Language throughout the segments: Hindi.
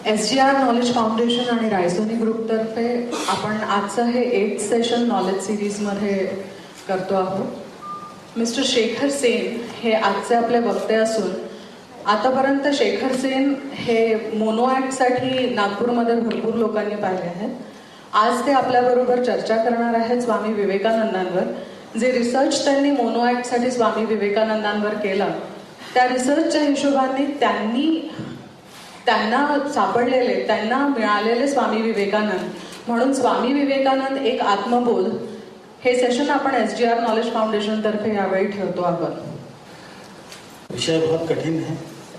SGR नॉलेज फाउंडेशन आणि रायसोनी ग्रुपतर्फे आपण आजचं हे 8th सेशन नॉलेज सिरीजमध्ये करतो आहोत. मिस्टर शेखर सेन हे आजचे आपले वक्ते असून आतापर्यंत शेखर सेन हे मोनो ॲक्टसाठी नागपूरमध्ये भरपूर लोकांनी पाहिले आहेत. आज ते आपल्याबरोबर चर्चा करणार आहेत स्वामी विवेकानंदांवर. जे रिसर्च त्यांनी मोनो ॲक्टसाठी स्वामी विवेकानंदांवर केला त्या रिसर्चच्या हिशोबाने त्यांना सापडलेले, त्यांना मिळालेले स्वामी विवेकानंद म्हणून स्वामी विवेकानंद एक आत्मबोध हे सेशन आपण SGR नॉलेज फाउंडेशन तर्फे यावेळी ठेवतो आहोत. विषय बहुत कठिन है,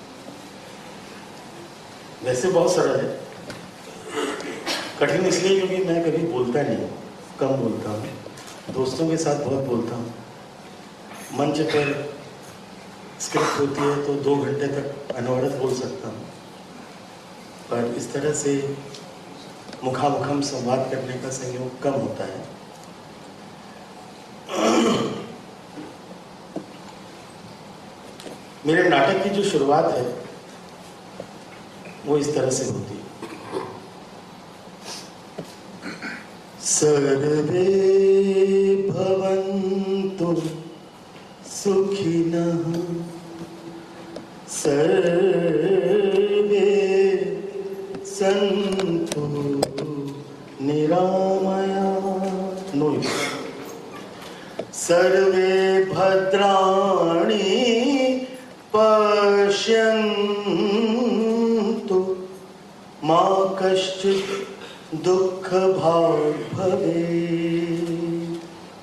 वैसे बहुत सरल है. कठिन इसलिए क्योंकि मैं कभी बोलता नहीं, कम बोलता हूँ, दोस्तों के साथ बहुत बोलता हूँ. मंच पर स्क्रिप्ट होती है तो 2 घंटे तक अनवरत बोल सकता हूँ, पर इस तरह से मुखामुखम संवाद करने का संयोग कम होता है. मेरे नाटक की जो शुरुआत है वो इस तरह से होती है. सर्वे भवन्तु सुखिनः सर्वे सन्तु निरामयाः. नो, सर्वे भद्राणि पश्यन्तु मा कश्चित् दुःखभाग् भवेत्.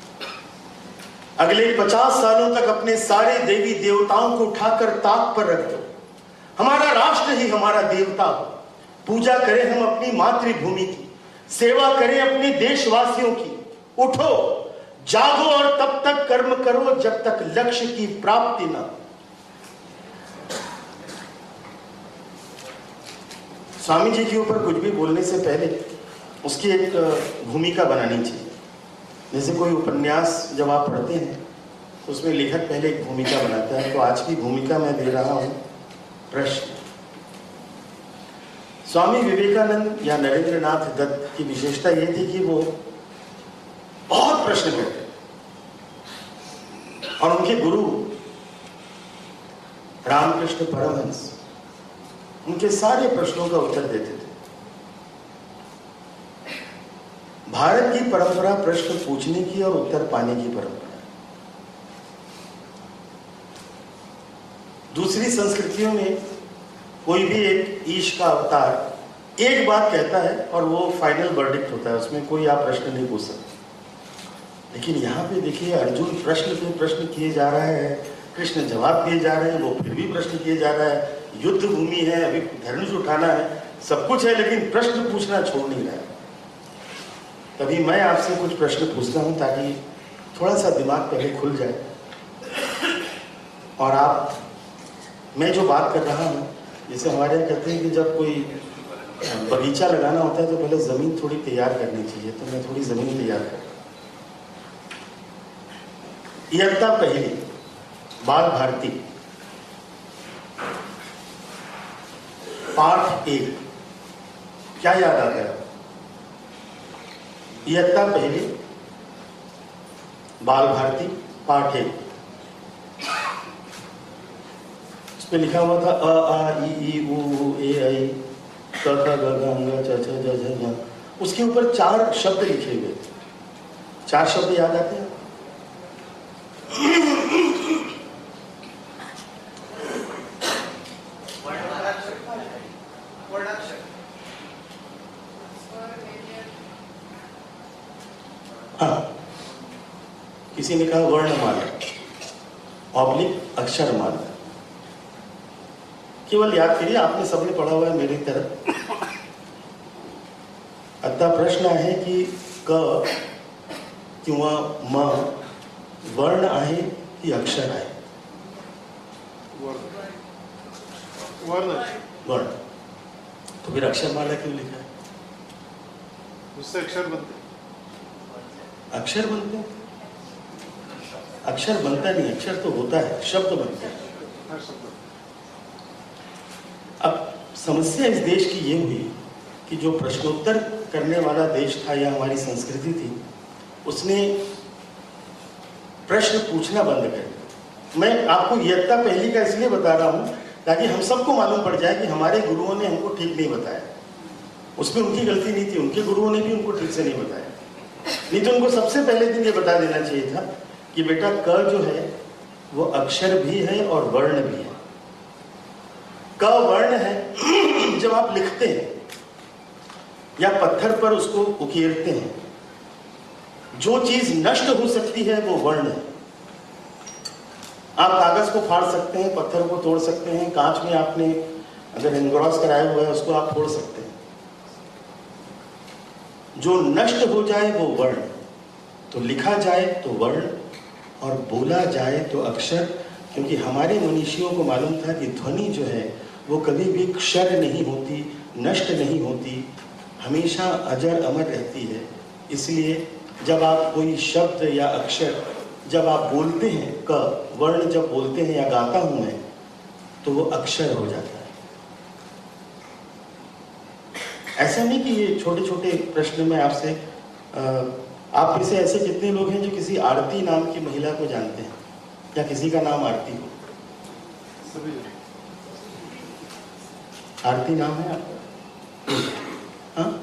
अगले 50 सालों तक अपने सारे देवी देवताओं को उठाकर ताक पर रख दो. हमारा राष्ट्र ही हमारा देवता हो. पूजा करें हम अपनी मातृभूमि की, सेवा करें अपने देशवासियों की. उठो, जागो और तब तक कर्म करो जब तक लक्ष्य की प्राप्ति न. स्वामी जी के ऊपर कुछ भी बोलने से पहले उसकी एक भूमिका बनानी चाहिए. जैसे कोई उपन्यास जब आप पढ़ते हैं तो उसमें लेखक पहले एक भूमिका बनाता है. तो आज की भूमिका मैं दे रहा हूं प्रश्न. स्वामी विवेकानंद या नरेंद्रनाथ दत्त की विशेषता यह थी कि वो बहुत प्रश्न करते और उनके गुरु रामकृष्ण परमहंस उनके सारे प्रश्नों का उत्तर देते थे. भारत की परंपरा प्रश्न पूछने की और उत्तर पाने की परंपरा है. दूसरी संस्कृतियों में कोई भी एक ईश का अवतार एक बात कहता है और वो फाइनल वर्डिक्ट होता है, उसमें कोई आप प्रश्न नहीं पूछ सकते. लेकिन यहाँ पे देखिए, अर्जुन प्रश्न पे प्रश्न किए जा रहा है, कृष्ण जवाब दिए जा रहे हैं, वो फिर भी प्रश्न किए जा रहा है. युद्ध भूमि है, अभी धनुष उठाना है, सब कुछ है, लेकिन प्रश्न पूछना छोड़ नहीं रहा है. तभी मैं आपसे कुछ प्रश्न पूछता हूं ताकि थोड़ा सा दिमाग पहले खुल जाए और आप, मैं जो बात कर रहा हूं, जैसे हमारे यहाँ कहते हैं कि जब कोई बगीचा लगाना होता है तो पहले जमीन थोड़ी तैयार करनी चाहिए. तो मैं थोड़ी जमीन तैयार कर. इयत्ता पहली बाल भारती पाठ 1 क्या याद आता है? इयत्ता पहली बाल भारती पाठ 1. उसमें लिखा हुआ था अ आ इ ई उ ए ऐ क ख ग घ ङ च छ ज झ ञ. उसके ऊपर 4 शब्द लिखे हुए. 4 शब्द याद आते हैं? हाँ, किसी ने कहा वर्णमाला, ऑब्लिक अक्षरमाला. केवल याद करिए, आपने सबने पढ़ा हुआ है मेरी तरह. आता प्रश्न आहे की क किंवा म वर्ण आहे की अक्षर आहे? वर्ण. तो फिर अक्षरमाला क्यों लिखा है? उससे अक्षर बनते. अक्षर बनते? अक्षर बनता नहीं, अक्षर तो होता है, शब्द बनते हैं. अब समस्या इस देश की ये हुई कि जो प्रश्नोत्तर करने वाला देश था या हमारी संस्कृति थी, उसने प्रश्न पूछना बंद कर दिया। मैं आपको इयत्ता पहली का इसलिए बता रहा हूं ताकि हम सबको मालूम पड़ जाए कि हमारे गुरुओं ने हमको ठीक नहीं बताया। उसमें उनकी गलती नहीं थी, उनके गुरुओं ने भी उनको ठीक से नहीं बताया। नहीं तो उनको सबसे पहले दिन ये बता देना चाहिए था कि बेटा क जो है वो अक्षर भी है और वर्ण भी है। क वर्ण है जब आप लिखते हैं या पत्थर पर उसको उकेरते हैं, जो चीज नष्ट हो सकती है वो वर्ण है। आप कागज को फाड़ सकते हैं, पत्थर को तोड़ सकते हैं, कांच में आपने अगर एनग्रॉस कराया हुआ है उसको आप फोड़ सकते हैं। जो नष्ट हो जाए वो वर्ण, तो लिखा जाए तो वर्ण और बोला जाए तो अक्षर, क्योंकि हमारे मनीषियों को मालूम था कि ध्वनि जो है वो कभी भी क्षर नहीं होती, नष्ट नहीं होती, हमेशा अजर अमर रहती है। इसलिए जब आप कोई शब्द या अक्षर जब आप बोलते हैं, क वर्ण जब बोलते हैं या गाता हूं मैं, तो वो अक्षर हो जाता है। ऐसा नहीं कि ये छोटे छोटे प्रश्न में आपसे आप में से ऐसे कितने लोग हैं जो किसी आरती नाम की महिला को जानते हैं या किसी का नाम आरती हो? सभी आरती नाम है आपका? हाँ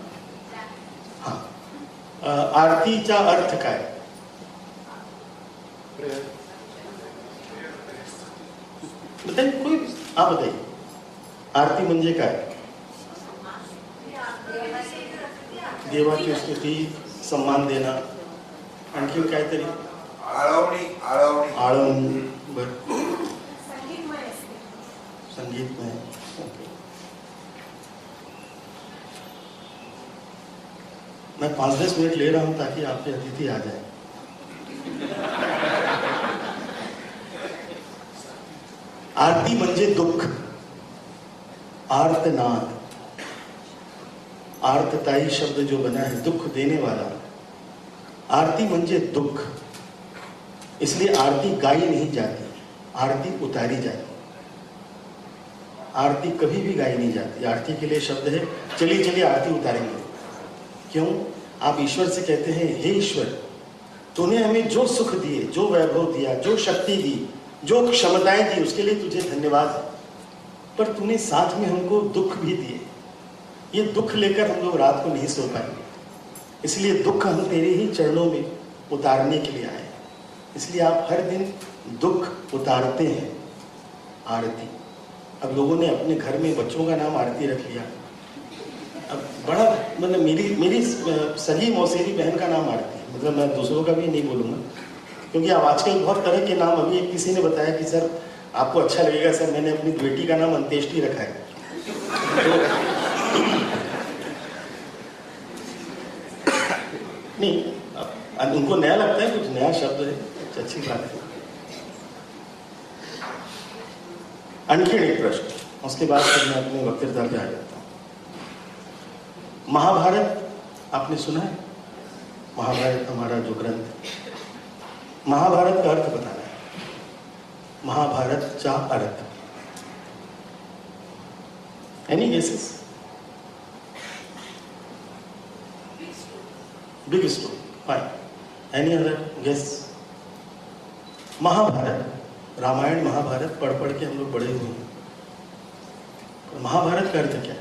हाँ। आरतीचा अर्थ काय? बताइए, कोई आप बताइए, आरती म्हणजे काय? देवाची स्तुती, सम्मान देना, आणखी काहीतरी आळवणी, बरं, संगीतमय। ओके, मैं 5-10 मिनट ले रहा हूं ताकि आपके अतिथि आ जाए। आरती म्हणजे दुःख, आर्तनाद, आर्तताई शब्द जो बना है दुख देने वाला, आरती म्हणजे दुख। इसलिए आरती गाई नहीं जाती, आरती उतारी जाती। आरती कभी भी गाई नहीं जाती। आरती के लिए शब्द है चलिए चलिए आरती उतारेंगे। क्यों? आप ईश्वर से कहते हैं, हे ईश्वर, तूने हमें जो सुख दिए, जो वैभव दिया, जो शक्ति दी, जो क्षमताएं दी, उसके लिए तुझे धन्यवाद है। पर तूने साथ में हमको दुख भी दिए। ये दुख लेकर हम लोग रात को नहीं सो पाएंगे, इसलिए दुख हम तेरे ही चरणों में उतारने के लिए आए। इसलिए आप हर दिन दुख उतारते हैं। आरती, अब लोगों ने अपने घर में बच्चों का नाम आरती रख लिया। अब बड़ा मतलब मेरी सगी मौसेरी बहन का नाम आरती है। मतलब मैं दूसरों का भी नहीं बोलूँगा, क्योंकि अब आजकल बहुत तरह के नाम, अभी किसी ने बताया कि सर आपको अच्छा लगेगा सर, मैंने अपनी बेटी का नाम अंत्येष्टि रखा है। नहीं, अब उनको नया लगता है, कुछ नया शब्द है, अच्छी बात है। आणखी एक प्रश्न, उसके बाद फिर मैं अपने वक्तव्य पे आ जाता हूँ। महाभारत आपने सुना है? महाभारत हमारा जो ग्रंथ, महाभारत का अर्थ बताना है। महाभारतचा अर्थ, any guesses? Big story, fine. Any other guess? Mahabharat, Ramayan Mahabharat पढ़ पढ़ के हम लोग बड़े हुए हैं, तो महाभारत का अर्थ क्या है?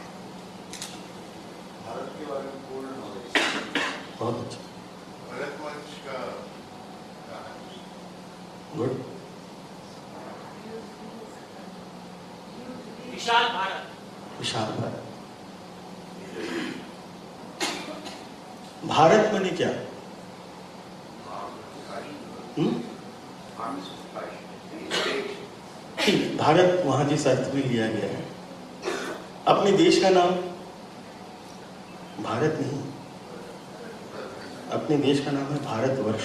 भारत के बारे में पूर्ण नॉलेज। बहुत अच्छा, भरतवंश का गुड। विशाल भारत। विशाल भारत। भारत माने क्या? ठीक, भारत वहां जिस अर्थ में लिया गया है। अपने देश का नाम भारत नहीं, अपने देश का नाम है भारतवर्ष।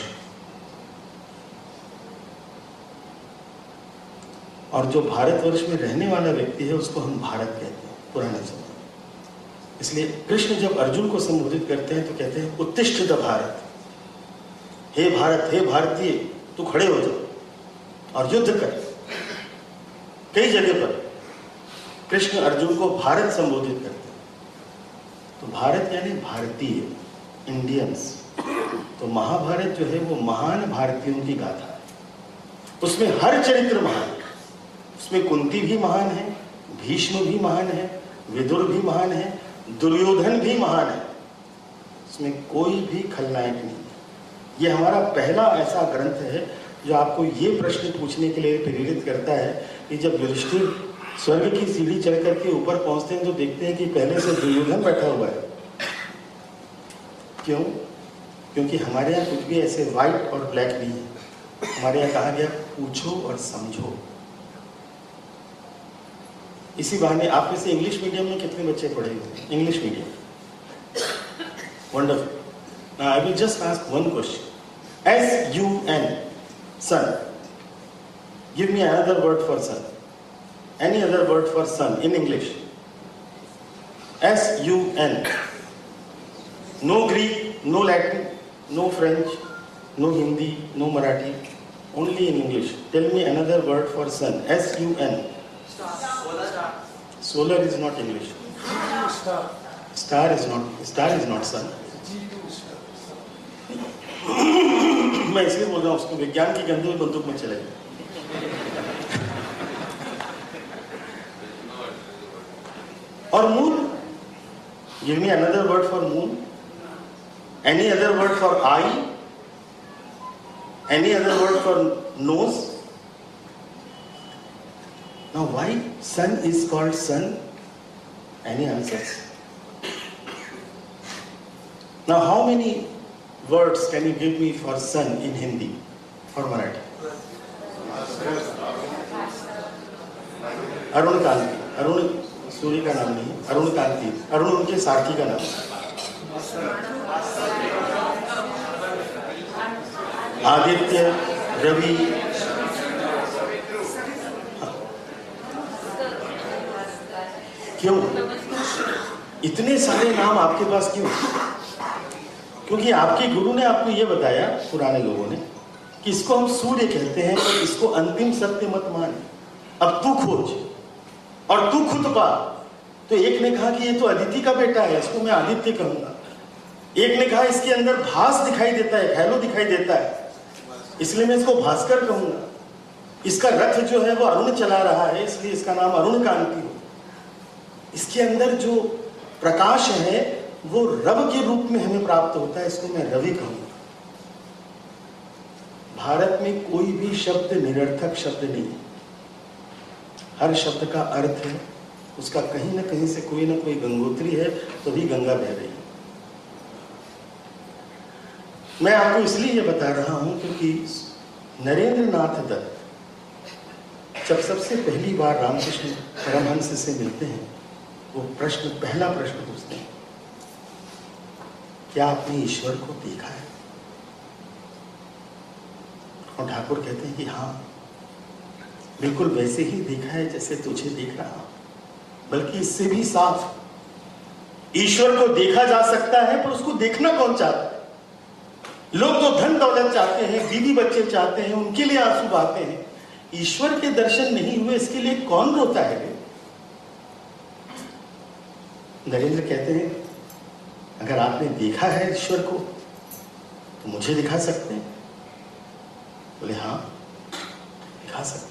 और जो भारतवर्ष में रहने वाला व्यक्ति है उसको हम भारत कहते हैं पुराने समय में। इसलिए कृष्ण जब अर्जुन को संबोधित करते हैं तो कहते हैं उत्तिष्ठित भारत, हे भारत, हे भारतीय, तू खड़े हो जाओ और युद्ध कर। कई जगह पर कृष्ण अर्जुन को भारत संबोधित करते हैं। तो भारत यानी भारतीय, इंडियंस। तो महाभारत जो है वो महान भारतीयों की गाथा है। उसमें हर चरित्र महान है। उसमें कुंती भी महान है, भीष्म भी महान है, विदुर भी महान है, दुर्योधन भी महान है। इसमें कोई भी खलनायक नहीं है। ये हमारा पहला ऐसा ग्रंथ है जो आपको ये प्रश्न पूछने के लिए प्रेरित करता है कि जब युधिष्ठिर स्वर्ग की सीढ़ी चढ़ करके ऊपर पहुंचते हैं तो देखते हैं कि पहले से दुर्योधन बैठा हुआ है। क्यों? क्योंकि हमारे यहाँ कुछ भी ऐसे व्हाइट और ब्लैक नहीं है। हमारे यहाँ कहा गया पूछो और समझो। इसी बहाने आप में से इंग्लिश मीडियम में कितने बच्चे पढ़े हुए हैं? English medium, wonderful. Now I will just ask one question. S-U-N, sun. Give me another word for sun. Any other word for sun in English? S-U-N. No Greek, no Latin, no French, no Hindi, no Marathi. Only in English. Tell me another word for sun. S-U-N. Solar is not English. Star is not sun. मैं इसलिए बोल रहा हूँ, उसको विज्ञान की गंदे में बंदूक में चले। और moon, give me another word for moon. Any other word for eye? Any other word for nose? Now why sun is called sun? Any answers? Now how many words can you give me for sun in Hindi or Marathi? Arun Kanti. Arun सूर्य का नाम नहीं है, अरुण कांति। अरुण उनके सारथी का नाम है। आदित्य, रवि। क्यों इतने सारे नाम आपके पास क्यों? क्योंकि आपके गुरु ने आपको यह बताया, पुराने लोगों ने, कि इसको हम सूर्य कहते हैं, पर इसको अंतिम सत्य मत मान। अब तू खोज और तू खुद पा। तो एक ने कहा कि ये तो अदिति का बेटा है, इसको मैं आदित्य कहूंगा। एक ने कहा इसके अंदर भास दिखाई देता है, फैलो दिखाई देता है, इसलिए मैं इसको भास्कर कहूंगा। इसका रथ जो है वो अरुण चला रहा है, इसलिए इसका नाम अरुण कांति हो। इसके अंदर जो प्रकाश है वो रव के रूप में हमें प्राप्त होता है, इसको मैं रवि कहूंगा। भारत में कोई भी शब्द निरर्थक शब्द नहीं है। हर शब्द का अर्थ है, उसका कहीं ना कहीं से कोई ना कोई गंगोत्री है, तो भी गंगा बह रही है। मैं आपको इसलिए ये बता रहा हूं क्योंकि नरेंद्र नाथ दत्त जब सबसे पहली बार रामकृष्ण परमहंस से मिलते हैं, वो पहला प्रश्न पूछते हैं, क्या आपने ईश्वर को देखा है? और ठाकुर कहते हैं कि हाँ, बिल्कुल वैसे ही देखा है जैसे तुझे देख रहा हूं, बल्कि इससे भी साफ। ईश्वर को देखा जा सकता है, पर उसको देखना कौन चाहता है? लोग तो धन दौलत चाहते हैं, बीवी बच्चे चाहते हैं, उनके लिए आंसू बहाते हैं। ईश्वर के दर्शन नहीं हुए, इसके लिए कौन रोता है? नरेंद्र कहते हैं, अगर आपने देखा है ईश्वर को तो मुझे दिखा सकते हैं। बोले हाँ, दिखा सकता।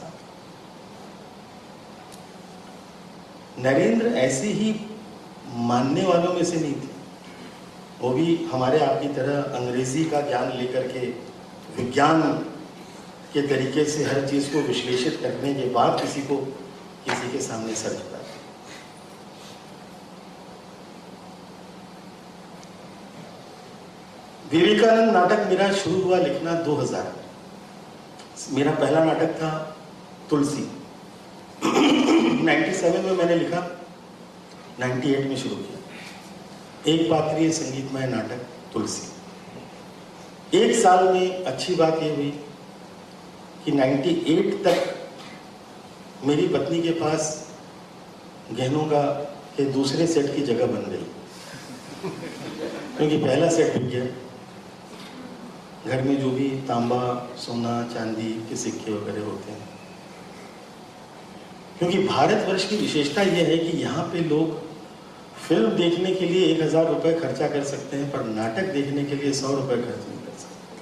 नरेंद्र ऐसे ही मानने वालों में से नहीं थे। वो भी हमारे आपकी तरह अंग्रेजी का ज्ञान लेकर के विज्ञान के तरीके से हर चीज को विश्लेषित करने के बाद किसी के सामने सर झुकाते। विवेकानंद नाटक मेरा शुरू हुआ लिखना 2000। मेरा पहला नाटक था तुलसी। 97 में मैंने लिखा, 98 में शुरू किया एक पात्रीय संगीतमय नाटक तुलसी। एक साल में अच्छी बात यह हुई कि 98 तक मेरी पत्नी के पास गहनों का के दूसरे सेट की जगह बन गई, क्योंकि पहला सेट बिक गया। घर में जो भी तांबा, सोना, चांदी के सिक्के वगैरह होते हैं, क्योंकि भारतवर्ष की विशेषता यह है कि यहाँ पे लोग फिल्म देखने के लिए 1000 रुपए खर्चा कर सकते हैं, पर नाटक देखने के लिए 100 रुपए खर्च नहीं कर सकते।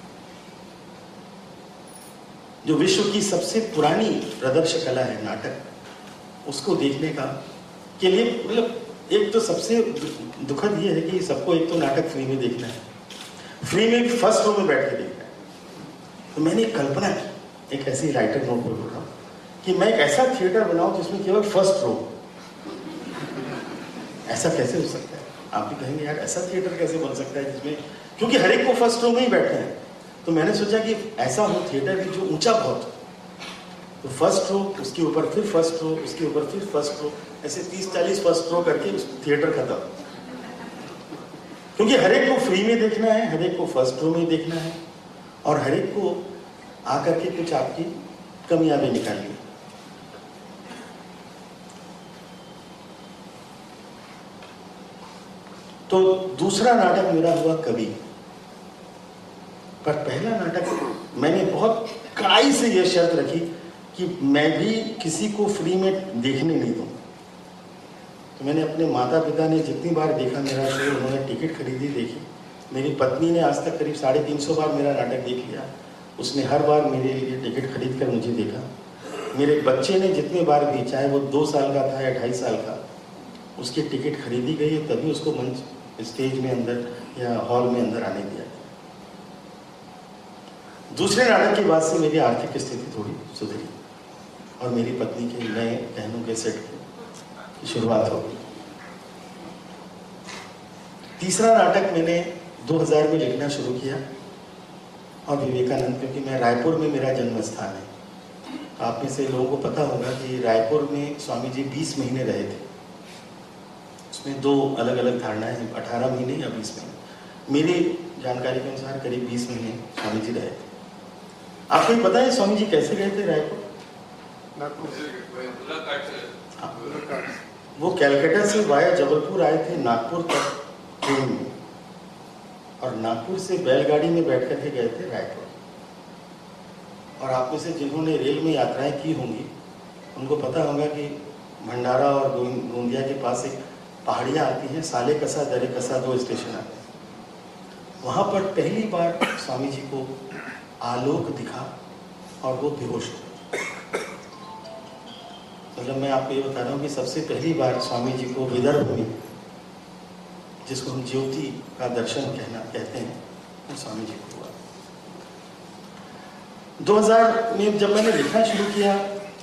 जो विश्व की सबसे पुरानी प्रदर्शन कला है नाटक, उसको देखने का के लिए मतलब एक तो सबसे दुखद ये है कि सबको एक तो नाटक फ्री में देखना है, फ्री में फर्स्ट रो में बैठ के देखना है। तो मैंने एक कल्पना की, एक ऐसी राइटर नोट पर बोल रहा हूँ कि मैं एक ऐसा थिएटर बनाऊं जिसमें केवल फर्स्ट रो। ऐसा कैसे हो सकता है? आप भी कहेंगे यार ऐसा थिएटर कैसे बन सकता है जिसमें, क्योंकि हर एक को फर्स्ट रो में ही बैठना है। तो मैंने सोचा कि ऐसा हो थिएटर जो ऊंचा बहुत, तो फर्स्ट रो, उसके ऊपर फिर फर्स्ट रो, उसके ऊपर फिर फर्स्ट रो, ऐसे 30-40 फर्स्ट रो करके उस थिएटर खत्म। क्योंकि हर एक को फ्री में देखना है, हर एक को फर्स्ट रो में देखना है, और हर एक को आकर के कुछ आपकी कमियां भी निकालनी। तो दूसरा नाटक मेरा हुआ कवि। पर पहला नाटक मैंने बहुत कड़ाई से यह शर्त रखी कि मैं भी किसी को फ्री में देखने नहीं दूं। तो मैंने अपने माता पिता ने जितनी बार देखा मेरा शो, उन्होंने टिकट खरीदी देखी। मेरी पत्नी ने आज तक करीब 350 बार मेरा नाटक देख लिया, उसने हर बार मेरे लिए टिकट खरीद कर मुझे देखा। मेरे बच्चे ने जितनी बार भी, चाहे वो 2 साल का था या 2.5 साल का, उसकी टिकट खरीदी गई है, तभी उसको मंच स्टेज में अंदर या हॉल में अंदर आने दिया। दूसरे नाटक के बाद से मेरी आर्थिक स्थिति थोड़ी सुधरी और मेरी पत्नी के नए गहनों के सेट की शुरुआत हो गई। तीसरा नाटक मैंने 2000 में लिखना शुरू किया, और विवेकानंद, क्योंकि मैं रायपुर में मेरा जन्म स्थान है। आप में से लोगों को पता होगा कि रायपुर में स्वामी जी 20 महीने रहे थे। उसमें 2 अलग अलग धारणाएं हैं, 18 महीने या 20 महीने। मेरी जानकारी के अनुसार करीब 20 महीने स्वामी जी रहे थे। आपको पता है स्वामी जी कैसे गए थे रायपुर? वो कैलकाटा से वाया जबलपुर आए थे, नागपुर तक ट्रेन में, और नागपुर से बैलगाड़ी में बैठ करके गए थे रायपुर। और आप में से जिन्होंने रेल में यात्राएं की होंगी उनको पता होगा कि भंडारा और गोंदिया के पास एक पहाड़ियाँ आती हैं, साले कसा दरे कसा 2 स्टेशन आते हैं। वहाँ पर पहली बार स्वामी जी को आलोक दिखा और वो बेहोश हो गए। मतलब मैं आपको ये बता रहा हूँ कि सबसे पहली बार स्वामी जी को विदर्भ में, जिसको हम ज्योति का दर्शन कहते हैं, वो स्वामी जी को हुआ। 2000 में जब मैंने लिखना शुरू किया,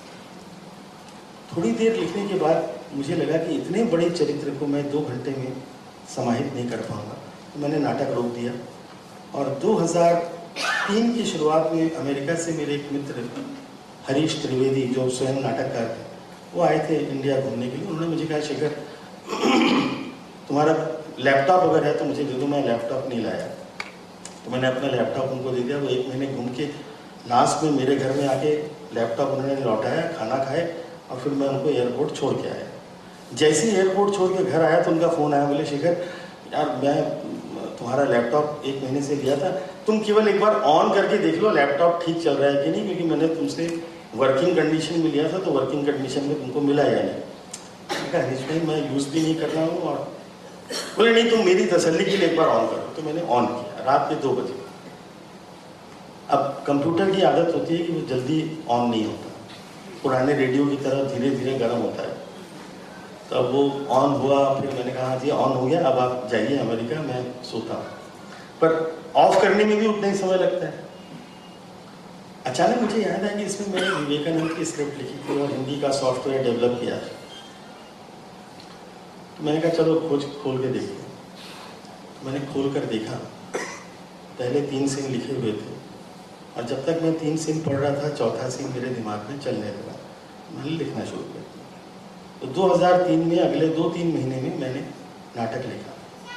थोड़ी देर लिखने के बाद मुझे लगा कि इतने बड़े चरित्र को मैं 2 घंटे में समाहित नहीं कर पाऊंगा, तो मैंने नाटक रोक दिया। और 2003 की शुरुआत में अमेरिका से मेरे एक मित्र हरीश त्रिवेदी, जो स्वयं नाटककार थे, वो आए थे इंडिया घूमने के लिए। उन्होंने मुझे कहा, शेखर तुम्हारा लैपटॉप अगर है तो मुझे दे दो। मैं लैपटॉप नहीं लाया, तो मैंने अपना लैपटॉप उनको दे दिया। वो 1 महीने घूम के लास्ट में मेरे घर में आके लैपटॉप उन्होंने लौटाया, खाना खाए, और फिर मैं उनको एयरपोर्ट छोड़ के आया। जैसे ही एयरपोर्ट छोड़ के घर आया तो उनका फ़ोन आया, बोले शेखर यार मैं तुम्हारा लैपटॉप 1 महीने से लिया था, तुम केवल एक बार ऑन करके देख लो लैपटॉप ठीक चल रहा है कि नहीं, क्योंकि मैंने तुमसे वर्किंग कंडीशन में लिया था, तो वर्किंग कंडीशन में तुमको मिला या नहीं। कहा हरीश भाई मैं यूज़ भी नहीं कर रहा हूँ। और बोले नहीं, तुम मेरी तसल्ली के लिए एक बार ऑन करो। तो मैंने ऑन किया रात के 2 बजे। अब कंप्यूटर की आदत होती है कि वो जल्दी ऑन नहीं होता, पुराने रेडियो की तरह धीरे धीरे गर्म होता है। तो अब वो ऑन हुआ, फिर मैंने कहा जी ऑन हो गया, अब आप जाइए अमेरिका, मैं सोता हूँ। पर ऑफ करने में भी उतना ही समय लगता है। अचानक मुझे याद आया कि इसमें मैंने विवेकानंद की स्क्रिप्ट लिखी थी और हिंदी का सॉफ्टवेयर डेवलप किया। तो मैंने कहा चलो खोल के देखते हैं। तो मैंने खोल कर देखा, पहले 3 सीन लिखे हुए थे, और जब तक मैं 3 सीन पढ़ रहा था, चौथा सीन मेरे दिमाग में चलने लगा। मैंने लिखना शुरू कर दिया। तो 2003 में अगले 2-3 महीने में मैंने नाटक लिखा।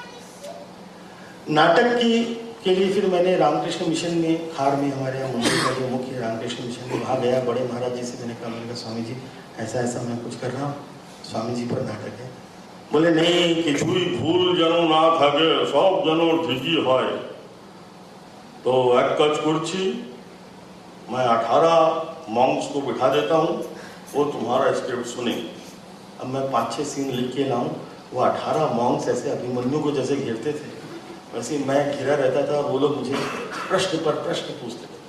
नाटक के लिए फिर मैंने रामकृष्ण मिशन में, खार में हमारे यहाँ मुंबई का जो मुख्य रामकृष्ण मिशन में, वहाँ गया। बड़े महाराज जी से मैंने कहा स्वामी जी ऐसा ऐसा मैं कुछ कर रहा हूँ, स्वामी जी पर नाटक है। बोले नहीं, किछुई भूल जनो ना থাকে, सब जनो ঠিকই হয়। तो एक কাজ করছি, मैं 18 मॉन्क्स को बिठा देता हूँ, वो तुम्हारा स्क्रिप्ट सुने। अब मैं 5-6 सीन लिख के लाऊं, वो 18 मॉन्क्स ऐसे अभिमन्यु को जैसे घेरते थे वैसे मैं घिरा रहता था, वो लोग मुझे प्रश्न पर प्रश्न पूछते थे।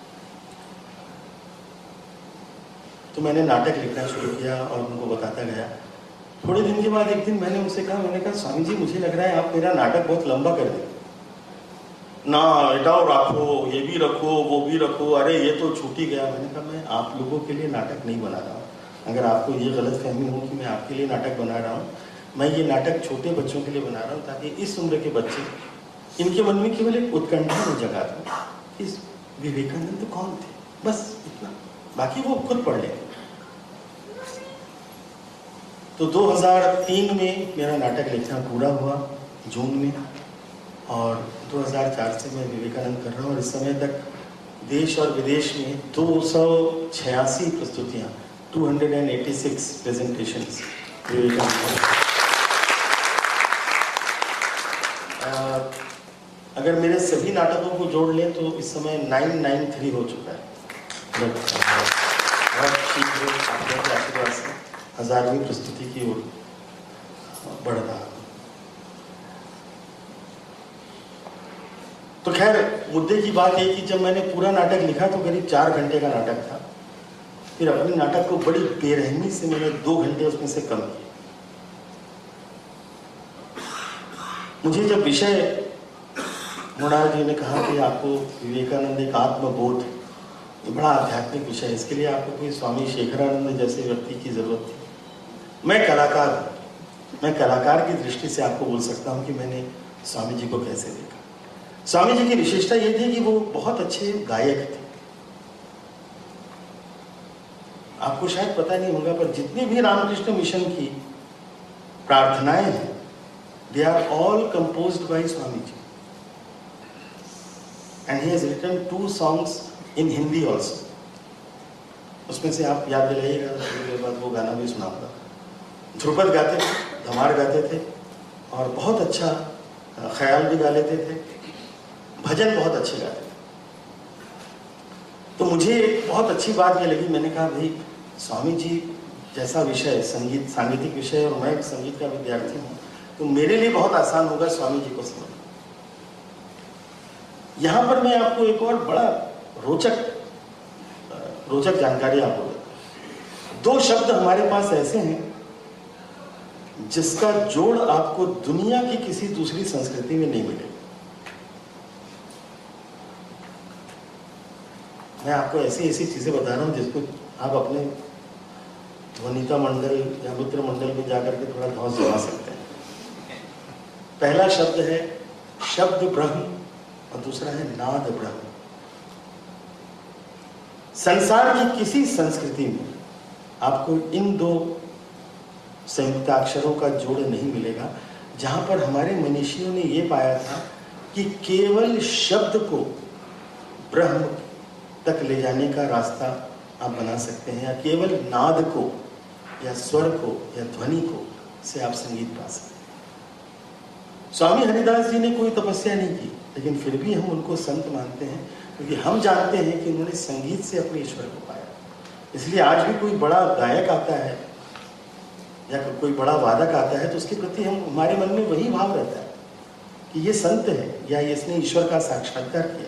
तो मैंने नाटक लिखना शुरू किया और उनको बताता गया। थोड़े दिन के बाद एक दिन मैंने उनसे कहा, मैंने कहा स्वामी जी मुझे लग रहा है आप मेरा नाटक बहुत लंबा कर देंगे। ना एटाओ रखो, ये भी रखो, वो भी रखो, अरे ये तो छूट ही गया। मैंने कहा मैं आप लोगों के लिए नाटक नहीं बना रहा हूँ। अगर आपको ये गलत फहमी हो कि मैं आपके लिए नाटक बना रहा हूँ, मैं ये नाटक छोटे बच्चों के लिए बना रहा हूँ ताकि इस उम्र के बच्चे, इनके मन में केवल एक उत्कंठा में जगा दूँ इस विवेकानंद कौन थे, बस इतना, बाकी वो खुद पढ़ लेंगे। तो 2003 में मेरा नाटक लिखना पूरा हुआ जून में, और 2004 से मैं विवेकानंद कर रहा हूँ और इस समय तक देश और विदेश में 286 प्रस्तुतियाँ, 286 प्रेजेंटेशंस विवेकानंद। अगर मेरे सभी नाटकों को जोड़ लें तो इस समय 993 हो चुका है। बहुत शीघ्र आपके आशीर्वाद से 1000वीं प्रस्तुति की ओर बढ़ रहा है। तो खैर मुद्दे की बात है कि जब मैंने पूरा नाटक लिखा तो करीब 4 घंटे का नाटक था। फिर अपने नाटक को बड़ी बेरहमी से मैंने 2 घंटे उसमें से कम किए। मुझे जब विषय मृणाल जी ने कहा कि आपको विवेकानंद एक आत्मबोध, ये बड़ा आध्यात्मिक विषय है, इसके लिए आपको कोई स्वामी शेखरानंद जैसे व्यक्ति की जरूरत थी। मैं कलाकार हूं, मैं कलाकार की दृष्टि से आपको बोल सकता हूं कि मैंने स्वामी जी को कैसे देखा। स्वामी जी की विशेषता ये थी कि वो बहुत अच्छे गायक थे। आपको शायद पता नहीं होगा पर जितनी भी रामकृष्ण मिशन की प्रार्थनाएं हैं, they are all composed by Swami ji, and he has written 2 songs in Hindi also. उसमें से आप याद दिलाइएगा, थोड़ी देर बाद वो गाना भी सुनाऊंगा। ध्रुपद गाते थे, धमार गाते थे और बहुत अच्छा ख्याल भी गा लेते थे, भजन बहुत अच्छे गाते थे। तो मुझे एक बहुत अच्छी बात ये लगी, मैंने कहा भाई स्वामी जी जैसा विषय, संगीत, सांगीतिक विषय, और मैं संगीत का विद्यार्थी हूँ, तो मेरे लिए बहुत आसान होगा स्वामी जी को समझना। यहाँ पर मैं आपको एक और बड़ा रोचक जानकारी आपको देता हूं। 2 शब्द हमारे पास ऐसे हैं जिसका जोड़ आपको दुनिया की किसी दूसरी संस्कृति में नहीं मिलेगा। मैं आपको ऐसी चीजें बता रहा हूं जिसको आप अपने ध्वनिता मंडल या मित्र मंडल में जाकर के थोड़ा धौस जमा सकते हैं। पहला शब्द है शब्द ब्रह्म और दूसरा है नाद ब्रह्म। संसार की किसी संस्कृति में आपको इन 2 संयुक्ताक्षरों का जोड़ नहीं मिलेगा, जहां पर हमारे मनीषियों ने यह पाया था कि केवल शब्द को ब्रह्म तक ले जाने का रास्ता आप बना सकते हैं, या केवल नाद को या स्वर को या ध्वनि को से आप संगीत पा सकते हैं। स्वामी हरिदास जी ने कोई तपस्या नहीं की, लेकिन फिर भी हम उनको संत मानते हैं क्योंकि हम जानते हैं कि उन्होंने संगीत से अपने ईश्वर को पाया। इसलिए आज भी कोई बड़ा गायक आता है या कोई बड़ा वादक आता है तो उसके प्रति हमारे मन में वही भाव रहता है कि ये संत है या इसने ईश्वर का साक्षात्कार किया।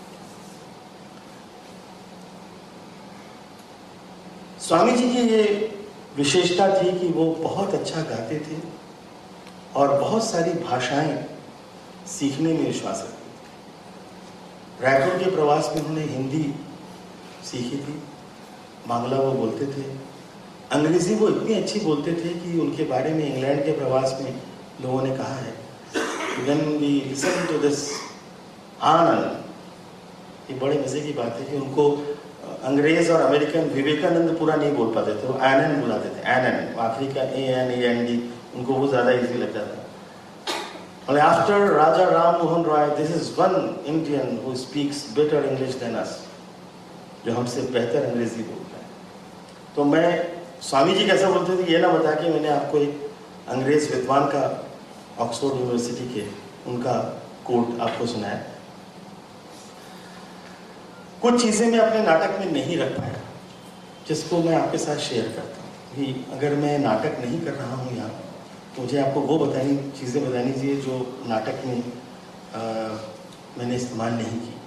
स्वामी जी की ये विशेषता थी कि वो बहुत अच्छा गाते थे और बहुत सारी भाषाएं सीखने में विश्वास रखते थे। रायपुर के प्रवास में उन्होंने हिंदी सीखी थी, बांग्ला वो बोलते थे, अंग्रेजी वो इतनी अच्छी बोलते थे कि उनके बारे में इंग्लैंड के प्रवास में लोगों ने कहा है when we listen to this आनंद, ये बड़े मजे की बात है कि उनको अंग्रेज और अमेरिकन विवेकानंद पूरा नहीं बोल पाते थे, वो आनंद बुलाते थे, आनंद, आखिरी का ANAND उनको वो ज्यादा इजी लगता था। और after Raja Ram Mohan Roy, this is one Indian who speaks better English than us, जो हमसे बेहतर अंग्रेजी बोलता है। तो मैं स्वामी जी कैसे बोलते थे ये ना बता के मैंने आपको एक अंग्रेज विद्वान का ऑक्सफोर्ड यूनिवर्सिटी के उनका कोट आपको सुनाया। कुछ चीजें मैं अपने नाटक में नहीं रख पाया, जिसको मैं आपके साथ शेयर करता हूँ कि अगर मैं नाटक नहीं कर रहा हूँ यहाँ, तो मुझे आपको वो चीज़ें बतानी चाहिए जो नाटक में मैंने इस्तेमाल नहीं की।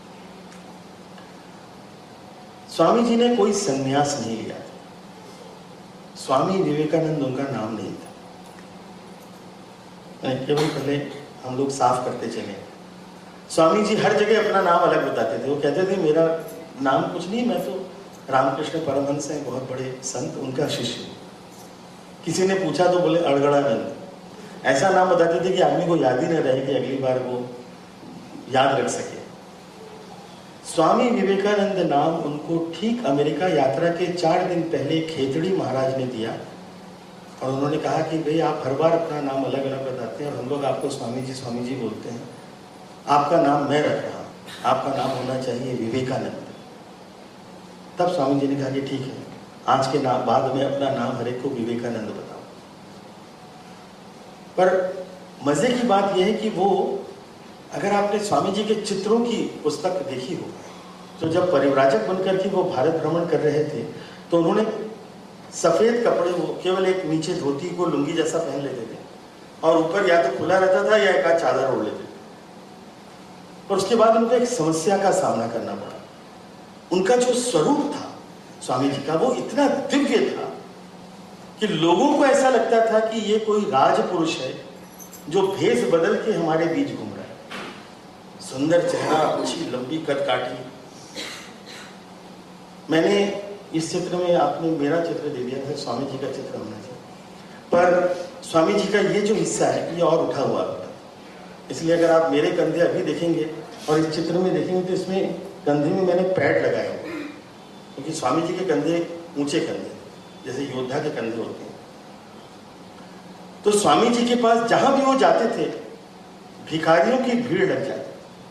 स्वामी जी ने कोई संन्यास नहीं लिया था। स्वामी विवेकानंद उनका नाम नहीं था। मैं केवल पहले हम लोग साफ करते चले। स्वामी जी हर जगह अपना नाम अलग बताते थे। वो कहते थे मेरा नाम कुछ नहीं, मैं तो रामकृष्ण परमहंस हैं, बहुत बड़े संत, उनका शिष्य हूँ। किसी ने पूछा तो बोले अड़गड़ानंद। ऐसा नाम बताते थे कि आदमी को याद ही न रहे कि अगली बार वो याद रख सके। स्वामी विवेकानंद नाम उनको ठीक अमेरिका यात्रा के 4 दिन पहले खेतड़ी महाराज ने दिया और उन्होंने कहा कि भाई आप हर बार अपना नाम अलग अलग बताते हैं और हम लोग आपको स्वामी जी बोलते हैं, आपका नाम मैं रख रहा हूँ, आपका नाम होना चाहिए विवेकानंद। तब स्वामी जी ने कहा कि ठीक है, आज के नाम बाद में अपना नाम हर एक को विवेकानंद बताओ। पर मजे की बात यह है कि वो, अगर आपने स्वामी जी के चित्रों की पुस्तक देखी हो, तो जब परिव्राजक बनकर के वो भारत भ्रमण कर रहे थे तो उन्होंने सफेद कपड़े, वो केवल एक नीचे धोती को लुंगी जैसा पहन लेते थे और ऊपर या तो खुला रहता था या एक आध चादर ओढ़ लेते थे। और उसके बाद उनको एक समस्या का सामना करना पड़ा। उनका जो स्वरूप था स्वामी जी का, वो इतना दिव्य था कि लोगों को ऐसा लगता था कि ये कोई राजपुरुष है जो भेष बदल के हमारे बीच घूम रहा है। सुंदर चेहरा, अच्छी लंबी कदकाठी। मैंने इस चित्र में, आपने मेरा चित्र दे दिया था, स्वामी जी का चित्र होना चाहिए, पर स्वामी जी का ये जो हिस्सा है ये और उठा हुआ था। इसलिए अगर आप मेरे कंधे अभी देखेंगे और इस चित्र में देखेंगे तो इसमें कंधे में मैंने पैड लगाए हुए, क्योंकि स्वामी जी के कंधे ऊंचे कंधे, जैसे योद्धा के कंधे होते हैं। तो स्वामी जी के पास जहां भी वो जाते थे भिखारियों की भीड़ लग जाती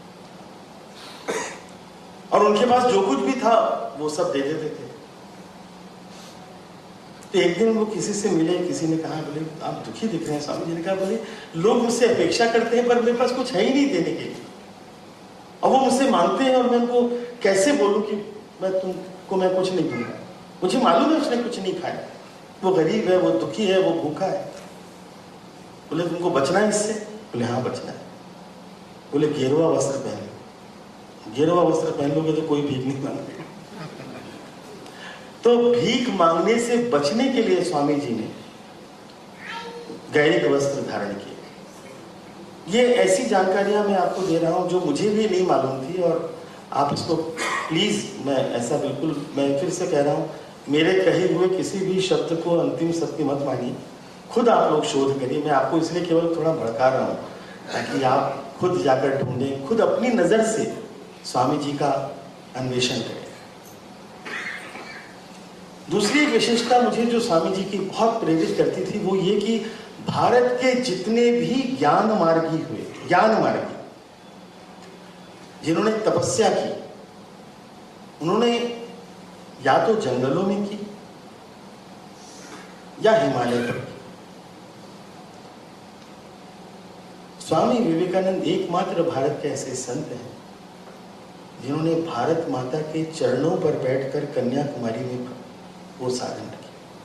और उनके पास जो कुछ भी था वो सब दे देते थे। तो एक दिन वो किसी से मिले, किसी ने कहा, बोले आप दुखी दिख रहे हैं। स्वामी जी ने कहा, बोले लोग मुझसे अपेक्षा करते हैं पर मेरे पास कुछ है ही नहीं देने के लिए, और वो मुझसे मांगते हैं और मैं उनको कैसे बोलूं कि मैं तुमको मैं कुछ नहीं दूंगा। मुझे मालूम है उसने कुछ नहीं खाया, वो गरीब है, वो दुखी है, वो भूखा है। बोले तुमको बचना है इससे? बोले हाँ बचना है। बोले गेरुआ वस्त्र पहन लो। गेरुआ वस्त्र पहन लोगे तो कोई भीख नहीं मांगेगा। तो भीख मांगने से बचने के लिए स्वामी जी ने गैरिक वस्त्र धारण किए। ये ऐसी जानकारियां मैं आपको दे रहा हूं जो मुझे भी नहीं मालूम थी, और आप इसको प्लीज, मैं ऐसा बिल्कुल, मैं फिर से कह रहा हूं, मेरे कहे हुए किसी भी शब्द को अंतिम सत्य मत मानिए, खुद आप लोग शोध करिए। मैं आपको इसलिए केवल थोड़ा भड़का रहा हूं ताकि आप खुद जाकर ढूंढें, खुद अपनी नजर से स्वामी जी का अन्वेषण करें। दूसरी एक विशेषता मुझे जो स्वामी जी की बहुत प्रेरित करती थी वो ये कि भारत के जितने भी ज्ञान मार्गी जिन्होंने तपस्या की, उन्होंने या तो जंगलों में की या हिमालय पर की। स्वामी विवेकानंद एकमात्र भारत के ऐसे संत हैं जिन्होंने भारत माता के चरणों पर बैठकर कन्याकुमारी में वो साधन की।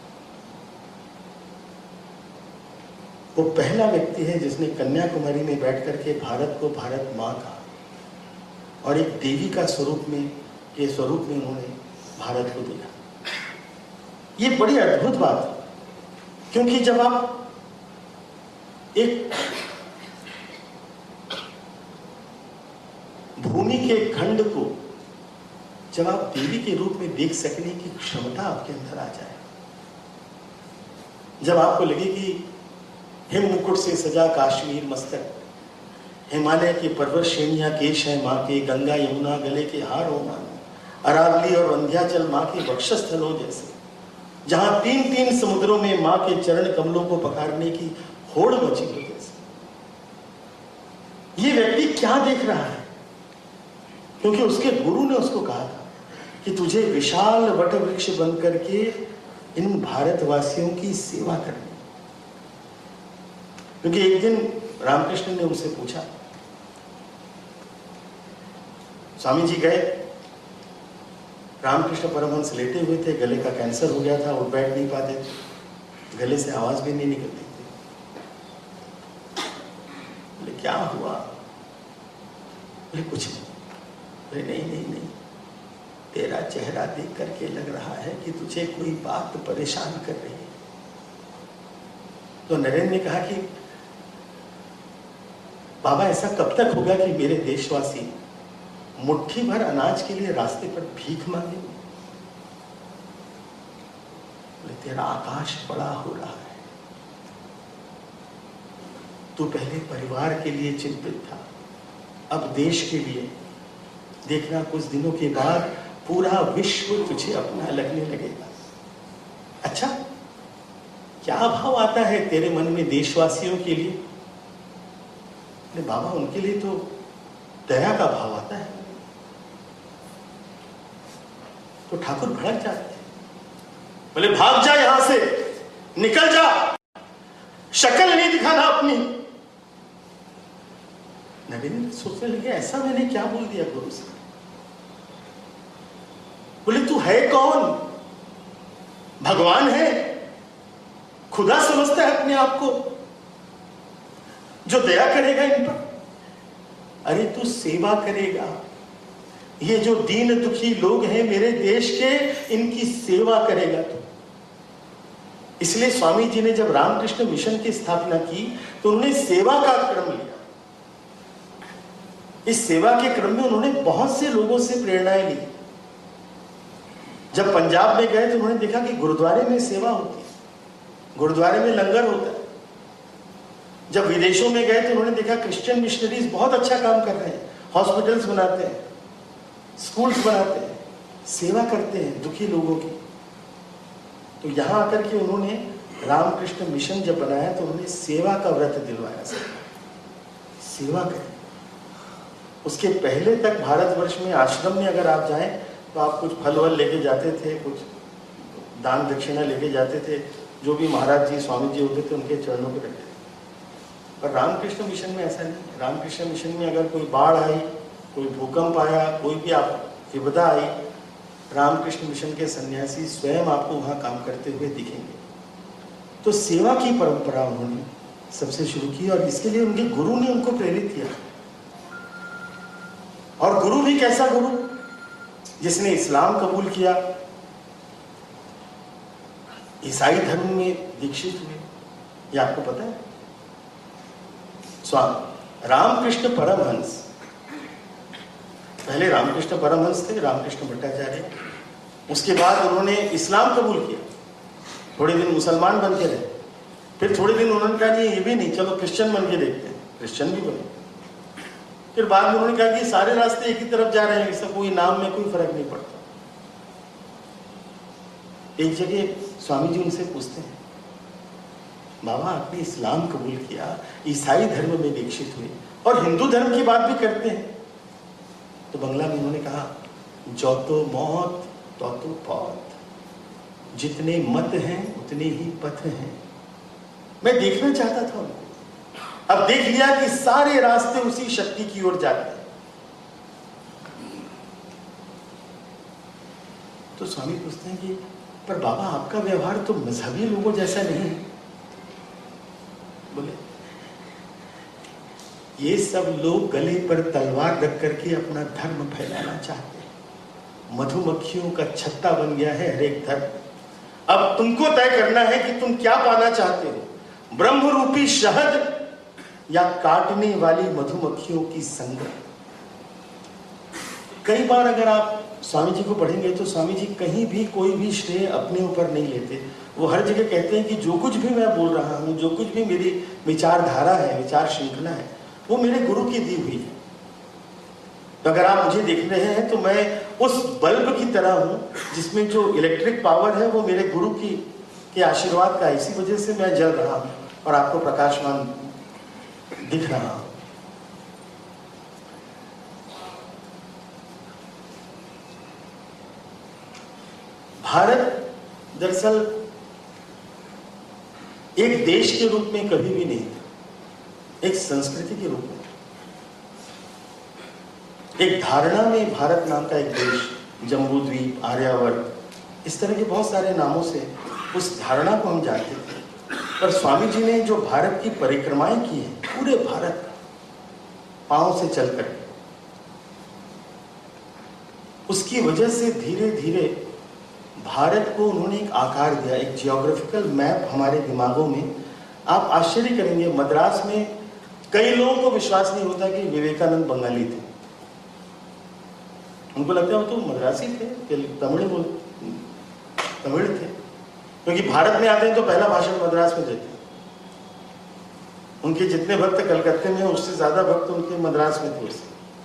वो पहला व्यक्ति है जिसने कन्याकुमारी में बैठकर के भारत को भारत मां कहा और एक देवी का स्वरूप में उन्होंने भारत को दिया। ये बड़ी अद्भुत बात है, क्योंकि जब आप एक भूमि के खंड को जब आप देवी के रूप में देख सकने की क्षमता आपके अंदर आ जाए, जब आपको लगे कि हिम मुकुट से सजा काश्मीर मस्तक, हिमालय के पर्वत श्रेणियां केश है माँ के, गंगा यमुना गले के हार हो माँ, अरावली और विंध्याचल माँ के वक्षस्थल हो जैसे, जहां 3-3 समुद्रों में माँ के चरण कमलों को पखारने की होड़ मची हो जैसे। ये व्यक्ति क्या देख रहा है? क्योंकि उसके गुरु ने उसको कहा था कि तुझे विशाल वट वृक्ष बन करके इन भारतवासियों की सेवा करनी। क्योंकि एक दिन रामकृष्ण ने उनसे पूछा, स्वामी जी गए, रामकृष्ण परमहंस लेटे हुए थे, गले का कैंसर हो गया था, उठ बैठ नहीं पाते थे, गले से आवाज भी नहीं निकलती थी। बोले क्या हुआ? बोले कुछ नहीं। बोले नहीं नहीं नहीं, तेरा चेहरा देख करके लग रहा है कि तुझे कोई बात परेशान कर रही है। तो नरेंद्र ने कहा कि बाबा ऐसा कब तक होगा कि मेरे देशवासी मुट्ठी भर अनाज के लिए रास्ते पर भीख मांगे? बोले तेरा आकाश बड़ा हो रहा है, तू पहले परिवार के लिए चिंतित था, अब देश के लिए। देखना कुछ दिनों के बाद पूरा विश्व तुझे अपना लगने लगेगा। अच्छा, क्या भाव आता है तेरे मन में देशवासियों के लिए? बाबा उनके लिए तो दया का भाव आता है। तो ठाकुर भड़क जाते हैं, बोले भाग जा यहां से, निकल जा, शक्ल नहीं दिखाना अपनी। नवीन सोचने लगे ऐसा मैंने क्या बोल दिया गुरु से? बोले तू है कौन? भगवान है, खुदा समझता है अपने आप को, जो दया करेगा इन पर? अरे तू सेवा करेगा। ये जो दीन दुखी लोग हैं मेरे देश के, इनकी सेवा करेगा तू। इसलिए स्वामी जी ने जब रामकृष्ण मिशन की स्थापना की तो उन्होंने सेवा का क्रम लिया। इस सेवा के क्रम में उन्होंने बहुत से लोगों से प्रेरणाएं ली। जब पंजाब में गए तो उन्होंने देखा कि गुरुद्वारे में सेवा होती है, गुरुद्वारे में लंगर होता है। जब विदेशों में गए तो उन्होंने देखा क्रिश्चियन मिशनरीज बहुत अच्छा काम कर रहे हैं, हॉस्पिटल्स बनाते हैं, स्कूल्स बनाते हैं, सेवा करते हैं दुखी लोगों की। तो यहां आकर के उन्होंने रामकृष्ण मिशन जब बनाया तो उन्होंने सेवा का व्रत दिलवाया, सेवा करें। उसके पहले तक भारतवर्ष में आश्रम में अगर आप जाएं तो आप कुछ फल वल लेके जाते थे, कुछ दान दक्षिणा लेके जाते थे, जो भी महाराज जी स्वामी जी होते थे उनके चरणों पे रखते थे। पर रामकृष्ण मिशन में ऐसा नहीं। रामकृष्ण मिशन में अगर कोई बाढ़ आई, कोई भूकंप आया, कोई भी आप विपदा आई, रामकृष्ण मिशन के सन्यासी स्वयं आपको वहां काम करते हुए दिखेंगे। तो सेवा की परंपरा उन्होंने सबसे शुरू की और इसके लिए उनके गुरु ने उनको प्रेरित किया। और गुरु भी कैसा गुरु? जिसने इस्लाम कबूल किया, ईसाई धर्म में दीक्षित हुए, ये आपको पता है। स्वामी रामकृष्ण परमहंस, पहले रामकृष्ण परमहंस थे, रामकृष्ण भट्टाचार्य। उसके बाद उन्होंने इस्लाम कबूल किया, थोड़े दिन मुसलमान बन के रहे, फिर थोड़े दिन उन्होंने कहा ये भी नहीं, चलो क्रिश्चियन बन के देखते हैं, क्रिश्चियन भी बने। फिर बाद में उन्होंने कहा कि सारे रास्ते एक ही तरफ जा रहे हैं, इससे कोई नाम में कोई फर्क नहीं पड़ता। एक जगह स्वामी जी उनसे पूछते हैं, बाबा आपने इस्लाम कबूल किया, ईसाई धर्म में दीक्षित हुए और हिंदू धर्म की बात भी करते हैं, तो बंगला में उन्होंने कहा जो तो मौत तो पौत, जितने मत हैं उतने ही पथ हैं। मैं देखना चाहता था उनको, अब देख लिया कि सारे रास्ते उसी शक्ति की ओर जाते हैं। तो स्वामी पूछते हैं कि पर बाबा आपका व्यवहार तो मजहबी लोगों जैसा नहीं है। बोले ये सब लोग गले पर तलवार रख करके अपना धर्म फैलाना चाहते हैं। मधुमक्खियों का छत्ता बन गया है हर एक धर्म। अब तुमको तय करना है कि तुम क्या पाना चाहते हो, ब्रह्म रूपी शहद या काटने वाली मधुमक्खियों की संगत। कई बार अगर आप स्वामी जी को पढ़ेंगे तो स्वामी जी कहीं भी कोई भी श्रेय अपने ऊपर नहीं लेते। वो हर जगह कहते हैं कि जो कुछ भी मैं बोल रहा हूँ, जो कुछ भी मेरी विचारधारा है, विचार श्रृंखला है, वो मेरे गुरु की दी हुई है। तो अगर आप मुझे देख रहे हैं तो मैं उस बल्ब की तरह हूँ जिसमें जो इलेक्ट्रिक पावर है वो मेरे गुरु के आशीर्वाद का, इसी वजह से मैं जल रहा हूँ और आपको प्रकाशमान दिख रहा हूँ। भारत दरअसल एक देश के रूप में कभी भी नहीं था, एक संस्कृति के रूप में, एक धारणा में भारत नाम का एक देश जम्बूद्वीप, आर्यावर्त, इस तरह के बहुत सारे नामों से उस धारणा को हम जानते थे। पर स्वामी जी ने जो भारत की परिक्रमाएं की हैं, पूरे भारत पांव से चलकर, उसकी वजह से धीरे धीरे भारत को उन्होंने एक आकार दिया, एक जियोग्राफिकल मैप हमारे दिमागों में। आप आश्चर्य करेंगे, मद्रास में कई लोगों को विश्वास नहीं होता कि विवेकानंद बंगाली थे। उनको लगता है वो तो मद्रासी थे, तमिल थे, क्योंकि भारत में आते हैं तो पहला भाषण मद्रास में देते हैं। उनके जितने भक्त कलकत्ते में, उससे ज्यादा भक्त उनके मद्रास में थे।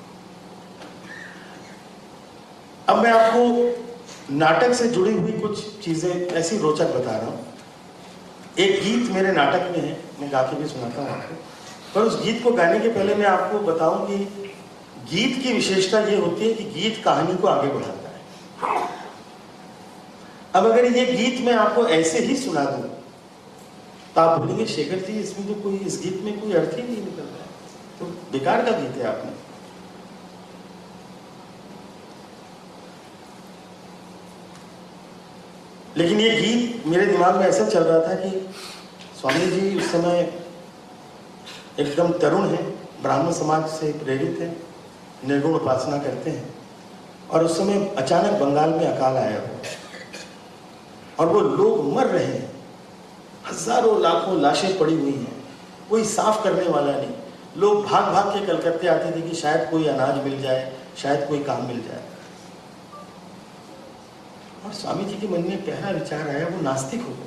अब मैं आपको नाटक से जुड़ी हुई कुछ चीजें ऐसी रोचक बता रहा हूं। एक गीत मेरे नाटक में है, मैं गा के भी सुनाता हूं आपको, पर उस गीत को गाने के पहले मैं आपको बताऊं कि गीत की विशेषता ये होती है कि गीत कहानी को आगे बढ़ाता है। अब अगर ये गीत मैं आपको ऐसे ही सुना दूं तो आप बोलेंगे शेखर जी इसमें तो कोई, इस गीत में कोई अर्थ ही नहीं निकल रहा है, तो बेकार का गीत है आपने। लेकिन ये गीत मेरे दिमाग में ऐसा चल रहा था कि स्वामी जी उस समय एकदम तरुण है, ब्राह्मण समाज से प्रेरित है, निर्गुण उपासना करते हैं, और उस समय अचानक बंगाल में अकाल आया हुआ और वो लोग मर रहे हैं, हजारों लाखों लाशें पड़ी हुई हैं, कोई साफ करने वाला नहीं। लोग भाग भाग के कलकत्ते आते थे कि शायद कोई अनाज मिल जाए, शायद कोई काम मिल जाए। और स्वामी जी के मन में पहला विचार आया, वो नास्तिक हो गए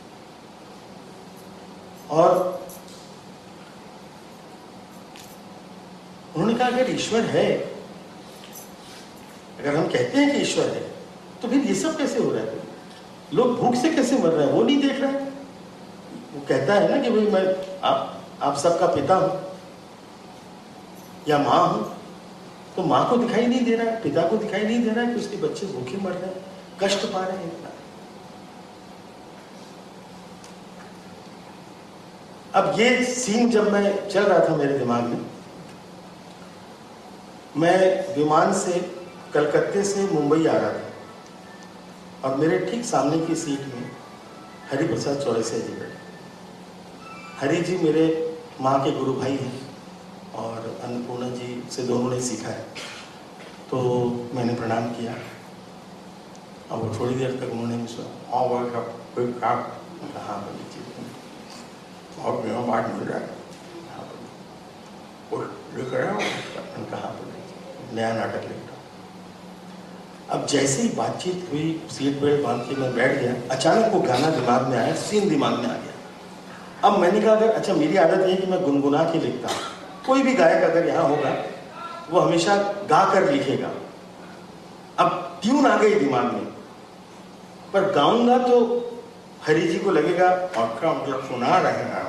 और उन्होंने कहा अगर ईश्वर है, अगर हम कहते हैं कि ईश्वर है, तो फिर ये सब कैसे हो रहा है? लोग भूख से कैसे मर रहे हैं, वो नहीं देख रहे हैं? वो कहता है ना कि भाई मैं आप सबका पिता हूं या मां हूं, तो मां को दिखाई नहीं दे रहा है, पिता को दिखाई नहीं दे रहा है कि उसके बच्चे भूखे मर रहे हैं, कष्ट पा रहे हैं इतना। अब ये सीन जब मैं चल रहा था मेरे दिमाग में, मैं विमान से कलकत्ते से मुंबई आ रहा था और मेरे ठीक सामने की सीट में हरि प्रसाद चौरसिया जी बैठे। हरि जी मेरे माँ के गुरु भाई हैं और अन्नपूर्णा जी से दोनों ने सीखा है। तो मैंने प्रणाम किया और वो थोड़ी देर तक उन्होंने मुझसे कहा पंडित जी और मेरा बात मिल रहा है, लिख रहे हो? कहा नया नाटक लिख रहा हूं। अब जैसे ही बातचीत हुई, सीट बेल्ट बांध के मैं बैठ गया, अचानक वो गाना दिमाग में आया, सीन दिमाग में आ गया। अब मैंने कहा अगर, अच्छा मेरी आदत है कि मैं गुनगुना के लिखता हूँ, कोई भी गायक अगर यहाँ होगा वो हमेशा गा कर लिखेगा। अब ट्यून आ गई दिमाग में, पर गाऊंगा तो हरि जी को लगेगा और क्या मतलब सुना रहे हैं।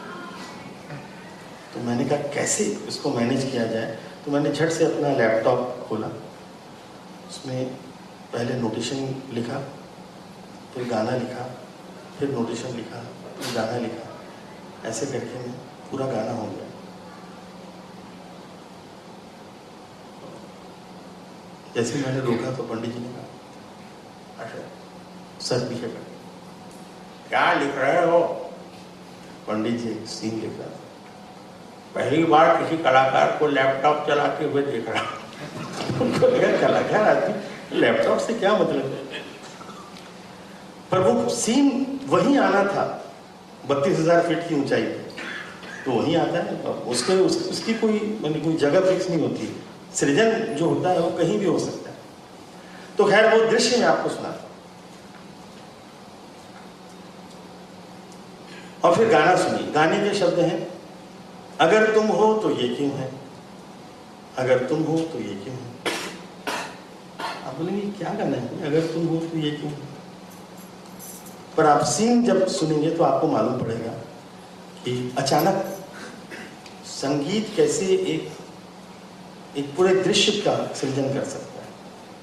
तो मैंने कहा कैसे इसको मैनेज किया जाए, तो मैंने झट से अपना लैपटॉप खोला, उसमें पहले नोटेशन लिखा, फिर गाना लिखा, फिर नोटेशन लिखा, फिर गाना लिखा, ऐसे करके मैं पूरा गाना हो गया। जैसे मैंने रोका तो पंडित जी ने कहा अच्छा सर भी है, क्या लिख रहे हो? पंडित जी सीन लिख रहा था, पहली बार किसी कलाकार को लैपटॉप चलाते हुए देख रहा हूं। उनको लगा कलाकार आदमी लैपटॉप से क्या मतलब है, पर वो सीन वहीं आना था 32,000 फीट की ऊंचाई पे, तो वहीं आता है। उसकी कोई जगह फिक्स नहीं होती, सृजन जो होता है वो कहीं भी हो सकता है। तो खैर वो दृश्य मैं आपको सुनाता हूं और फिर गाना सुनिए। गाने के शब्द हैं, अगर तुम हो तो ये क्यों है, अगर तुम हो तो ये क्यों है। आप बोलेंगे क्या गाना है, अगर तुम हो तो ये क्यों है, पर आप सीन जब सुनेंगे तो आपको मालूम पड़ेगा कि अचानक संगीत कैसे एक पूरे दृश्य का सृजन कर सकता है।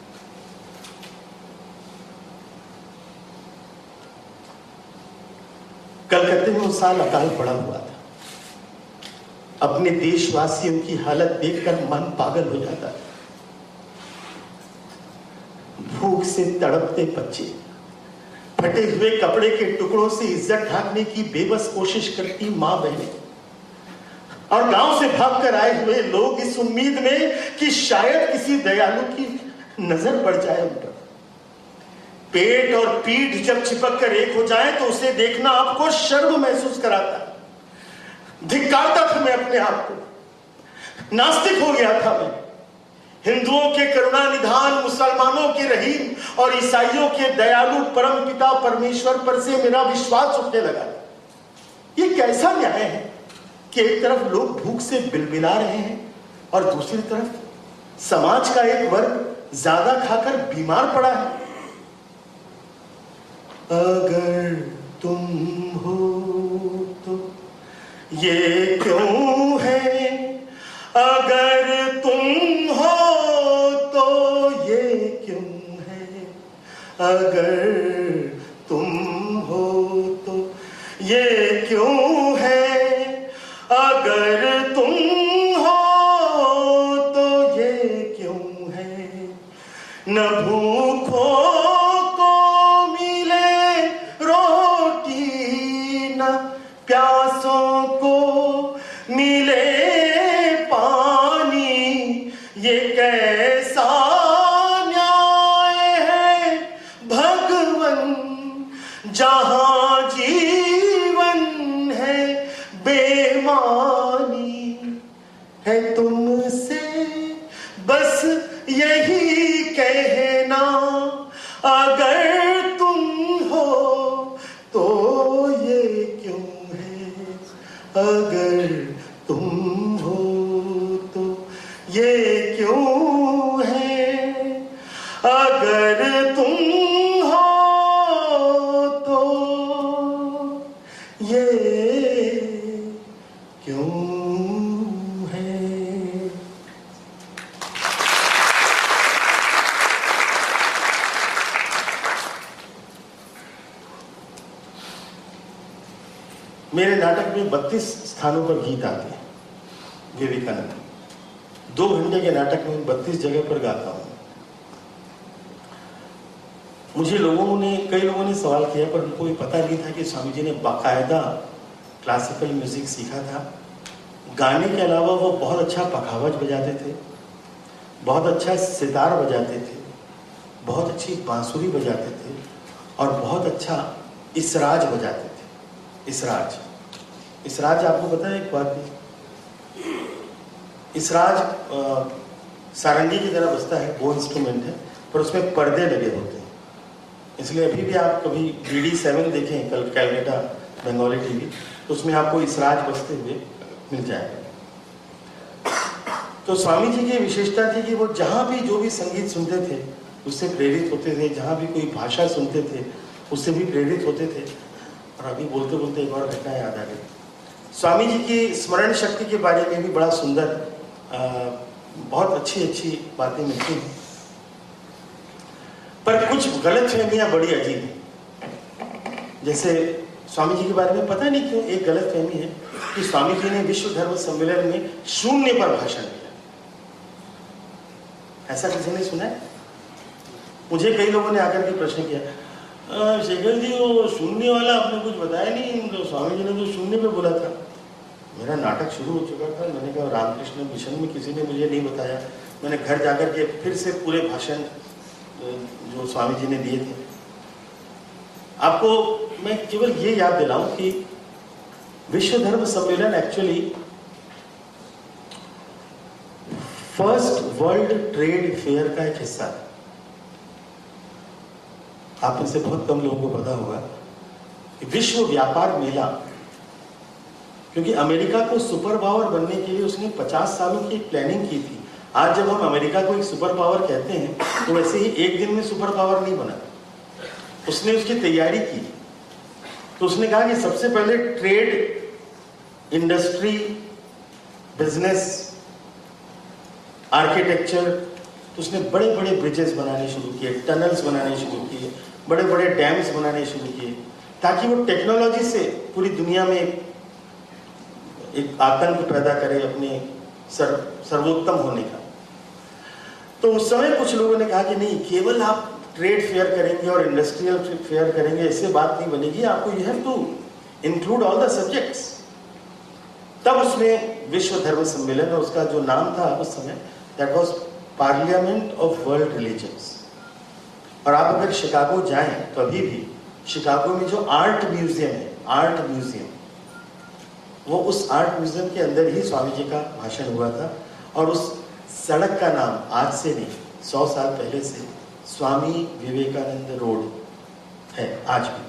कलकत्ते में उस साल अकाल पड़ा हुआ था। अपने देशवासियों की हालत देखकर मन पागल हो जाता है। भूख से तड़पते बच्चे, फटे हुए कपड़े के टुकड़ों से इज्जत ढांकने की बेबस कोशिश करती मां बहनें, और गांव से भागकर आए हुए लोग इस उम्मीद में कि शायद किसी दयालु की नजर पड़ जाए उन पर। पेट और पीठ जब चिपक कर एक हो जाए तो उसे देखना आपको शर्म महसूस कराता है। धिक्कारता था मैं अपने आप को, नास्तिक हो गया था मैं। हिंदुओं के करुणा निधान, मुसलमानों के रहीम और ईसाइयों के दयालु परम पिता परमेश्वर पर से मेरा विश्वास उठने लगा। ये कैसा न्याय है कि एक तरफ लोग भूख से बिलबिला रहे हैं और दूसरी तरफ समाज का एक वर्ग ज्यादा खाकर बीमार पड़ा है। अगर तुम हो तो ये क्यों है, अगर तुम हो तो ये क्यों है, अगर तुम हो तो ये क्यों है, अगर तुम हो तो ये क्यों है। न भूखों को मिले रोटी, न प्यासों को मिले पानी, ये कैसा न्याय है भगवन, जहां जीवन है बेमानी। है तुमसे बस यही कहना, अगर तुम हो तो ये क्यों है, अगर तुम हो तो ये क्यों है, अगर तुम हो तो ये क्यों है। मेरे नाटक में 32 स्थानों पर गीत आते हैं विवेकानंद। 2 घंटे के नाटक में 32 जगह पर गाता हूं। मुझे कई लोगों ने सवाल किया, पर उनको ये पता नहीं था कि स्वामी जी ने बाकायदा क्लासिकल म्यूजिक सीखा था। गाने के अलावा वो बहुत अच्छा पखावज बजाते थे, बहुत अच्छा सितार बजाते थे, बहुत अच्छी बांसुरी बजाते थे और बहुत अच्छा इसराज बजाते थे। इसराज आपको पता है एक बात नहीं? इसराज सारंगी की तरह बजता है, वो इंस्ट्रूमेंट है, पर उसमें पर्दे लगे होते हैं। इसलिए अभी भी आप कभी DD7 देखें, कैलकाटा बंगाली टीवी, तो उसमें आपको इसराज बजते हुए मिल जाएगा। तो स्वामी जी की विशेषता थी कि वो जहाँ भी जो भी संगीत सुनते थे उससे प्रेरित होते थे, जहाँ भी कोई भाषा सुनते थे उससे भी प्रेरित होते थे। और अभी बोलते बोलते एक और घटना याद आ गई। स्वामी जी की स्मरण शक्ति के बारे में भी बड़ा सुंदर बहुत अच्छी बातें मिलती हैं, पर कुछ गलत फहमियां बड़ी अजीब हैं। जैसे स्वामी जी के बारे में पता नहीं क्यों एक गलत फहमी है कि स्वामी जी ने विश्व धर्म सम्मेलन में शून्य पर भाषण दिया। ऐसा किसी ने सुना है? मुझे कई लोगों ने आकर के प्रश्न किया, शेखर जी वो शून्य वाला आपने कुछ बताया नहीं, तो स्वामी जी ने तो शून्य पे बोला था। मेरा नाटक शुरू हो चुका था, मैंने कहा रामकृष्ण मिशन में किसी ने मुझे नहीं बताया। मैंने घर जाकर के फिर से पूरे भाषण जो स्वामी जी ने दिए थे, आपको मैं केवल ये याद दिलाऊं कि विश्व धर्म सम्मेलन actually first world trade fair का एक हिस्सा है। आप में से बहुत कम लोगों को पता होगा कि विश्व व्यापार मेला, क्योंकि अमेरिका को सुपर पावर बनने के लिए उसने 50 सालों की प्लानिंग की थी। आज जब हम अमेरिका को एक सुपर पावर कहते हैं तो वैसे ही एक दिन में सुपर पावर नहीं बना, उसने उसकी तैयारी की। तो उसने कहा कि सबसे पहले ट्रेड, इंडस्ट्री, बिजनेस, आर्किटेक्चर, तो उसने बड़े बड़े ब्रिजेस बनाने शुरू किए, टनल्स बनाने शुरू किए, बड़े बड़े डैम्स बनाने शुरू किए, ताकि वो टेक्नोलॉजी से पूरी दुनिया में एक आतंक पैदा करे अपने सर्वोत्तम होने का। तो उस समय कुछ लोगों ने कहा कि नहीं, केवल आप ट्रेड फेयर करेंगे और इंडस्ट्रियल फेयर करेंगे, इससे बात नहीं बनेगी। आपको you have to include all the subjects. तब उसमें विश्व धर्म सम्मेलन, और उसका जो नाम था उस समय, that was parliament of world religions. और आप अगर शिकागो जाएं तो अभी भी शिकागो में जो आर्ट म्यूजियम है, आर्ट म्यूजियम, वो उस आर्ट म्यूजियम के अंदर ही स्वामी जी का भाषण हुआ था। और उस सड़क का नाम आज से नहीं, 100 साल पहले से स्वामी विवेकानंद रोड है आज भी।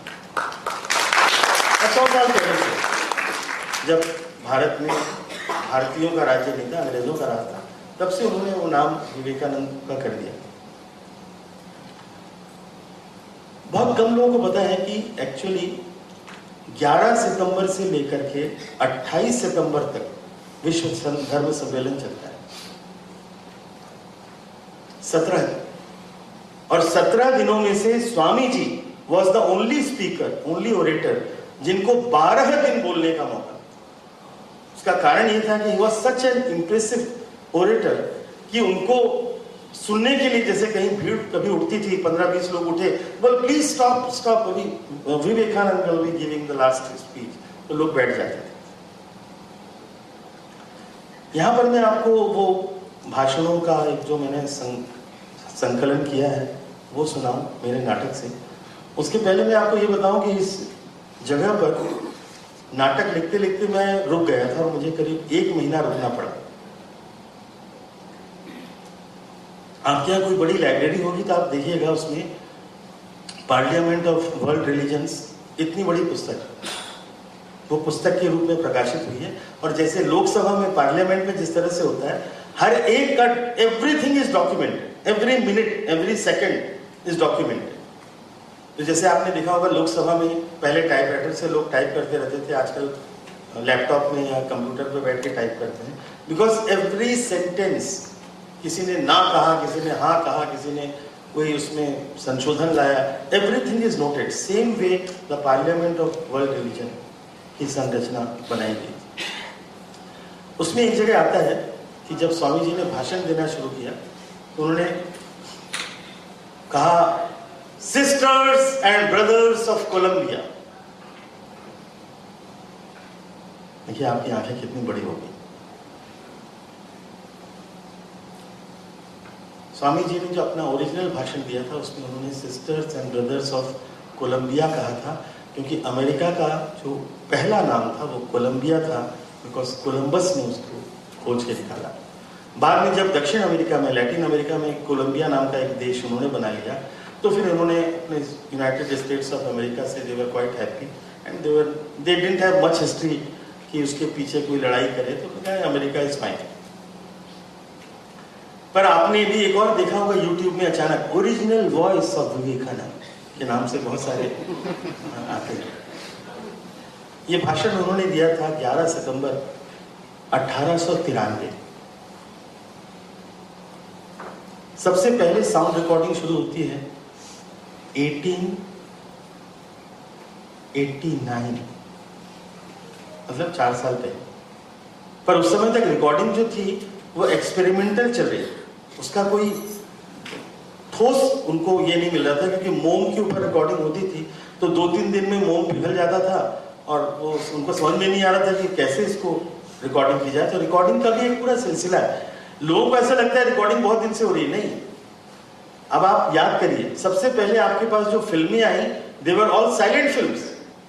100 साल पहले से, जब भारत में भारतीयों का राज्य नहीं था, अंग्रेजों का राज था, तब से उन्होंने वो नाम विवेकानंद का कर दिया। बहुत कम लोगों को पता है कि एक्चुअली 11 सितंबर से लेकर के 28 सितंबर तक विश्व धर्म सम्मेलन चलता है। 17 और 17 दिनों में से Swami ji was the only speaker, only orator जिनको 12 दिन बोलने का मौका। उसका कारण यह था कि he was such an impressive orator कि उनको सुनने के लिए जैसे कहीं भीड़ कभी उठती थी, 15-20 लोग उठे, बोल प्लीज स्टॉप स्टॉप, अभी Vivekanand will be giving the last speech, तो लोग बैठ जाते थे। यहां पर मैं आपको वो भाषणों का एक जो मैंने संकलन किया है वो सुनाऊं मेरे नाटक से। उसके पहले मैं आपको ये बताऊं कि इस जगह पर नाटक लिखते लिखते मैं रुक गया था और मुझे करीब 1 महीना रुकना पड़ा। आपके यहाँ कोई बड़ी लाइब्रेरी होगी तो आप देखिएगा, उसमें पार्लियामेंट ऑफ वर्ल्ड रिलीजन्स, इतनी बड़ी पुस्तक, वो पुस्तक के रूप में प्रकाशित हुई है। और जैसे लोकसभा में, पार्लियामेंट में जिस तरह से होता है, हर एक का everything is documented, every minute every second is documented. तो जैसे आपने देखा होगा लोकसभा में पहले टाइपराइटर से लोग टाइप करते रहते थे, आजकल लैपटॉप में या कंप्यूटर पे बैठ के टाइप करते हैं, बिकॉज एवरी सेंटेंस, किसी ने ना कहा, किसी ने हाँ कहा, किसी ने कोई उसमें संशोधन लाया, everything is noted. Same way the parliament of world religion की संरचना बनाई गई। उसमें एक जगह आता है कि जब स्वामी जी ने भाषण देना शुरू किया तो उन्होंने कहा, sisters and brothers of Columbia. देखिए आपकी आंखें कितनी बड़ी हो गई। स्वामी जी ने जो अपना ओरिजिनल भाषण दिया था उसमें उन्होंने sisters and brothers of Columbia कहा था, क्योंकि अमेरिका का जो पहला नाम था वो कोलंबिया था, बिकॉज कोलंबस ने उसको खोज के निकाला। बाद में जब दक्षिण अमेरिका में, लैटिन अमेरिका में कोलंबिया नाम का एक देश उन्होंने बना लिया, तो फिर उन्होंने अपने यूनाइटेड स्टेट्स ऑफ अमेरिका से they were quite happy and they didn't have much history कि उसके पीछे कोई लड़ाई करे, तो अमेरिका इज फाइन। पर आपने भी एक और देखा होगा यूट्यूब में, अचानक ओरिजिनल वॉइस ऑफ विवेकानंद के नाम से बहुत सारे आते हैं। ये भाषण उन्होंने दिया था 11 सितंबर 1893। सबसे पहले साउंड रिकॉर्डिंग शुरू होती है 1889, मतलब 4 साल पहले। पर उस समय तक रिकॉर्डिंग जो थी वो एक्सपेरिमेंटल चल रही, उसका कोई ठोस उनको ये नहीं मिल रहा था, क्योंकि मोम के ऊपर रिकॉर्डिंग होती थी तो 2-3 दिन में मोम पिघल जाता था और वो उनको समझ में नहीं आ रहा था कि कैसे इसको रिकॉर्डिंग की जाए। तो रिकॉर्डिंग का भी एक पूरा सिलसिला है। लोगों को ऐसा लगता है रिकॉर्डिंग बहुत दिन से हो रही है, नहीं। अब आप याद करिए, सबसे पहले आपके पास जो फिल्में आई, they were all silent films.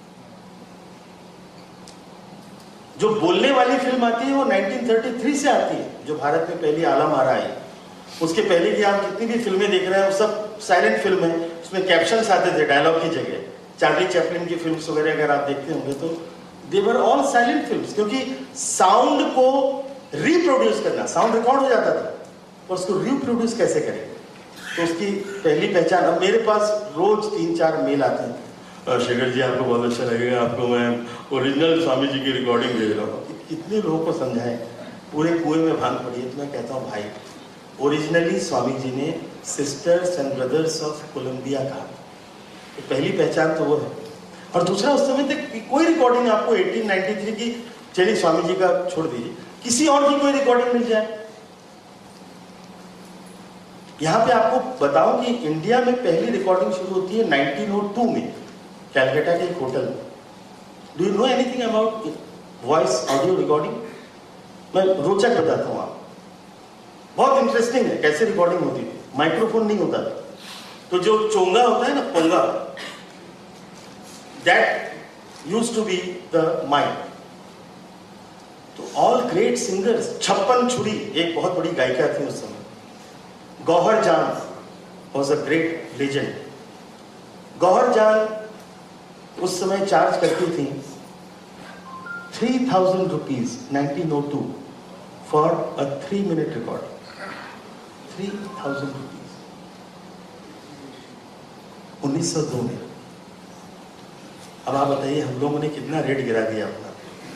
जो बोलने वाली फिल्म आती है वो 1933 से आती है, जो भारत में पहली आला मारा आई। उसके पहले की आप जितनी भी फिल्में देख रहे हैं वो सब साइलेंट फिल्म है, उसमें कैप्शंस आते थे डायलॉग की जगह। चार्ली चैपलिन की फिल्म्स वगैरह अगर आप देखते होंगे तो they were all silent films, क्योंकि साउंड को रिप्रोड्यूस करना, साउंड रिकॉर्ड हो जाता था और उसको रिप्रोड्यूस कैसे करें, तो उसकी पहली पहचान। अब मेरे पास रोज 3-4 मेल आते हैं, शेखर जी आपको बहुत अच्छा लगेगा, आपको मैं ओरिजिनल स्वामी जी की रिकॉर्डिंग भेज रहा हूँ। कितने लोगों को समझाएं, पूरे कुएं में भांग पड़ी है। तो मैं कहता हूँ भाई, ओरिजिनली स्वामी जी ने sisters and brothers of Columbia कहा, तो पहली पहचान तो वो है। और दूसरा, उस समय तक कोई रिकॉर्डिंग आपको 1893 की, चलिए स्वामी जी का छोड़ दीजिए, किसी और की कोई रिकॉर्डिंग मिल जाए यहाँ पे आपको बताऊं कि इंडिया में पहली रिकॉर्डिंग शुरू होती है 1902 में कैलकाटा के एक होटल में। Do you know anything about voice audio recording? मैं रोचक बताता हूँ आपको, बहुत इंटरेस्टिंग है कैसे रिकॉर्डिंग होती है। माइक्रोफोन नहीं होता, तो जो चोंगा होता है ना, पोंगा, that used to be the mic. तो all great singers, Chhappan Chhuri एक बहुत बड़ी गायिका थी उस समय, Gauhar Jaan was a great legend. Gauhar Jaan उस समय चार्ज करती थी 3000 rupees 1902 for a 3 minute recording. 3000 rupees 1902 में। अब आप बताइए हम लोगों ने कितना रेट गिरा दिया अपना।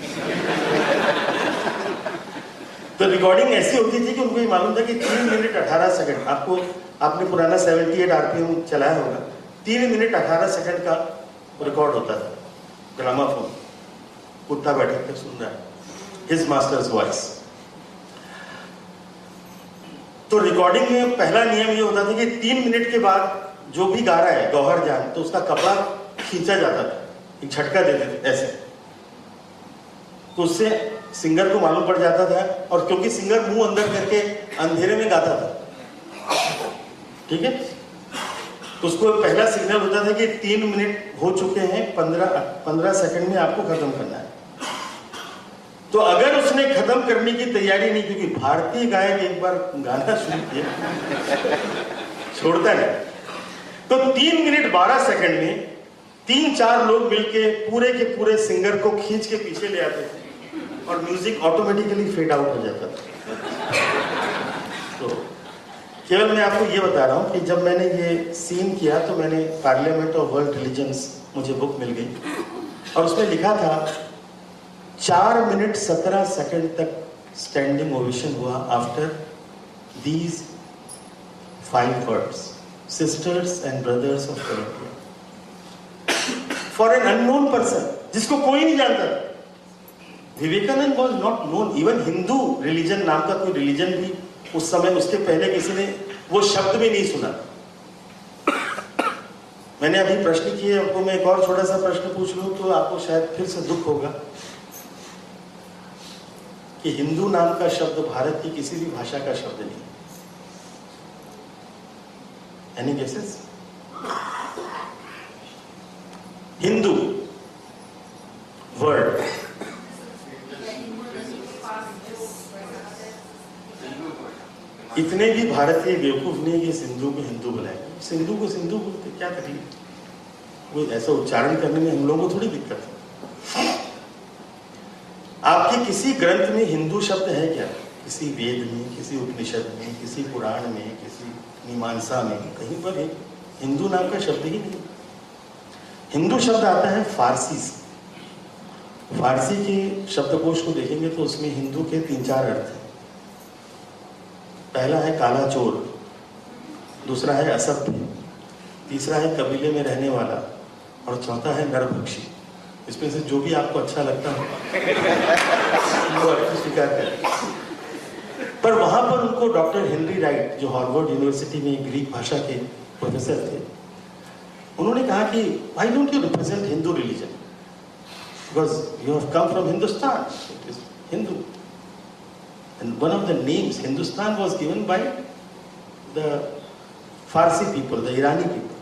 तो रिकॉर्डिंग ऐसी होती थी कि उनको ये मालूम था कि 3 मिनट 18 सेकंड, आपने पुराना 78 आरपीएम चलाया होगा, 3 मिनट 18 सेकंड का रिकॉर्ड होता था। ग्रामाफोन, कुत्ता बैठक कर सुन रहा है, हिज मास्टर्स वॉइस। तो रिकॉर्डिंग में पहला नियम ये होता था कि 3 मिनट के बाद जो भी गा रहा है गौहर जान, तो उसका कपड़ा खींचा जाता था, एक झटका देते थे ऐसे, तो उससे सिंगर को मालूम पड़ जाता था। और क्योंकि सिंगर मुंह अंदर करके अंधेरे में गाता था, ठीक है, तो उसको पहला सिग्नल होता था कि 3 मिनट हो चुके हैं, 15 सेकंड में आपको खत्म करना है। तो अगर उसने खत्म करने की तैयारी नहीं, क्योंकि भारतीय गायक एक बार गाना शुरू किया छोड़ता नहीं, तो 3 मिनट 12 सेकंड में 3-4 लोग मिलके पूरे के पूरे सिंगर को खींच के पीछे ले आते थे और म्यूजिक ऑटोमेटिकली फेड आउट हो जाता था। तो केवल मैं आपको ये बता रहा हूँ कि जब मैंने ये सीन किया तो मैंने पार्लियामेंट ऑफ वर्ल्ड रिलीजन्स, मुझे बुक मिल गई और उसमें लिखा था 4 मिनट 17 सेकंड तक स्टैंडिंग ओवेशन हुआ after these 5 words, sisters and brothers of करेंटिया, फॉर एन अननोन पर्सन, जिसको कोई नहीं जानता था। Vivekanand was not known, even Hindu religion नाम का कोई रिलीजन भी उस समय, उसके पहले किसी ने वो शब्द भी नहीं सुना। मैंने अभी प्रश्न किए, आपको मैं एक और छोटा सा प्रश्न पूछ लूं तो आपको शायद फिर से दुख होगा कि हिंदू नाम का शब्द भारत की किसी भी भाषा का शब्द नहीं। Any guesses? हिंदू वर्ड, इतने भी भारतीय बेवकूफ नहीं कि सिंधु को हिंदू बुलाएंगे। सिंधु को सिंधु बोलते, क्या तकलीफ? वो ऐसा उच्चारण करने में हम लोगों को थोड़ी दिक्कत है। आपके किसी ग्रंथ में हिंदू शब्द है क्या? किसी वेद में, किसी उपनिषद में, किसी पुराण में, किसी मीमांसा में, कहीं पर हिंदू नाम का शब्द ही नहीं। हिंदू शब्द आता है फारसी से। फारसी के शब्दकोश को देखेंगे तो उसमें हिंदू के 3-4 अर्थ हैं। पहला है काला चोर, दूसरा है असभ्य, तीसरा है कबीले में रहने वाला, और चौथा है नरभक्षी। इसमें से जो भी आपको अच्छा लगता हो वो स्वीकार करें। पर वहां पर उनको डॉक्टर हेनरी राइट, जो हार्वर्ड यूनिवर्सिटी में ग्रीक भाषा के प्रोफेसर थे, उन्होंने कहा कि why don't you represent Hindu religion, because you have come from Hindustan, it is Hindu. And one of the names, Hindustan, was given by the Farsi people, the Irani people.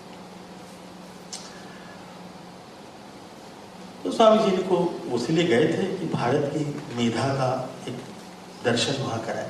तो स्वामी जी को उसलिए गए थे कि भारत की मेधा का एक दर्शन वहां कराए।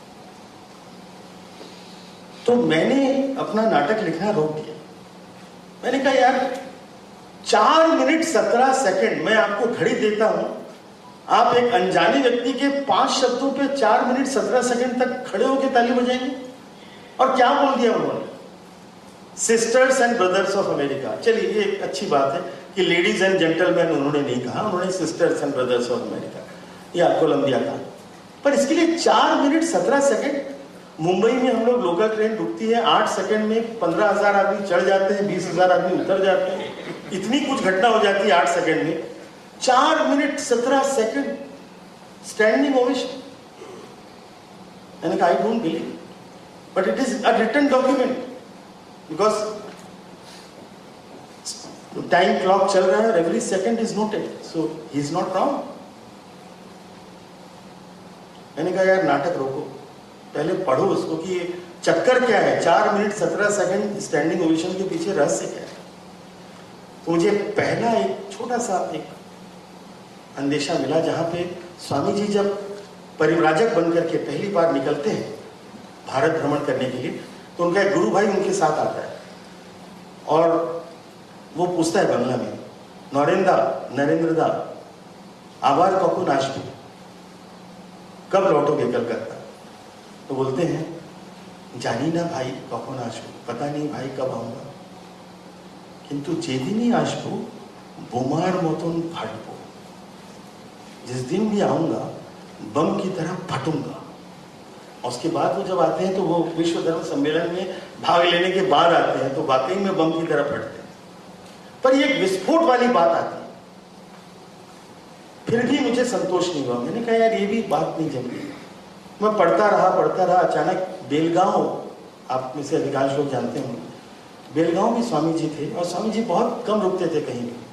तो मैंने अपना नाटक लिखना रोक दिया। मैंने कहा यार 4 मिनट 17 सेकंड मैं आपको घड़ी देता हूं, आप एक अनजाने व्यक्ति के 5 शब्दों पे 4 मिनट 17 सेकंड तक खड़े होकर ताली बजाएंगे। और क्या बोल दिया उन्होंने? Sisters and brothers of America. चलिए ये एक अच्छी बात है कि लेडीज एंड जेंटलमैन उन्होंने नहीं कहा, उन्होंने sisters and brothers of America या कोलंबिया कहा। पर इसके लिए 4 मिनट 17 सेकंड। मुंबई में हम लोग लोकल ट्रेन रुकती है, 8 सेकंड में 15,000 आदमी चढ़ जाते हैं, 20,000 आदमी उतर जाते हैं, इतनी कुछ घटना हो जाती है 8 सेकंड में। 4 मिनट 17 सेकंड स्टैंडिंग ओवेशन। मैंने कहा I don't believe. but it is a written document because time clock चल रहा है, every second is noted, so he is not wrong. मैंने कहा यार नाटक रोको, पहले पढ़ो उसको कि चक्कर क्या है, 4 मिनट 17 सेकंड स्टैंडिंग ओवेशन के पीछे रहस्य क्या है. तो मुझे पहला एक छोटा सा एक अंदेशा मिला जहां पे स्वामी जी जब परिव्राजक बनकर के पहली बार निकलते हैं भारत भ्रमण करने के लिए, तो उनका एक गुरु भाई उनके साथ आता है और वो पूछता है बंगला में, नरेंद्रदा आभार कखुन आसबे, कब लौटोगे कलकत्ता. तो बोलते हैं जानी ना भाई कखुन आसबो, पता नहीं भाई कब आऊंगा, किंतु जेदिनই आसबो বোমার মতন ফাটবো, जिस दिन भी आऊंगा बम की तरह फटूंगा. उसके बाद वो जब आते हैं तो वो विश्व धर्म सम्मेलन में भाग लेने के बाद आते हैं तो वाकई में बम की तरह फटते हैं. पर ये एक विस्फोट वाली बात आती है, फिर भी मुझे संतोष नहीं हुआ. मैंने कहा यार ये भी बात नहीं जम रही. मैं पढ़ता रहा. अचानक बेलगांव, आप में से अधिकांश लोग जानते होंगे, बेलगांव में स्वामी जी थे और स्वामी जी बहुत कम रुकते थे कहीं भी.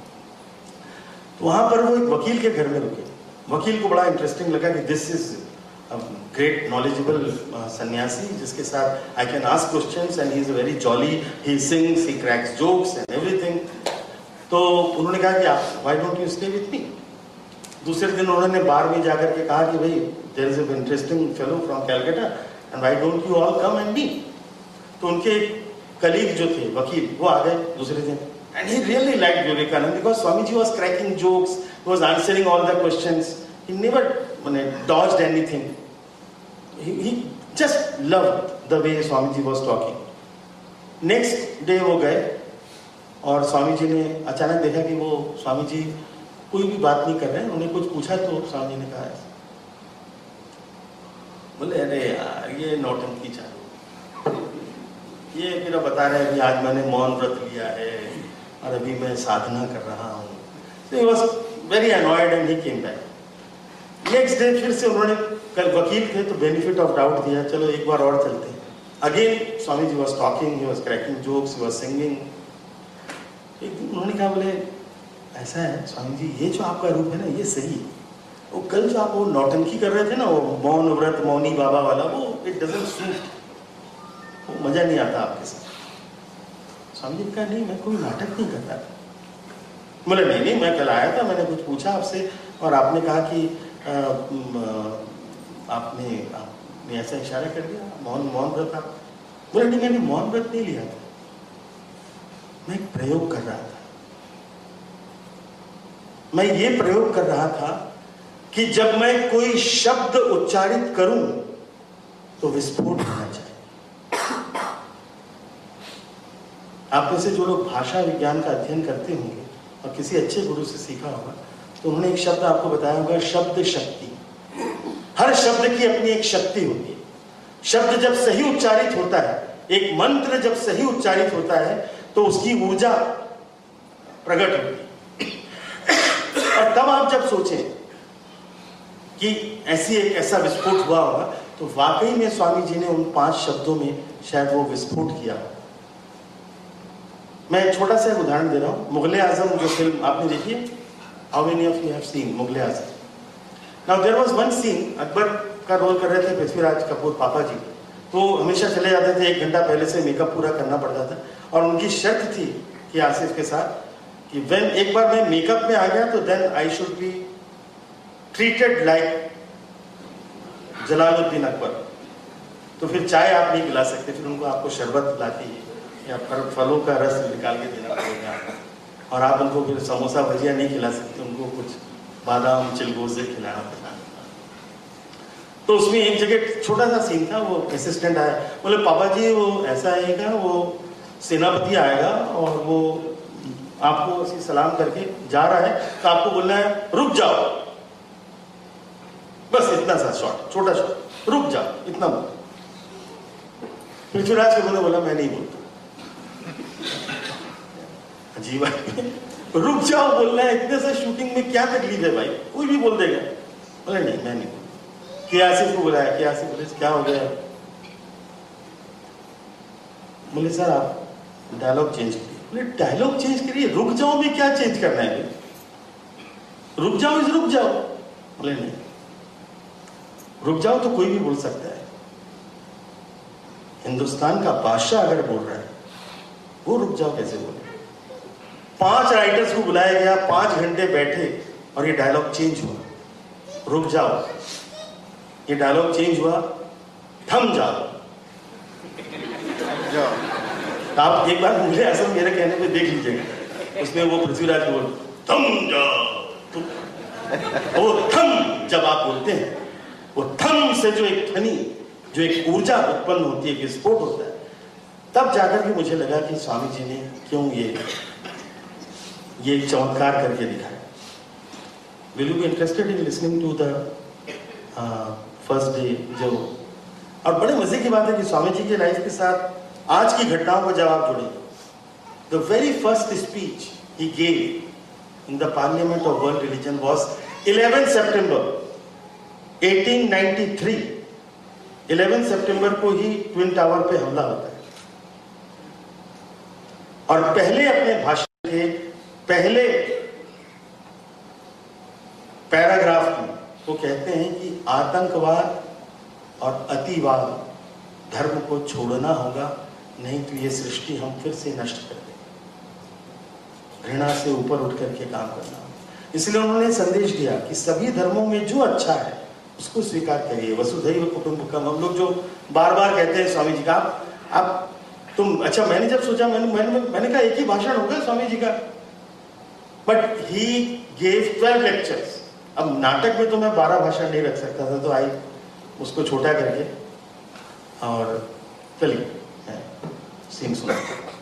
तो वहां पर वो एक वकील के घर में रुके. वकील को बड़ा इंटरेस्टिंग लगा कि दिस इज ग्रेट नॉलेजेबल सन्यासी जिसके साथ I can ask questions and he is very jolly, he sings, he cracks jokes and everything. तो उन्होंने कहा कि आप why don't you stay with me. दूसरे दिन उन्होंने बार में जाकर के कहा कि भाई there is a interesting fellow from Calcutta and why don't you all come and me. तो उनके कलीग जो थे वकील वो आ गए दूसरे दिन and he really liked Vivekanand because Swami ji was cracking jokes, he was answering all the questions, he never dodged anything. He just loved the way Swami ji was talking. Next day वो गए और स्वामी जी ने अचानक देखा कि वो स्वामी जी कोई भी बात नहीं कर रहे हैं. उन्हें कुछ पूछा तो स्वामी जी ने कहा, बोले अरे यार ये नौटंकी चालू, ये मेरा बता रहे हैं कि आज मैंने मौन व्रत लिया है और अभी मैं साधना कर रहा हूँ. So he was very annoyed and he came back. Next day फिर से उन्होंने, कल वकील थे तो बेनिफिट ऑफ डाउट दिया, चलो एक बार और चलते हैं. Again Swami ji was talking, he was cracking jokes, he was singing. एक दिन उन्होंने कहा, बोले ऐसा है स्वामी जी ये जो आपका रूप है ना ये सही है, वो कल जो आप वो नौटंकी कर रहे थे ना, वो मौन व्रत मौनी बाबा वाला, वो इट डजंट सूट, वो मजा नहीं आता आपके साथ. स्वामी जी कहा नहीं मैं कोई नाटक नहीं करता. बोले नहीं मैं कल आया था, मैंने कुछ पूछा आपसे और आपने कहा कि आपने ऐसा इशारा कर दिया मौन व्रत. आप बोले नहीं मैंने मौन व्रत नहीं लिया था, मैं एक प्रयोग कर रहा था. मैं ये प्रयोग कर रहा था कि जब मैं कोई शब्द उच्चारित करूं तो विस्फोट होना चाहिए. आप में से जो लोग भाषा विज्ञान का अध्ययन करते होंगे और किसी अच्छे गुरु से सीखा होगा तो उन्होंने एक शब्द आपको बताया होगा, शब्द शक्ति. हर शब्द की अपनी एक शक्ति होती है. शब्द जब सही उच्चारित होता है, एक मंत्र जब सही उच्चारित होता है तो उसकी ऊर्जा प्रकट होती है. और तब आप जब सोचें कि ऐसा विस्फोट हुआ होगा तो वाकई में स्वामी जी ने उन 5 शब्दों में शायद वो विस्फोट किया. मैं एक छोटा सा एक उदाहरण दे रहा हूं. मुगले आजम जो फिल्म आपने देखी है, How many of you have seen Mughal e Azam? Now there was one scene, Akbar का रोल कर रहे थे पृथ्वीराज कपूर पापा जी. तो हमेशा चले जाते थे, 1 घंटा पहले से मेकअप पूरा करना पड़ता था और उनकी शर्त थी कि आसिफ के साथ कि when एक बार मैं मेकअप में आ गया तो then I should be treated like Jalaluddin Akbar. तो फिर चाय आप नहीं पिला सकते, फिर उनको आपको शरबत लाती या फलों का रस निकाल के देना पड़ेगा और आप उनको फिर समोसा भजिया नहीं खिला सकते, उनको कुछ बादाम चिलगोजे खिलाना पड़ता. तो उसमें एक जगह छोटा सा सीन था, वो असिस्टेंट आया, बोले पापा जी वो ऐसा आएगा, वो सेनापति आएगा और वो आपको ऐसी सलाम करके जा रहा है तो आपको बोलना है रुक जाओ. बस इतना सा शॉट, छोटा शॉट, रुक जाओ, इतना बोल. पृथ्वीराज कपूर ने बोला मैं नहीं बोलता. अजीब है, रुक जाओ बोलना है, इतने से शूटिंग में क्या तकलीफ है भाई, कोई भी बोल देगा. बोले नहीं मैं नहीं बोलता. कि आसिफ को बुलाया, कि आसिफ बोले क्या हो गया. बोले सर आप डायलॉग चेंज करिए। बोले डायलॉग चेंज करिए, रुक जाओ में क्या चेंज करना है? रुक जाओ इस रुक जाओ। बोले नहीं, रुक जाओ तो कोई भी बोल सकता है, हिंदुस्तान का बादशाह अगर बोल रहा है वो रुक जाओ कैसे बोले? 5 राइटर्स को बुलाया गया, 5 घंटे बैठे और ये डायलॉग चेंज हुआ। रुक जाओ, ये डायलॉग चेंज हुआ, थम जाओ। आप एक बार मुझे ऐसा मेरे कहने पे देख लीजिएगा, उसमें वो पृथ्वीराज बोल थम जाओ, तो वो थम जब आप बोलते हैं, वो थम से जो एक ध्वनि, जो एक ऊर्जा उत्पन्न होती है, विस्फोट होता है, तब जाकर के मुझे लगा कि स्वामी जी ने क्यों ये चमत्कार करके दिखाया। Will you be interested in listening to the first day? जो और बड़े मजे की बात है कि स्वामी जी के लाइफ के साथ आज की घटनाओं को जब आप जोड़ें, the very first speech he gave in the parliament of world religion was 11 September 1893। 11 सितंबर को ही ट्विन टावर पे हमला होता है और पहले अपने भाषण के पहले पैराग्राफ में वो कहते हैं कि आतंकवाद और अतिवाद धर्म को छोड़ना होगा, नहीं तो ये सृष्टि हम फिर से नष्ट कर देंगे। घृणा से ऊपर उठ करके काम करना होगा। इसलिए उन्होंने संदेश दिया कि सभी धर्मों में जो अच्छा है उसको स्वीकार करिए। वसुधैव कुटुंबकम, हम लोग जो बार बार कहते हैं स्वामी जी का, आप तुम अच्छा, मैंने जब सोचा मैंने कहा एक ही भाषण होगा स्वामी जी का, बट ही गेव 12 लेक्चर्स। अब नाटक में तो मैं 12 भाषण नहीं रख सकता था, तो आई उसको छोटा करके और चलिए सीन सुना।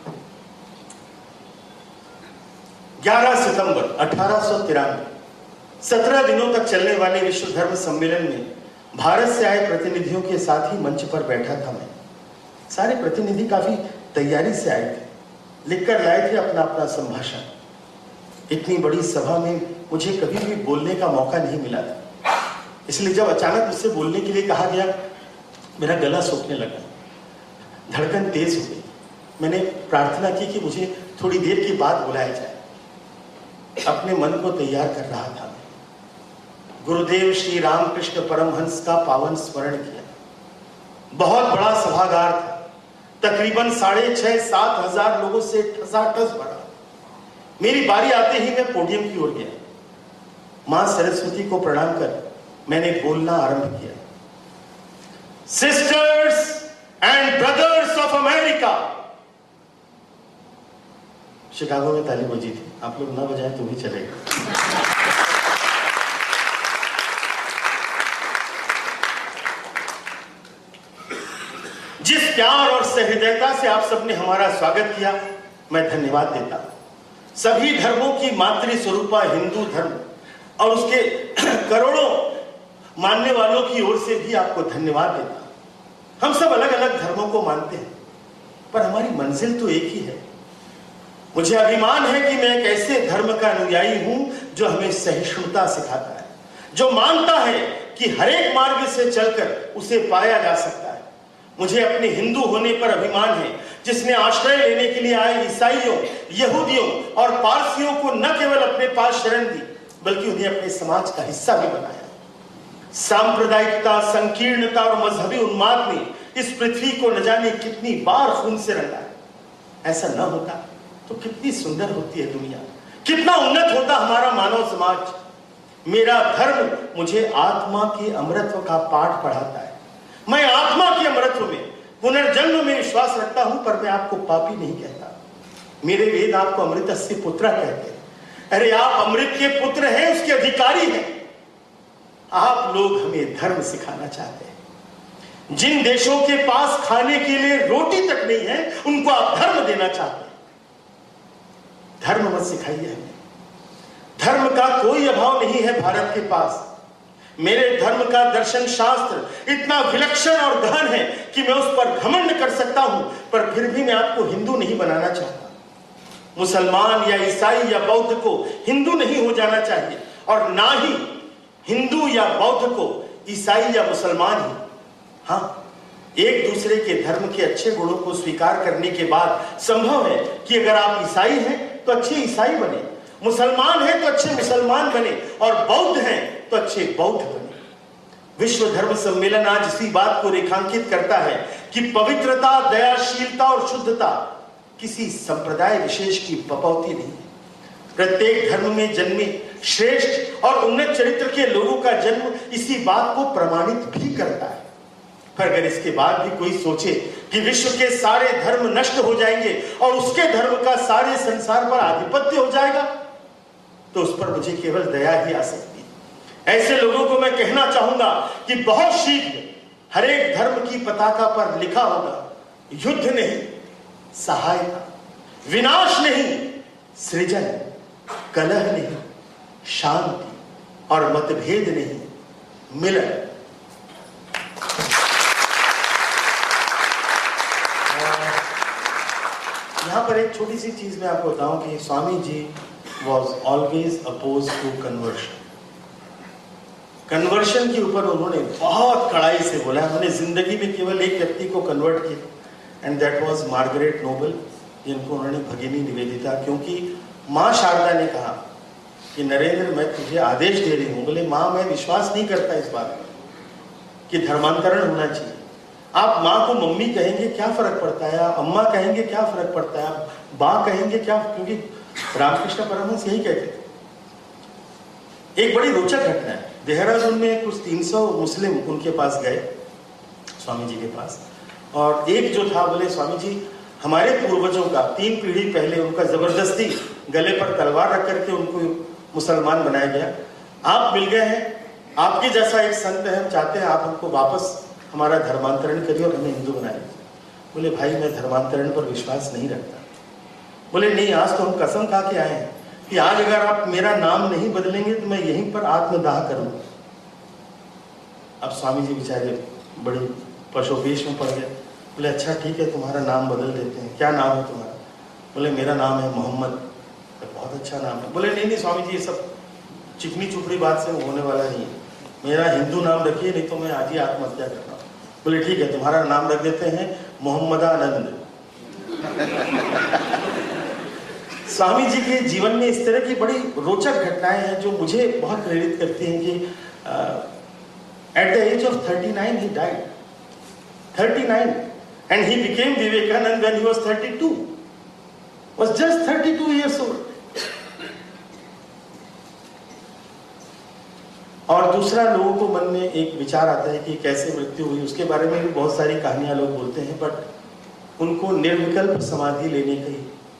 11 सितंबर 1893 17 दिनों तक चलने वाले विश्व धर्म सम्मेलन में भारत से आए प्रतिनिधियों के साथ ही मंच पर बैठा था मैं। सारे प्रतिनिधि काफी तैयारी से आए थे, लिखकर लाए थे अपना अपना संभाषण। इतनी बड़ी सभा में मुझे कभी भी बोलने का मौका नहीं मिला था, इसलिए जब अचानक मुझसे बोलने के लिए कहा गया, मेरा गला सूखने लगा, धड़कन तेज हो गई। मैंने प्रार्थना की कि मुझे थोड़ी देर के बाद बुलाया जाए। अपने मन को तैयार कर रहा था मैं। गुरुदेव श्री रामकृष्ण परमहंस का पावन स्मरण किया। बहुत बड़ा सभागार था, तकरीबन 6,500-7 हजार लोगों से ठसाठस भरा। मेरी बारी आते ही मैं पोडियम की ओर गया। मां सरस्वती को प्रणाम कर मैंने बोलना आरंभ किया। Sisters and brothers of America. Chicago में ताली बजी थी, आप लोग ना बजाएं तो भी चलेगा। जिस प्यार और सहृदयता से आप सबने हमारा स्वागत किया, मैं धन्यवाद देता हूं। सभी धर्मों की मातृ स्वरूपा हिंदू धर्म और उसके करोड़ों मानने वालों की ओर से भी आपको धन्यवाद देता हूं। हम सब अलग अलग धर्मों को मानते हैं, पर हमारी मंजिल तो एक ही है। मुझे अभिमान है कि मैं एक ऐसे धर्म का अनुयायी हूं जो हमें सहिष्णुता सिखाता है, जो मानता है कि हर एक मार्ग से चलकर उसे पाया जा सकता है। मुझे अपने हिंदू होने पर अभिमान है, जिसने आश्रय लेने के लिए आए ईसाइयों, यहूदियों और पारसियों को न केवल अपने पास शरण दी, बल्कि उन्हें अपने समाज का हिस्सा भी बनाया। सांप्रदायिकता, संकीर्णता और मजहबी उन्माद ने इस पृथ्वी को न जाने कितनी बार खून से रंगा है। ऐसा न होता तो कितनी सुंदर होती है दुनिया, कितना उन्नत होता हमारा मानव समाज। मेरा धर्म मुझे आत्मा के अमृतत्व का पाठ पढ़ाता है। मैं आत्मा के अमृतत्व में, पुनर्जन्म में विश्वास रखता हूं, पर मैं आपको पापी नहीं कहता। मेरे वेद आपको अमृतस्य पुत्र कहते हैं। अरे आप अमृत के पुत्र हैं, उसके अधिकारी हैं। आप लोग हमें धर्म सिखाना चाहते हैं। जिन देशों के पास खाने के लिए रोटी तक नहीं है, उनको आप धर्म देना चाहते हैं। धर्म मत सिखाइए हमें। धर्म का कोई अभाव नहीं है भारत के पास। मेरे धर्म का दर्शन शास्त्र इतना विलक्षण और गहन है कि मैं उस पर घमंड कर सकता हूं, पर फिर भी मैं आपको हिंदू नहीं बनाना चाहता। मुसलमान या ईसाई या बौद्ध को हिंदू नहीं हो जाना चाहिए, और ना ही हिंदू या बौद्ध को ईसाई या मुसलमान ही। हाँ, एक दूसरे के धर्म के अच्छे गुणों को स्वीकार करने के बाद संभव है कि अगर आप ईसाई हैं तो अच्छे ईसाई बने, मुसलमान हैं तो अच्छे मुसलमान बने, और बौद्ध हैं तो अच्छे बौद्ध बने। विश्व धर्म सम्मेलन आज इसी बात को रेखांकित करता है कि पवित्रता, दयाशीलता और शुद्धता किसी संप्रदाय विशेष की बपौती नहीं है। प्रत्येक धर्म में जन्मे श्रेष्ठ और उन्नत चरित्र के लोगों का जन्म इसी बात को प्रमाणित भी करता है। पर अगर इसके बाद भी कोई सोचे कि विश्व के सारे धर्म नष्ट हो जाएंगे और उसके धर्म का सारे संसार पर आधिपत्य हो जाएगा, तो उस पर मुझे केवल दया ही आ सकती है। ऐसे लोगों को मैं कहना चाहूंगा कि बहुत शीघ्र हर एक धर्म की पताका पर लिखा होगा, युद्ध नहीं सहायता, विनाश नहीं सृजन, कलह नहीं शांति, और मतभेद नहीं मिलन। यहां पर एक छोटी सी चीज मैं आपको बताऊं कि Swami ji was always oppose to conversion. Conversion के ऊपर उन्होंने बहुत कड़ाई से बोला। उन्होंने जिंदगी में केवल एक व्यक्ति को कन्वर्ट किया, and that was Margaret Noble, जिनको उन्होंने भगिनी निवेदिता, क्योंकि माँ शारदा ने कहा कि नरेंद्र मैं तुझे आदेश दे रही हूं। बोले माँ मैं विश्वास नहीं करता इस बात में कि धर्मांतरण होना चाहिए। आप माँ को मम्मी कहेंगे क्या फर्क पड़ता है, आप अम्मा कहेंगे क्या फर्क पड़ता है, आप बा कहेंगे क्या, क्योंकि रामकृष्ण परमहंस यही कहते थे। एक बड़ी रोचक घटना है, देहरादून में कुछ 300 मुस्लिम उनके पास गए, स्वामी जी के पास, और एक जो था बोले स्वामी जी हमारे पूर्वजों का 3 पीढ़ी पहले उनका जबरदस्ती गले पर तलवार रख करके उनको मुसलमान बनाया गया, आप मिल गए हैं, आपके जैसा एक संत है, हम चाहते हैं आप हमको वापस हमारा धर्मांतरण करिए और हमें हिंदू बनाइए। बोले भाई मैं धर्मांतरण पर विश्वास नहीं रखता। बोले नहीं, आज तो हम कसम खा के आए हैं कि आज अगर आप मेरा नाम नहीं बदलेंगे तो मैं यहीं पर आत्मदाह करूंगा। अब स्वामी जी बेचारे बड़ी पशोपेश में पड़ गए। बोले अच्छा ठीक है तुम्हारा नाम बदल देते हैं, क्या नाम है तुम्हारा? बोले मेरा नाम है मोहम्मद। बहुत अच्छा नाम है। बोले नहीं नहीं स्वामी जी ये सब चिकनी चुपड़ी बात से होने वाला नहीं है, मेरा हिंदू नाम रखिए नहीं तो मैं आज ही आत्महत्या करता हूँ। बोले ठीक है तुम्हारा नाम रख देते हैं मोहम्मदानंद। स्वामी जी के जीवन में इस तरह की बड़ी रोचक घटनाएं हैं जो मुझे बहुत प्रेरित करती हैं कि at the age of 39 he died, 39, and he became Vivekananda when he was 32, was just 32 years old. और दूसरा लोगों को मन में एक विचार आता है कि कैसे मृत्यु हुई, उसके बारे में भी बहुत सारी कहानियां लोग बोलते हैं, बट उनको निर्विकल्प समाधि लेने की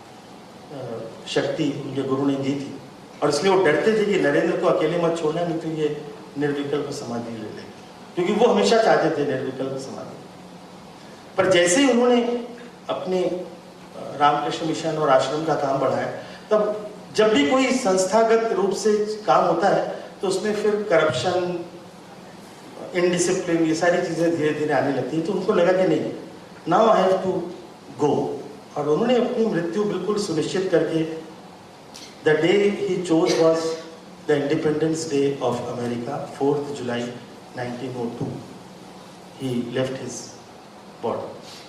शक्ति उनके गुरु ने दी थी, और इसलिए वो डरते थे कि नरेंद्र को अकेले मत छोड़ना नहीं तो ये निर्विकल्प समाधि ले ले, क्योंकि वो हमेशा चाहते थे निर्विकल्प समाधि। पर जैसे ही उन्होंने अपने रामकृष्ण मिशन और आश्रम का काम बढ़ाया, तब जब भी कोई संस्थागत रूप से काम होता है तो उसमें फिर करप्शन, इनडिसिप्लिन, ये सारी चीजें धीरे धीरे आने लगती हैं। तो उनको लगा कि नहीं, now I have to go, और उन्होंने अपनी मृत्यु बिल्कुल सुनिश्चित करके the day he chose was the independence day of America, 4 July 1902 he left his body.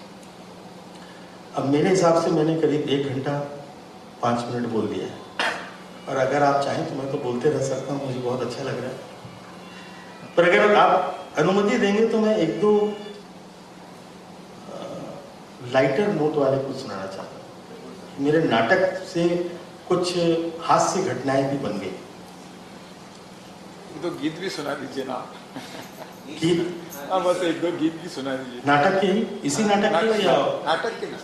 अब मेरे हिसाब से मैंने करीब 1 घंटा 5 मिनट बोल दिया है, और अगर आप चाहें तो मैं तो बोलते रह सकता हूँ, मुझे बहुत अच्छा लग रहा है, पर अगर आप अनुमति देंगे तो मैं 1-2 लाइटर नोट वाले कुछ सुनाना चाहता हूँ। मेरे नाटक से कुछ हास्य घटनाएं भी बन गई। तो गीत भी सुना दीजिए ना। गीत? बस 1-2 गीत भी सुना दीजिए। नाटक के ही, इसी नाटक के या नाटक के?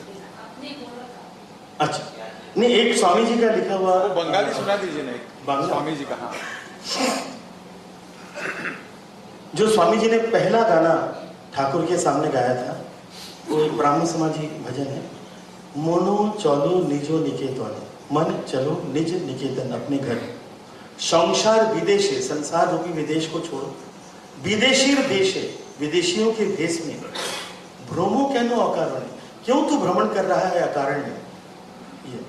अच्छा नहीं, एक स्वामी जी का लिखा हुआ वो बंगाली सुना दीजिए ना, एक स्वामी जी का। हाँ, जो स्वामी जी ने पहला गाना ठाकुर के सामने गाया था, वो एक ब्राह्मण समाजी भजन है, मोनो चलो निजो निकेतन, मन चलो निज निकेतन, अपने घर। संसार विदेशे, संसार रूपी विदेश को छोड़ो, विदेशीर देशे, विदेशियों के देश में भ्रमो कैनो अकारण, क्यों तू भ्रमण कर रहा है अकारण में। ये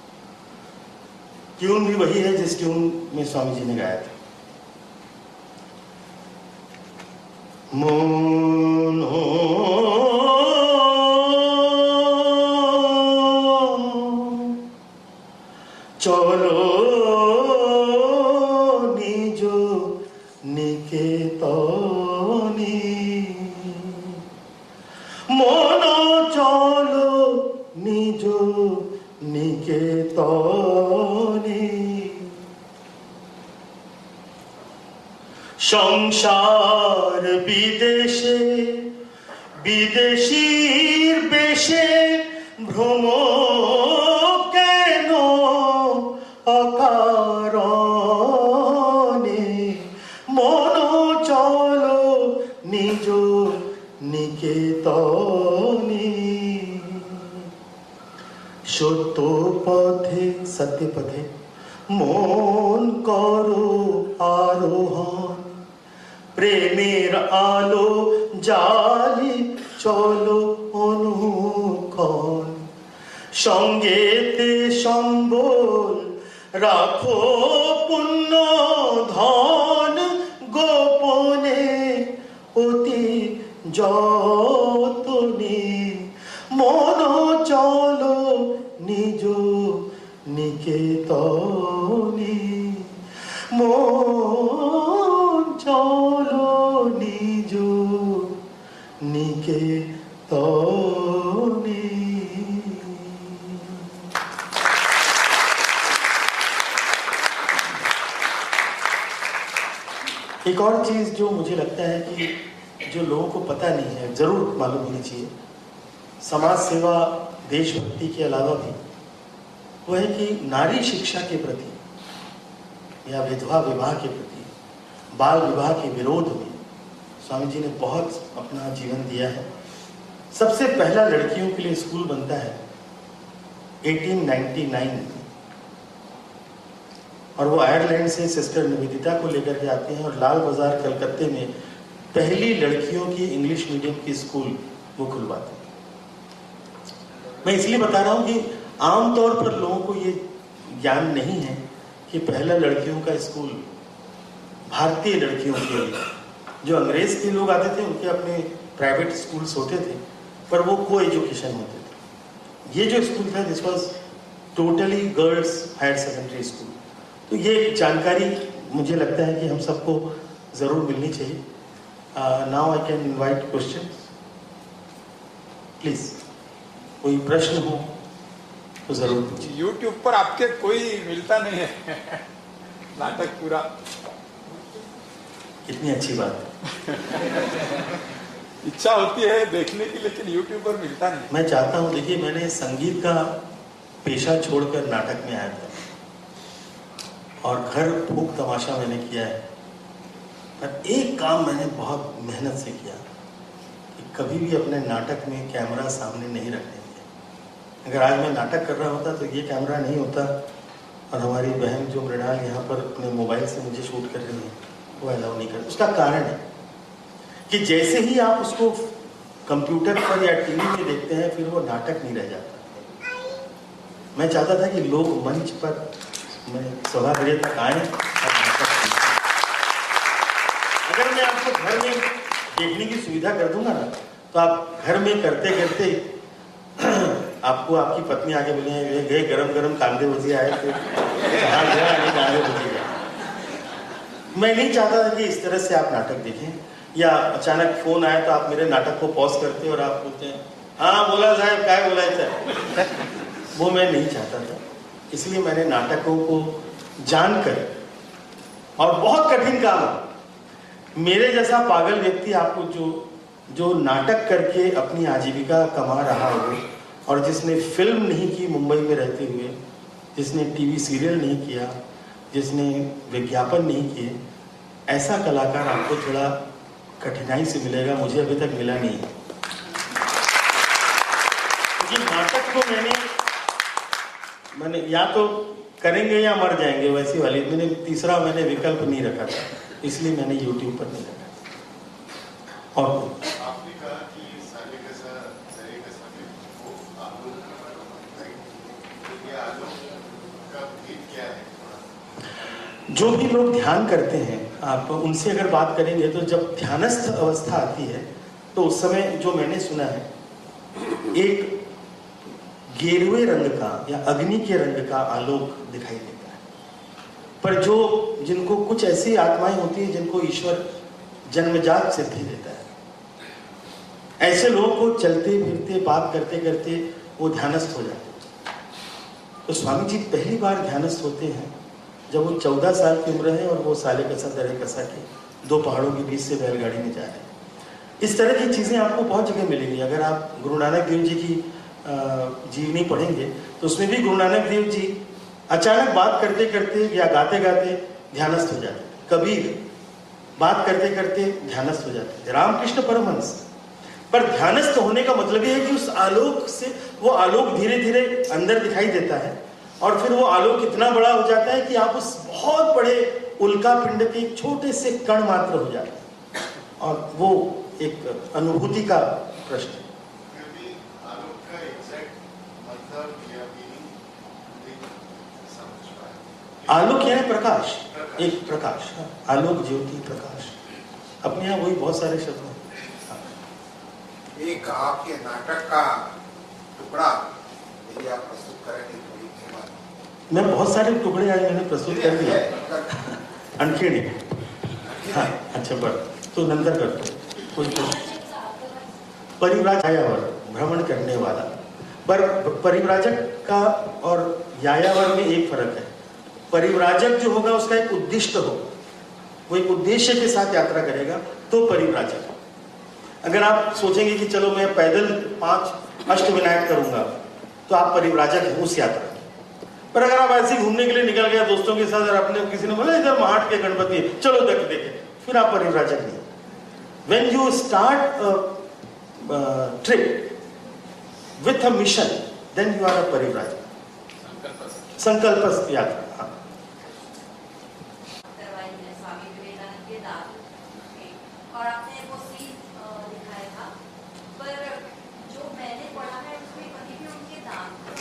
ट्यून भी वही है जिस ट्यून में स्वामी जी ने गाया था। मोनो निजो निकेतनी মন চলো নিজ নিকেতনে সংসার বিদেশে বিদেশীর বেশে ভ্রম কেন অকারণে মন চলো নিজ নিকেতনে সত্য পথে সত্য পথে মন করো আরোহণ প্রেমের আলো জালি চলো অনুক্ষণ সঙ্গেতে সম্বল রাখো পুণ্য ধন গোপনে অতি যতনে মন চলো নিজ নিকেতনে মন চলো নিজ নিকেতনে एक और चीज जो मुझे लगता है कि जो लोगों को पता नहीं है जरूर मालूम होनी चाहिए समाज सेवा देशभक्ति के अलावा भी वो है कि नारी शिक्षा के प्रति या विधवा विवाह के प्रति बाल विवाह के विरोध में स्वामी जी ने बहुत अपना जीवन दिया है। सबसे पहला लड़कियों के लिए स्कूल बनता है 1899 में और वो आयरलैंड से सिस्टर निवेदिता को लेकर के आते हैं और लाल बाजार कलकत्ते में पहली लड़कियों की इंग्लिश मीडियम की स्कूल वो खुलवाते हैं। मैं इसलिए बता रहा हूं कि आमतौर पर लोगों को ये ज्ञान नहीं है कि पहला लड़कियों का स्कूल भारतीय लड़कियों के लिए, जो अंग्रेज के लोग आते थे उनके अपने प्राइवेट स्कूल्स होते थे पर वो को एजुकेशन होते थे। ये जो स्कूल था this was totally girls higher secondary school. तो ये जानकारी मुझे लगता है कि हम सबको जरूर मिलनी चाहिए। Now I can invite questions please. कोई प्रश्न हो तो जरूर पूछिए। YouTube पर आपके कोई मिलता नहीं है नाटक पूरा। कितनी अच्छी बात है। इच्छा होती है देखने की लेकिन YouTube पर मिलता नहीं। मैं चाहता हूँ, देखिए मैंने संगीत का पेशा छोड़कर नाटक में आया था और घर फूक तमाशा मैंने किया है, पर एक काम मैंने बहुत मेहनत से किया कि कभी भी अपने नाटक में कैमरा सामने नहीं रखने दिया। अगर आज मैं नाटक कर रहा होता तो ये कैमरा नहीं होता और हमारी बहन जो मृणाल यहाँ पर अपने मोबाइल से मुझे शूट कर रही है वो अलाउ नहीं कर। उसका कारण है कि जैसे ही आप उसको कंप्यूटर पर या टीवी में देखते हैं फिर वो नाटक नहीं रह जाता। मैं चाहता था कि लोग मंच पर मैं सभागृह तक आए और नाटक सीखें। अगर मैं आपको घर में देखने की सुविधा कर दूंगा ना तो आप घर में करते करते आपको आपकी पत्नी आगे बोलेंगे गए गरम गरम कांदे भजिए आए थे कहाँ गया नहीं कांदे भजिए। मैं नहीं चाहता था कि इस तरह से आप नाटक देखें या अचानक फोन आए तो आप मेरे नाटक को पॉज करते और आप बोलते हैं हाँ बोला साहब क्या बोला था। वो मैं नहीं चाहता था, इसलिए मैंने नाटकों को जानकर, और बहुत कठिन काम है, मेरे जैसा पागल व्यक्ति आपको जो नाटक करके अपनी आजीविका कमा रहा हो और जिसने फिल्म नहीं की मुंबई में रहते हुए, जिसने टीवी सीरियल नहीं किया, जिसने विज्ञापन नहीं किए, ऐसा कलाकार आपको थोड़ा कठिनाई से मिलेगा। मुझे अभी तक मिला नहीं है। क्योंकि नाटक को मैंने या तो करेंगे या मर जाएंगे वैसी वाली, मैंने तीसरा विकल्प नहीं रखा था, इसलिए मैंने YouTube पर नहीं रखा। और आपने कहा कि साले का साले वो आलू का भेद क्या है? जो भी लोग ध्यान करते हैं आप उनसे अगर बात करेंगे तो जब ध्यानस्थ अवस्था आती है तो उस समय जो मैंने सुना है एक गेरुए रंग का या अग्नि के रंग का आलोक दिखाई देता है। पर जो जिनको कुछ ऐसी आत्माएं होती हैं जिनको ईश्वर जन्मजात सिद्धि देता है, ऐसे लोगों को चलते फिरते बात करते करते वो ध्यानस्थ हो जाते हैं। तो स्वामी जी पहली बार ध्यानस्थ होते हैं जब वो 14 साल की उम्र है और वो साले कसा दरे कसा के 2 पहाड़ों के बीच से बैलगाड़ी में जा रहे हैं। इस तरह की चीजें आपको बहुत जगह मिलेंगी। अगर आप गुरु नानक देव जी की जीवनी पढ़ेंगे तो उसमें भी गुरु नानक देव जी अचानक बात करते करते या गाते गाते ध्यानस्थ हो जाते थे। कबीर बात करते करते ध्यानस्थ हो जाते थे। रामकृष्ण परमहंस। पर ध्यानस्थ होने का मतलब यह है कि उस आलोक से वो आलोक धीरे धीरे अंदर दिखाई देता है और फिर वो आलोक इतना बड़ा हो जाता है कि आप उस बहुत बड़े उल्का पिंड के एक छोटे से कण मात्र हो जाते हैं और वो एक अनुभूति का प्रश्न है। आलोक क्या है? प्रकाश, एक प्रकाश, आलोक ज्योति प्रकाश, अपने यहाँ वही बहुत सारे शब्द हैं। एक आपके नाटक का टुकड़ा यदि आप प्रस्तुत करेंगे थोड़ी देर बाद। मैं बहुत सारे टुकड़े आज मैंने प्रस्तुत कर दिए। अनखेड़ी, हाँ अच्छा, बस तो नंतर करते कोई परिव्राजक यायावर, भ्रमण करने वाला। पर परिव्राजक का और यायावर में एक फर्क है। परिव्राजक जो होगा उसका एक उद्दिष्ट होगा, वो एक उद्देश्य के साथ यात्रा करेगा तो परिव्राजक। अगर आप सोचेंगे कि चलो मैं पैदल 5 अष्टविनायक करूंगा तो आप परिव्राजक हैं उस यात्रा में। पर अगर आप ऐसे घूमने के लिए निकल गए दोस्तों के साथ और अपने किसी ने बोला इधर महाट के गणपति है, चलो देखे, फिर आप परिव्राजक नहीं। When you start a trip with a mission, then you are a परिव्राजक। संकल्प यात्रा। हाँ। स्वामी विवेकानंद के दाद और आपने वो सीन दिखाया था, पर जो मैंने पढ़ा है उसमें कहीं भी उनके दाद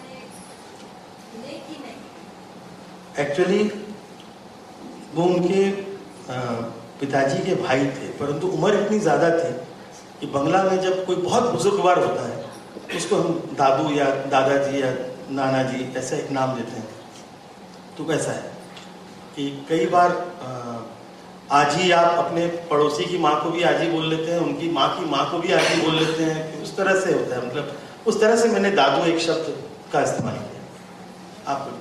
नहीं। एक्चुअली वो उनके पिताजी के भाई थे, परंतु उम्र इतनी ज्यादा थी कि बंगला में जब कोई बहुत बुजुर्गवार होता है उसको हम दादू या दादाजी या नाना जी ऐसा एक नाम देते हैं। तो कैसा है कि कई बार आजी, आप अपने पड़ोसी की माँ को भी आजी बोल लेते हैं, उनकी माँ की माँ को भी आजी बोल लेते हैं, उस तरह से होता है। मतलब उस तरह से मैंने दादू एक शब्द का इस्तेमाल किया। आप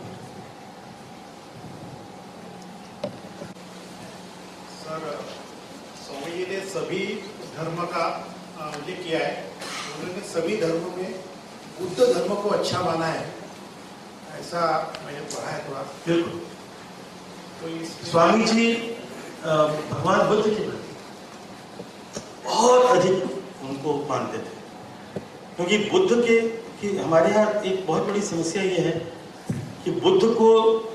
सर, स्वामी जी ने सभी धर्म का उल्लेख किया है। उन्होंने सभी धर्मों में बुद्ध धर्म को अच्छा माना है, ऐसा मैंने पढ़ा है थोड़ा। बिल्कुल। तो स्वामी जी भगवान बुद्ध के प्रति बहुत अधिक उनको मानते थे, क्योंकि बुद्ध की हमारे यहाँ एक बहुत बड़ी समस्या ये है कि बुद्ध को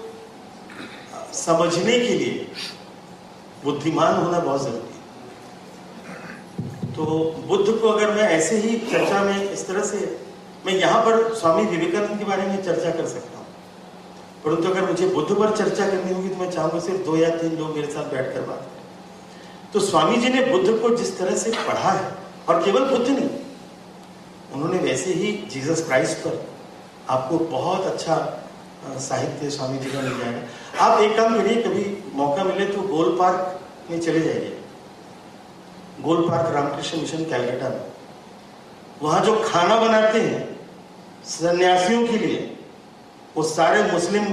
समझने के लिए बुद्धिमान होना बहुत जरूरी है। तो बुद्ध को अगर मैं ऐसे ही चर्चा में इस तरह से, मैं यहाँ पर स्वामी विवेकानंद के बारे में चर्चा कर सकता हूँ, परंतु अगर मुझे बुद्ध पर चर्चा करनी होगी तो मैं चाहूंगा सिर्फ 2 या 3 लोग मेरे साथ बैठकर बात करें। तो स्वामी जी ने बुद्ध को जिस तरह से पढ़ा है, और केवल बुद्ध नहीं, उन्होंने वैसे ही जीसस क्राइस्ट पर आपको बहुत अच्छा साहित्य स्वामी जी का मिल जाएगा। आप एक काम करिए, कभी मौका मिले तो गोल पार्क में चले जाइए। गोल पार्क रामकृष्ण मिशन कैलकाटा में, वहां जो खाना बनाते हैं सन्यासियों के लिए, वो सारे मुस्लिम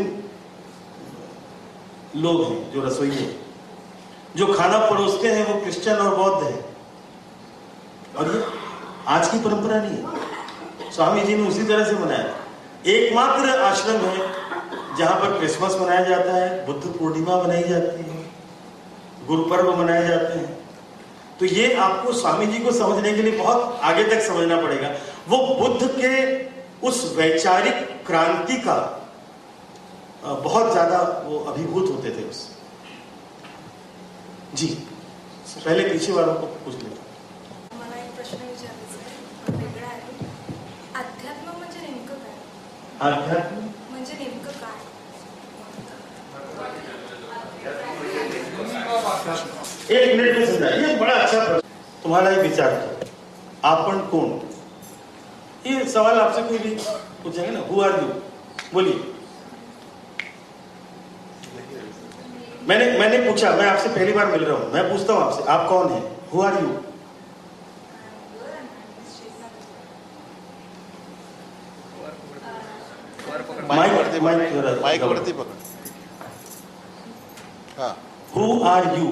लोग हैं जो रसोई हैं। जो खाना परोसते हैं वो क्रिश्चियन और बौद्ध हैं। और ये आज की परंपरा नहीं है, स्वामी जी ने उसी तरह से बनाया। एकमात्र आश्रम है जहां पर क्रिसमस मनाया जाता है, बुद्ध पूर्णिमा मनाई जाती है, गुरुपर्व मनाए जाते हैं। तो ये आपको स्वामी जी को समझने के लिए बहुत आगे तक समझना पड़ेगा। वो बुद्ध के उस वैचारिक क्रांति का बहुत ज्यादा वो अभिभूत होते थे उससे। जी, पहले पीछे वालों को पूछ लेता। मला एक प्रश्न विचारायचा आहे, वेगळा आहे। अध्यात्म म्हणजे नेमकं काय? अध्यात्म म्हणजे नेमकं काय? एक मिनट में समझा। ये बड़ा अच्छा प्रश्न तुम्हारा ही विचार था। आपन कौन? ये सवाल आपसे कोई भी पूछेंगे ना, हु आर यू, बोलिए। मैंने पूछा, मैं आपसे पहली बार मिल रहा हूँ, मैं पूछता हूँ आपसे, आप कौन हैं? Who are you? माइक वरती पकड़. हाँ. Who are you?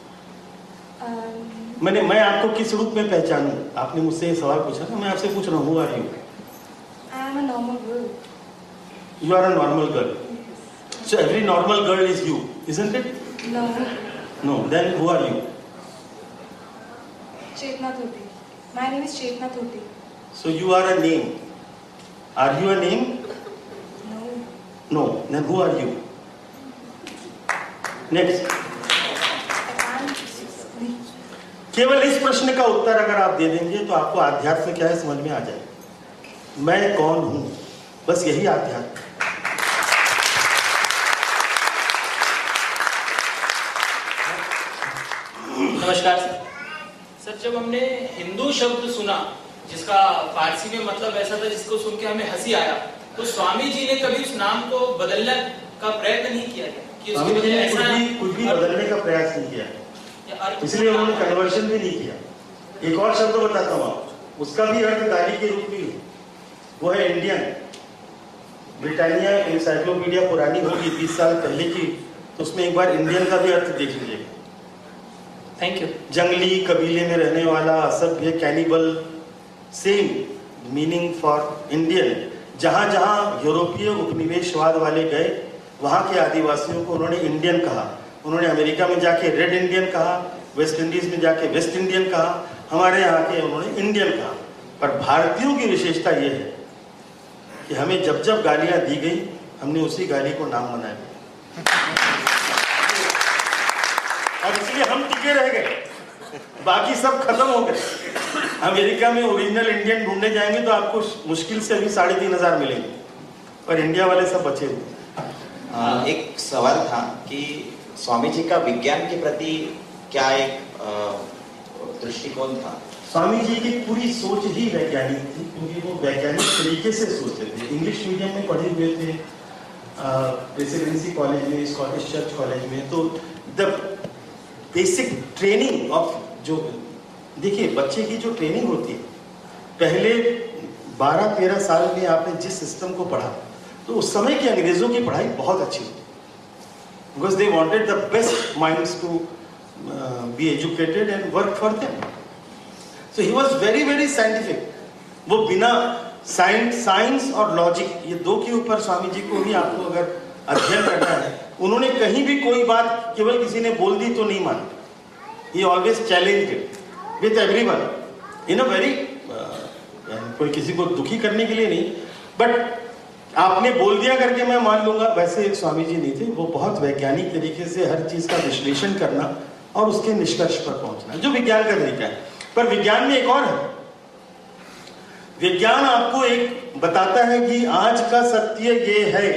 मैं आपको किस रूप में पहचानूं? आपने मुझसे ये सवाल पूछा ना, मैं आपसे पूछ रहा हूँ, who are you? I am a normal girl. You are a normal girl. So every normal girl is you, isn't it? No. No. Then who are you? Chetna Thoti. My name is Chetna Thoti. So you are a name. Are you a name? No. No. Then who are you? Next. I can't speak. केवल इस प्रश्न का उत्तर अगर आप दे देंगे तो आपको आध्यात्म क्या है समझ में आ जाए. मैं कौन हूं, बस यही आध्यात्म. नमस्कार सर, जब हमने हिंदू शब्द सुना जिसका फारसी में मतलब ऐसा था जिसको सुन के हमें हंसी आया, तो स्वामी जी ने कभी उस नाम को बदलने का प्रयत्न नहीं किया कि स्वामी जी ने कुछ भी बदलने का प्रयास नहीं किया, इसलिए उन्होंने कन्वर्शन भी नहीं किया. एक और शब्द बताता हूँ आपको, उसका भी अर्थ गाली के रूप में है, वो है इंडियन. ब्रिटानिया एनसाइक्लोपीडिया पुरानी होगी 30 साल पहले की, तो उसमें एक बार इंडियन का भी अर्थ देख लीजिएगा. Thank you. जंगली कबीले में रहने वाला, असभ्य, cannibal, same meaning for Indian. जहां जहां यूरोपीय उपनिवेशवाद वाले गए वहां के आदिवासियों को उन्होंने इंडियन कहा. उन्होंने अमेरिका में जाके रेड इंडियन कहा, वेस्ट इंडीज में जाके वेस्ट इंडियन कहा, हमारे यहाँ के उन्होंने इंडियन कहा. पर भारतीयों की विशेषता यह है कि हमें जब जब गालियां दी गई हमने उसी गाली को नाम बनाया और इसलिए हम टिके रह गए, बाकी सब खत्म हो गए. अमेरिका में ओरिजिनल इंडियन ढूंढने जाएंगे तो आपको मुश्किल से अभी 3,500 मिलेंगे, पर इंडिया वाले सब बचे हुए. एक सवाल था कि स्वामी जी का विज्ञान के प्रति क्या एक दृष्टिकोण था? स्वामी जी की पूरी सोच ही वैज्ञानिक थी, क्योंकि वो वैज्ञानिक तरीके से सोचते थे. इंग्लिश मीडियम में पढ़े हुए थे, प्रेसिडेंसी कॉलेज में, स्कॉटिश चर्च कॉलेज में. तो द बेसिक ट्रेनिंग ऑफ, जो देखिए बच्चे की जो ट्रेनिंग होती है, पहले 12-13 साल में आपने जिस सिस्टम को पढ़ा, तो उस समय की अंग्रेजों की पढ़ाई बहुत अच्छी होती, because they wanted the best minds to be educated and work for them. So he was very very scientific. वो बिना साइंस और लॉजिक, ये दो के ऊपर स्वामी जी को भी आपको अगर अध्ययन करना है, उन्होंने कहीं भी कोई बात केवल किसी ने बोल दी तो नहीं मानी. He always challenged it with everyone in a very, कोई किसी को दुखी करने के लिए नहीं, बट आपने बोल दिया करके मैं मान लूंगा, वैसे स्वामी जी नहीं थे. वो बहुत वैज्ञानिक तरीके से हर चीज का विश्लेषण करना और उसके निष्कर्ष पर पहुंचना, जो विज्ञान का तरीका है. पर विज्ञान में एक और है. विज्ञान आपको एक बताता है कि आज का सत्य ये है.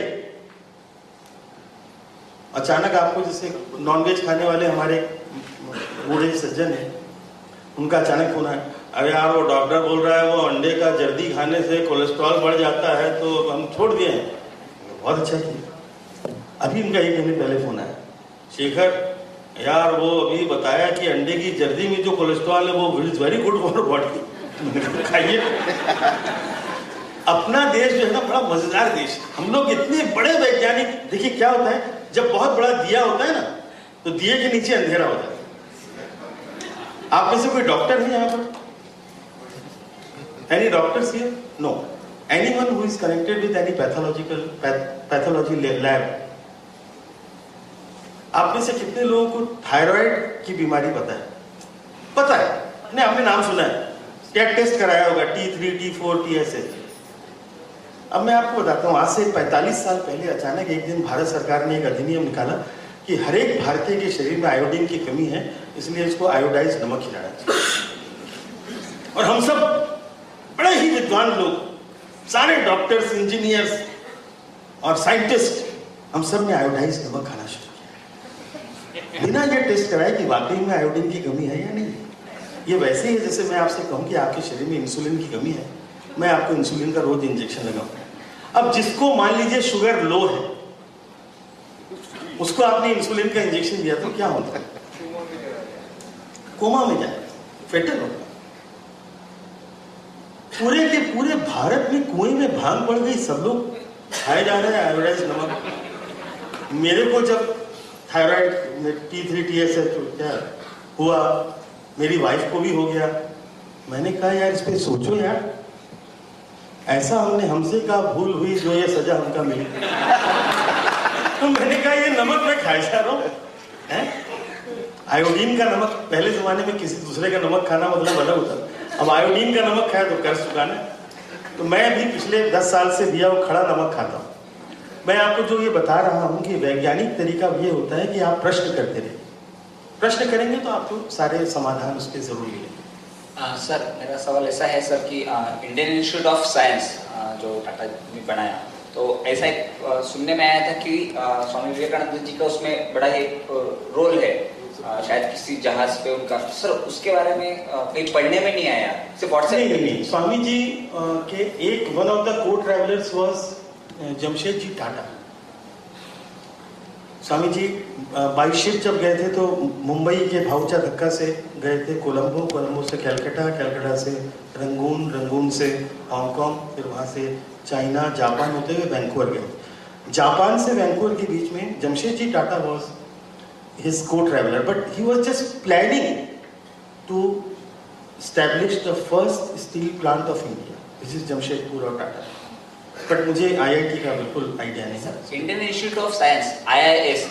अचानक आपको, जैसे नॉनवेज खाने वाले हमारे बूढ़े सज्जन हैं, उनका अचानक फोन आया, अरे यार वो डॉक्टर बोल रहा है वो अंडे का जर्दी खाने से कोलेस्ट्रॉल बढ़ जाता है तो हम छोड़ दिए हैं. बहुत अच्छा किया. अभी उनका 1 महीने पहले फोन आया, शेखर यार वो अभी बताया कि अंडे की जर्दी में जो कोलेस्ट्रॉल है वो is very good for body, खाइए. अपना देश जो है ना बड़ा मजेदार देश. हम लोग इतने बड़े वैज्ञानिक. देखिए क्या होता है, जब बहुत बड़ा दिया होता है ना, तो दिए के नीचे अंधेरा होता है. आप में से कोई डॉक्टर है यहाँ पर? Any doctors here? No. Anyone who is connected with any pathology lab? आप में से कितने लोगों को थायराइड की बीमारी पता है? पता है, नहीं आपने नाम सुना है, क्या टेस्ट कराया होगा, T3, T4, TSH. अब मैं आपको बताता हूँ, आज से 45 साल पहले अचानक एक दिन भारत सरकार ने एक अधिनियम निकाला कि हर एक भारतीय के शरीर में आयोडीन की कमी है, इसलिए इसको आयोडाइज नमक खिलाना चाहिए. और हम सब बड़े ही विद्वान लोग, सारे डॉक्टर्स, इंजीनियर्स और साइंटिस्ट, हम सब ने आयोडाइज नमक खाना शुरू किया, बिना ये टेस्ट कराए कि वाकई में आयोडीन की कमी है या नहीं. ये वैसे ही है जैसे मैं आपसे कहूँ कि आपके शरीर में इंसुलिन की कमी है, मैं आपको इंसुलिन का रोज इंजेक्शन लगाऊं. अब जिसको मान लीजिए शुगर लो है, उसको आपने इंसुलिन का इंजेक्शन दिया तो क्या होता? कोमा में जाए, फेटल होगा। पूरे के पूरे भारत में कुएं में भांग पड़ गई, सब लोग खाए जा रहे हैं आयोडाइज नमक। मेरे को जब थायराइड में T3 TSH क्या हुआ, मेरी वाइफ को भी हो गया। मैंने कहा यार इस पे सोचो यार, ऐसा हमने हमसे कहा भूल हुई जो ये सजा हमका मिली। तो मैंने कहा ये नमक मैं खाए जा रहा हूँ, आयोडीन का नमक। पहले जमाने में किसी दूसरे का नमक खाना मतलब अलग होता, अब आयोडीन का नमक खाया तो कर्ज चुकाना। तो मैं भी पिछले 10 साल से दिया वो खड़ा नमक खाता हूँ। मैं आपको जो ये बता रहा हूँ कि वैज्ञानिक तरीका ये होता है कि आप प्रश्न करते रहिए, प्रश्न करेंगे तो आपको सारे समाधान उसके जरूर मिलेंगे। सर मेरा सवाल ऐसा है सर कि इंडियन इंस्टीट्यूट ऑफ साइंस जो टाटा ने बनाया, तो ऐसा एक सुनने में आया था कि स्वामी विवेकानंद जी का उसमें बड़ा एक रोल है, शायद किसी जहाज पे उनका। सर उसके बारे में कहीं पढ़ने में नहीं आया, सिर्फ व्हाट्सएप नहीं। स्वामी जी के एक one of the co travellers was Jamshed ji Tata. Swami ji by ship जब गए थे तो मुंबई के भाउचा धक्का से गए थे कोलंबो, कोलंबो से कलकत्ता, कलकत्ता से रंगून, रंगून से हांगकांग, फिर वहाँ से चाइना, जापान होते हुए वैंकूवर गए। जापान से वैंकूवर के बीच में Jamshed ji Tata was his co traveller, but he was just planning to establish the first steel plant of India. This is Jamshedpur और टाटा। बट मुझे IIT का बिल्कुल आइडिया नहीं है। Indian institute of science IIS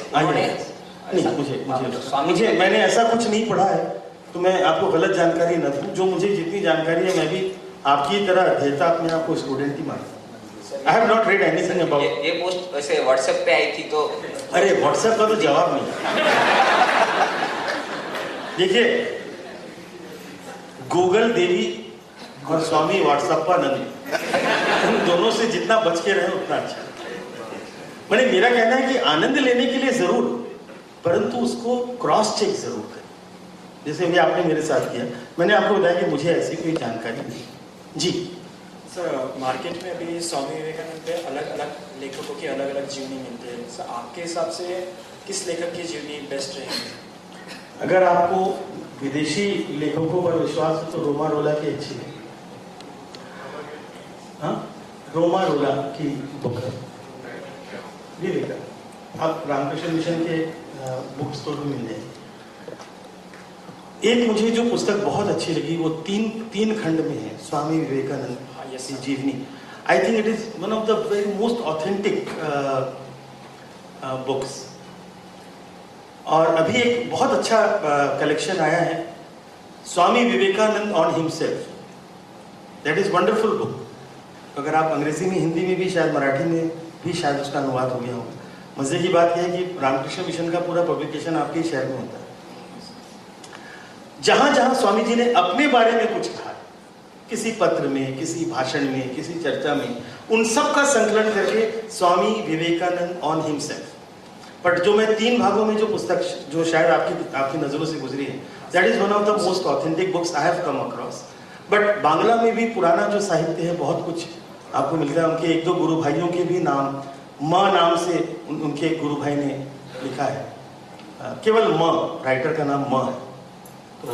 नहीं, मुझे मैंने ऐसा कुछ नहीं पढ़ा है, तो मैं आपको गलत जानकारी न दूं। जो मुझे जितनी जानकारी है मैं भी आपकी तरह अध्येता अपने आप को स्टूडेंट ही मानता हूँ। I have not read anything about. ये पोस्ट वैसे व्हाट्सएप पे आई थी तो अरे व्हाट्सएप का तो जवाब नहीं। देखिए गूगल देवी और स्वामी व्हाट्सएप्पानंद, उन दोनों से जितना बच के रहे उतना अच्छा। मैंने मेरा कहना है कि आनंद लेने के लिए जरूर, परंतु उसको क्रॉस चेक जरूर करें, जैसे भी आपने मेरे साथ किया। मैंने आपको बताया कि मुझे ऐसी कोई जानकारी नहीं। जी सर, मार्केट में अभी स्वामी विवेकानंद पे अलग अलग लेखकों की अलग अलग जीवनी मिलती है। सर आपके हिसाब से किस लेखक की जीवनी बेस्ट रहेगी? अगर आपको विदेशी लेखकों पर विश्वास हो तो रोमा रोला की अच्छी है। हाँ, रोमा रोला की बुक है, ये देखा आप रामकृष्ण मिशन के बुक स्टोर में मिल जाएगी। एक मुझे जो पुस्तक बहुत अच्छी लगी वो तीन खंड में है, स्वामी विवेकानंद की जीवनी। I think it is one of the very most authentic books. और अभी एक बहुत अच्छा कलेक्शन आया है, Swami Vivekananda on himself. That is wonderful book. अगर आप अंग्रेजी में, हिंदी में भी, शायद मराठी में भी शायद उसका अनुवाद हो गया होगा। मजे की बात यह है कि रामकृष्ण मिशन का पूरा पब्लिकेशन आपके शहर में होता है। जहां जहां स्वामी जी ने अपने बारे में कुछ कहा, किसी पत्र में, किसी भाषण में, किसी चर्चा में, उन सब का संकलन करके Swami Vivekananda on himself. But जो मैं 3 भागों में जो पुस्तक जो शायद आपकी नजरों से गुजरी है, that is one of the most authentic books I have come across. But Bangla में भी पुराना जो साहित्य है बहुत कुछ आपको मिलता है। उनके 1-2 गुरु भाइयों के भी नाम, माँ नाम से उनके एक गुरु भाई ने लिखा है, केवल माँ, राइटर का नाम माँ है। तो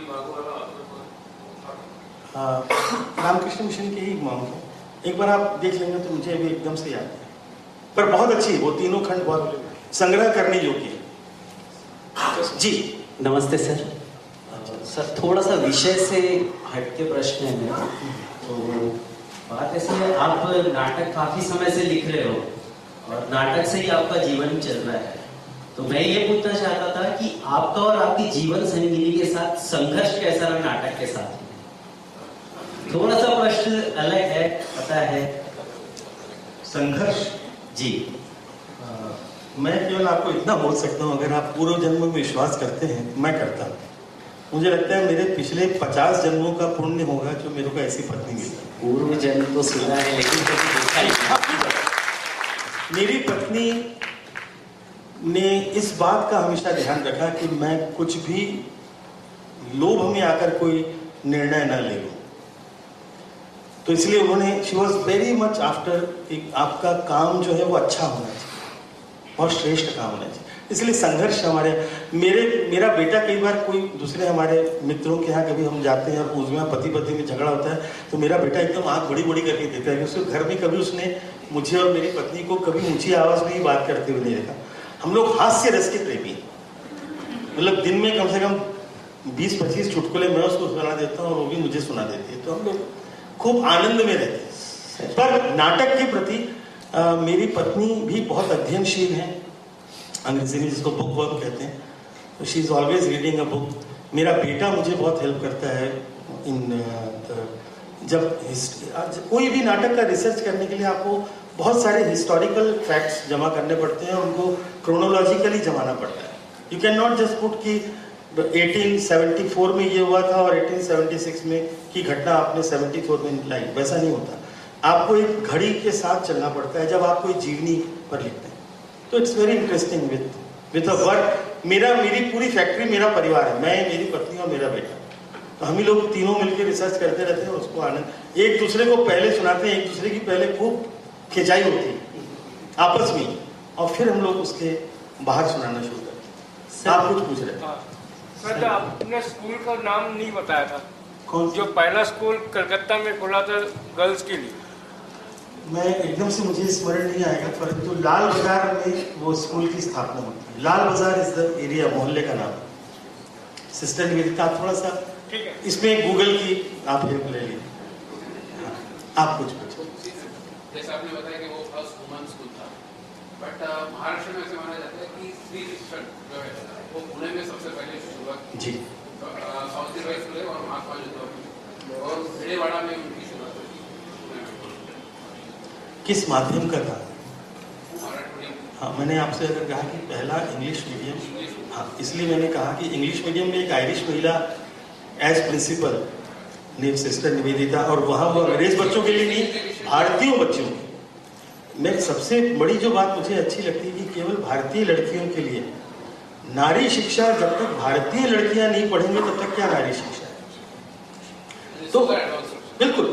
रामकृष्ण मिशन के ही माँ है। एक बार आप देख लेंगे तो मुझे अभी एकदम से याद है, पर बहुत अच्छी है वो, तीनों खंड बहुत संग्रह करने योग्य है। जी नमस्ते सर। सर थोड़ा सा विषय से हटके प्रश्न है मेरा। तो बात ऐसी है, आप नाटक काफी समय से लिख रहे हो और नाटक से ही आपका जीवन चल रहा है। तो मैं ये पूछना चाहता था कि आपका और आपकी जीवन संगिनी के साथ संघर्ष कैसा रहा नाटक के साथ? थोड़ा सा प्रश्न अलग है, पता है। संघर्ष जी, मैं केवल आपको इतना बोल सकता हूँ, अगर आप पूर्व जन्म में विश्वास करते हैं, मैं करता हूँ। मुझे लगता है मेरे पिछले 50 जन्मों का पुण्य होगा जो मेरे को ऐसी पत्नी मिली। पूर्व जन्म तो सुना है लेकिन कभी देखा नहीं। मेरी पत्नी ने इस बात का हमेशा ध्यान रखा कि मैं कुछ भी लोभ में आकर कोई निर्णय न ले लूं। तो इसलिए उन्होंने, she was very much after, आपका काम जो है वो अच्छा होना चाहिए, बहुत श्रेष्ठ काम होना चाहिए। इसलिए संघर्ष हमारे मेरा बेटा कई बार कोई दूसरे हमारे मित्रों के यहाँ कभी हम जाते हैं और उसमें पति पत्नी में झगड़ा होता है तो मेरा बेटा एकदम आँख बड़ी बड़ी करके देता है कि उसके घर में कभी उसने मुझे और मेरी पत्नी को कभी ऊंची आवाज में ही बात करते हुए नहीं देखा। हम लोग हास्य रस के प्रेमी हैं, मतलब दिन में कम से कम 20-25 चुटकुले मैं उसको सुना देता हूँ और वो भी मुझे सुना देती है, तो हम लोग खूब आनंद में रहते हैं। पर नाटक के प्रति मेरी पत्नी भी बहुत अध्ययनशील है, अंग्रेजी में जिसको बुक वर्म कहते हैं, तो she is always reading a book. मेरा बेटा मुझे बहुत हेल्प करता है इन जब कोई भी नाटक का रिसर्च करने के लिए आपको बहुत सारे हिस्टोरिकल फैक्ट्स जमा करने पड़ते हैं, उनको क्रोनोलॉजिकली जमाना पड़ता है। You can not just put कि 1874 में ये हुआ था और 1876 में की घटना आपने 74 में लाई, वैसा नहीं होता। आपको एक घड़ी के साथ चलना पड़ता है जब आप कोई जीवनी पर लिखते हैं। तो it's very interesting with a work. मेरी पूरी फैक्ट्री मेरा परिवार है, मैं, मेरी पत्नी और मेरा बेटा, तो हम ही लोग तीनों मिलकर रिसर्च करते रहते हैं। उसको आनंद, एक दूसरे को पहले सुनाते हैं, एक दूसरे की पहले खूब खिंचाई होती है आपस में, और फिर हम लोग उसके बाहर सुनाना शुरू करते हैं। आप कुछ पूछ रहे थे सर? आपने स्कूल का नाम नहीं बताया था। कौन? जो पहला स्कूल कलकत्ता में खोला था गर्ल्स के लिए। मैं एकदम से मुझे स्मरण नहीं आएगा, परंतु लाल बाजार में वो स्कूल की स्थापना होती है। लाल बाजार इज द एरिया, मोहल्ले का नाम। सिस्टर निवेदिता, आप थोड़ा सा इसमें गूगल की आप हेल्प ले लीजिए। आप कुछ पूछो। जैसे आपने बताया कि वो फर्स्ट वुमेन स्कूल था, बट महाराष्ट्र में ऐसे माना जाता है कि श्री शिक्षण जो है वो पुणे में सबसे पहले शुरुआत की। जी। सावित्रीबाई फुले और महात्मा ज्योतिबा और भिडेवाड़ा में उनकी शुरुआत हुई। किस माध्यम का था? हाँ, मैंने आपसे अगर कहा कि पहला इंग्लिश मीडियम, हाँ, इसलिए मैंने कहा कि इंग्लिश मीडियम में एक आयरिश महिला एज प्रिंसिपल सिस्टर निवेदिता, और वहाँ वो अंग्रेज बच्चों के लिए नहीं, भारतीय बच्चों के। मैं सबसे बड़ी जो बात मुझे अच्छी लगती है कि केवल भारतीय लड़कियों के लिए नारी शिक्षा, जब तक भारतीय लड़कियां नहीं पढ़ेंगे तब तक क्या नारी शिक्षा है? तो बिल्कुल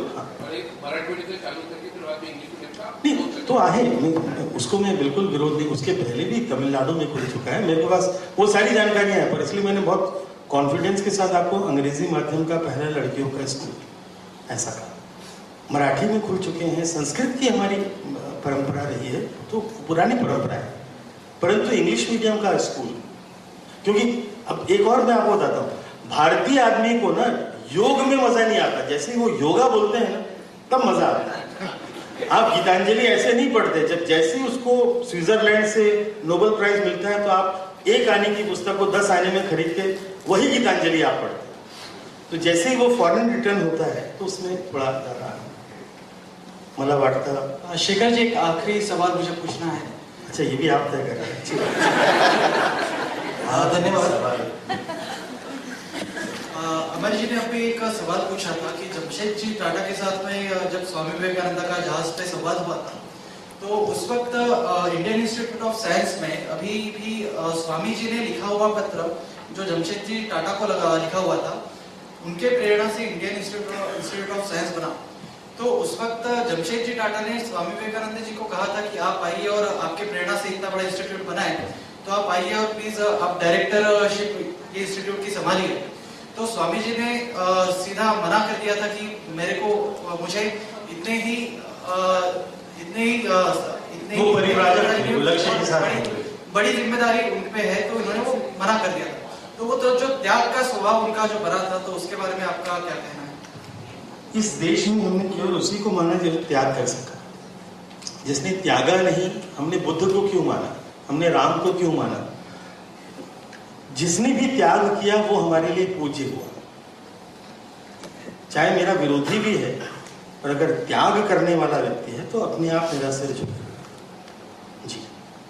नहीं, तो आहे उसको मैं बिल्कुल विरोध नहीं, उसके पहले भी तमिलनाडु में खुल चुका है, मेरे पास वो सारी जानकारियां हैं, पर इसलिए मैंने बहुत कॉन्फिडेंस के साथ आपको अंग्रेजी माध्यम का पहला लड़कियों का स्कूल ऐसा कहा। मराठी में खुल चुके हैं, संस्कृत की हमारी परंपरा रही है, तो पुरानी परंपरा है, परंतु इंग्लिश मीडियम का स्कूल, क्योंकि अब एक और मैं आपको बताता हूँ, भारतीय आदमी को ना योग में मजा नहीं आता, जैसे वो योगा बोलते हैं ना तब मजा आता है। आप गीतांजलि ऐसे नहीं पढ़ते, जब जैसे ही उसको स्विट्जरलैंड से नोबेल प्राइज मिलता है तो आप एक आने की पुस्तक को 10 आने में खरीद के वही गीतांजलि आप पढ़ते हैं। तो जैसे ही वो फॉरेन रिटर्न होता है तो उसमें थोड़ा ज्यादा मला वाटतं। शेखर जी, एक आखिरी सवाल मुझे पूछना है। अच्छा, ये भी आप तय कर रहे हैं। धन्यवाद। अमर जी ने अभी एक सवाल पूछा था कि जमशेद जी टाटा के साथ में जब स्वामी विवेकानंद का जहाज पे संवाद हुआ था, तो उस वक्त इंडियन इंस्टीट्यूट ऑफ साइंस में अभी भी स्वामी जी ने लिखा हुआ पत्र जो जमशेद जी टाटा को लिखा हुआ था, उनके प्रेरणा से इंडियन इंस्टीट्यूट ऑफ साइंस बना। तो उस वक्त जमशेद जी टाटा ने स्वामी विवेकानंद जी को कहा था कि आप आइए और आपके प्रेरणा से इतना बड़ा इंस्टीट्यूट बना है, तो आप आइए और प्लीज आप डायरेक्टरशिप ये इंस्टीट्यूट की संभालिए। तो स्वामी जी ने सीधा मना कर दिया था कि मुझे इतने ही बड़ी जिम्मेदारी उन पे है, तो इन्होंने वो मना कर दिया था। तो वो तो जो त्याग का स्वभाव उनका जो बना था, तो उसके बारे में आपका क्या कहना है? इस देश में हमने केवल उसी को माना जो त्याग कर सका, जिसने त्यागा नहीं। हमने बुद्ध को क्यों माना, हमने राम को क्यों माना? जिसने भी त्याग किया वो हमारे लिए पूज्य हुआ। चाहे मेरा विरोधी भी है, और अगर त्याग करने वाला व्यक्ति है तो अपने आप मेरा सिर झुके। जी,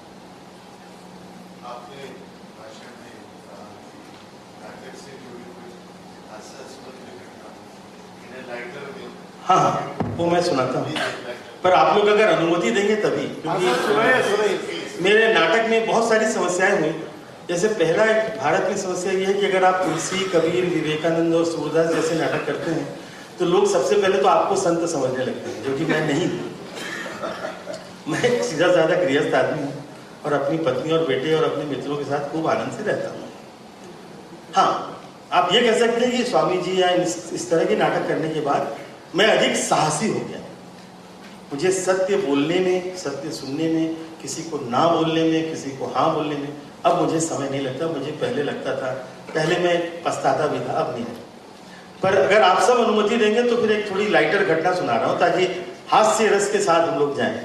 आपने भाषण में नाटक से जुड़ी हुई हास्यास्पद घटना, हाँ, वो मैं सुनाता हूँ, पर आप लोग अगर अनुमति देंगे तभी, क्योंकि मेरे नाटक में बहुत सारी समस्याएं हुई। जैसे पहला एक भारत में समस्या ये है कि अगर आप तुलसी, कबीर, विवेकानंद और सूरदास जैसे नाटक करते हैं तो लोग सबसे पहले तो आपको संत समझने लगते हैं, जो कि मैं नहीं हूँ। मैं सीधा साधा गृहस्थ आदमी हूँ, और अपनी पत्नी और बेटे और अपने मित्रों के साथ खूब आनंद से रहता हूँ। हाँ, आप ये कह सकते हैं कि स्वामी जी या इस तरह के नाटक करने के बाद मैं अधिक साहसी हो गया। मुझे सत्य बोलने में, सत्य सुनने में, किसी को ना बोलने में, किसी को हाँ बोलने में अब मुझे समय नहीं लगता। मुझे पहले लगता था, पहले मैं पछताता भी था, अब नहीं है। पर अगर आप सब अनुमति देंगे तो फिर एक थोड़ी लाइटर घटना सुना रहा हूँ ताकि हास्य रस के साथ हम लोग जाएं।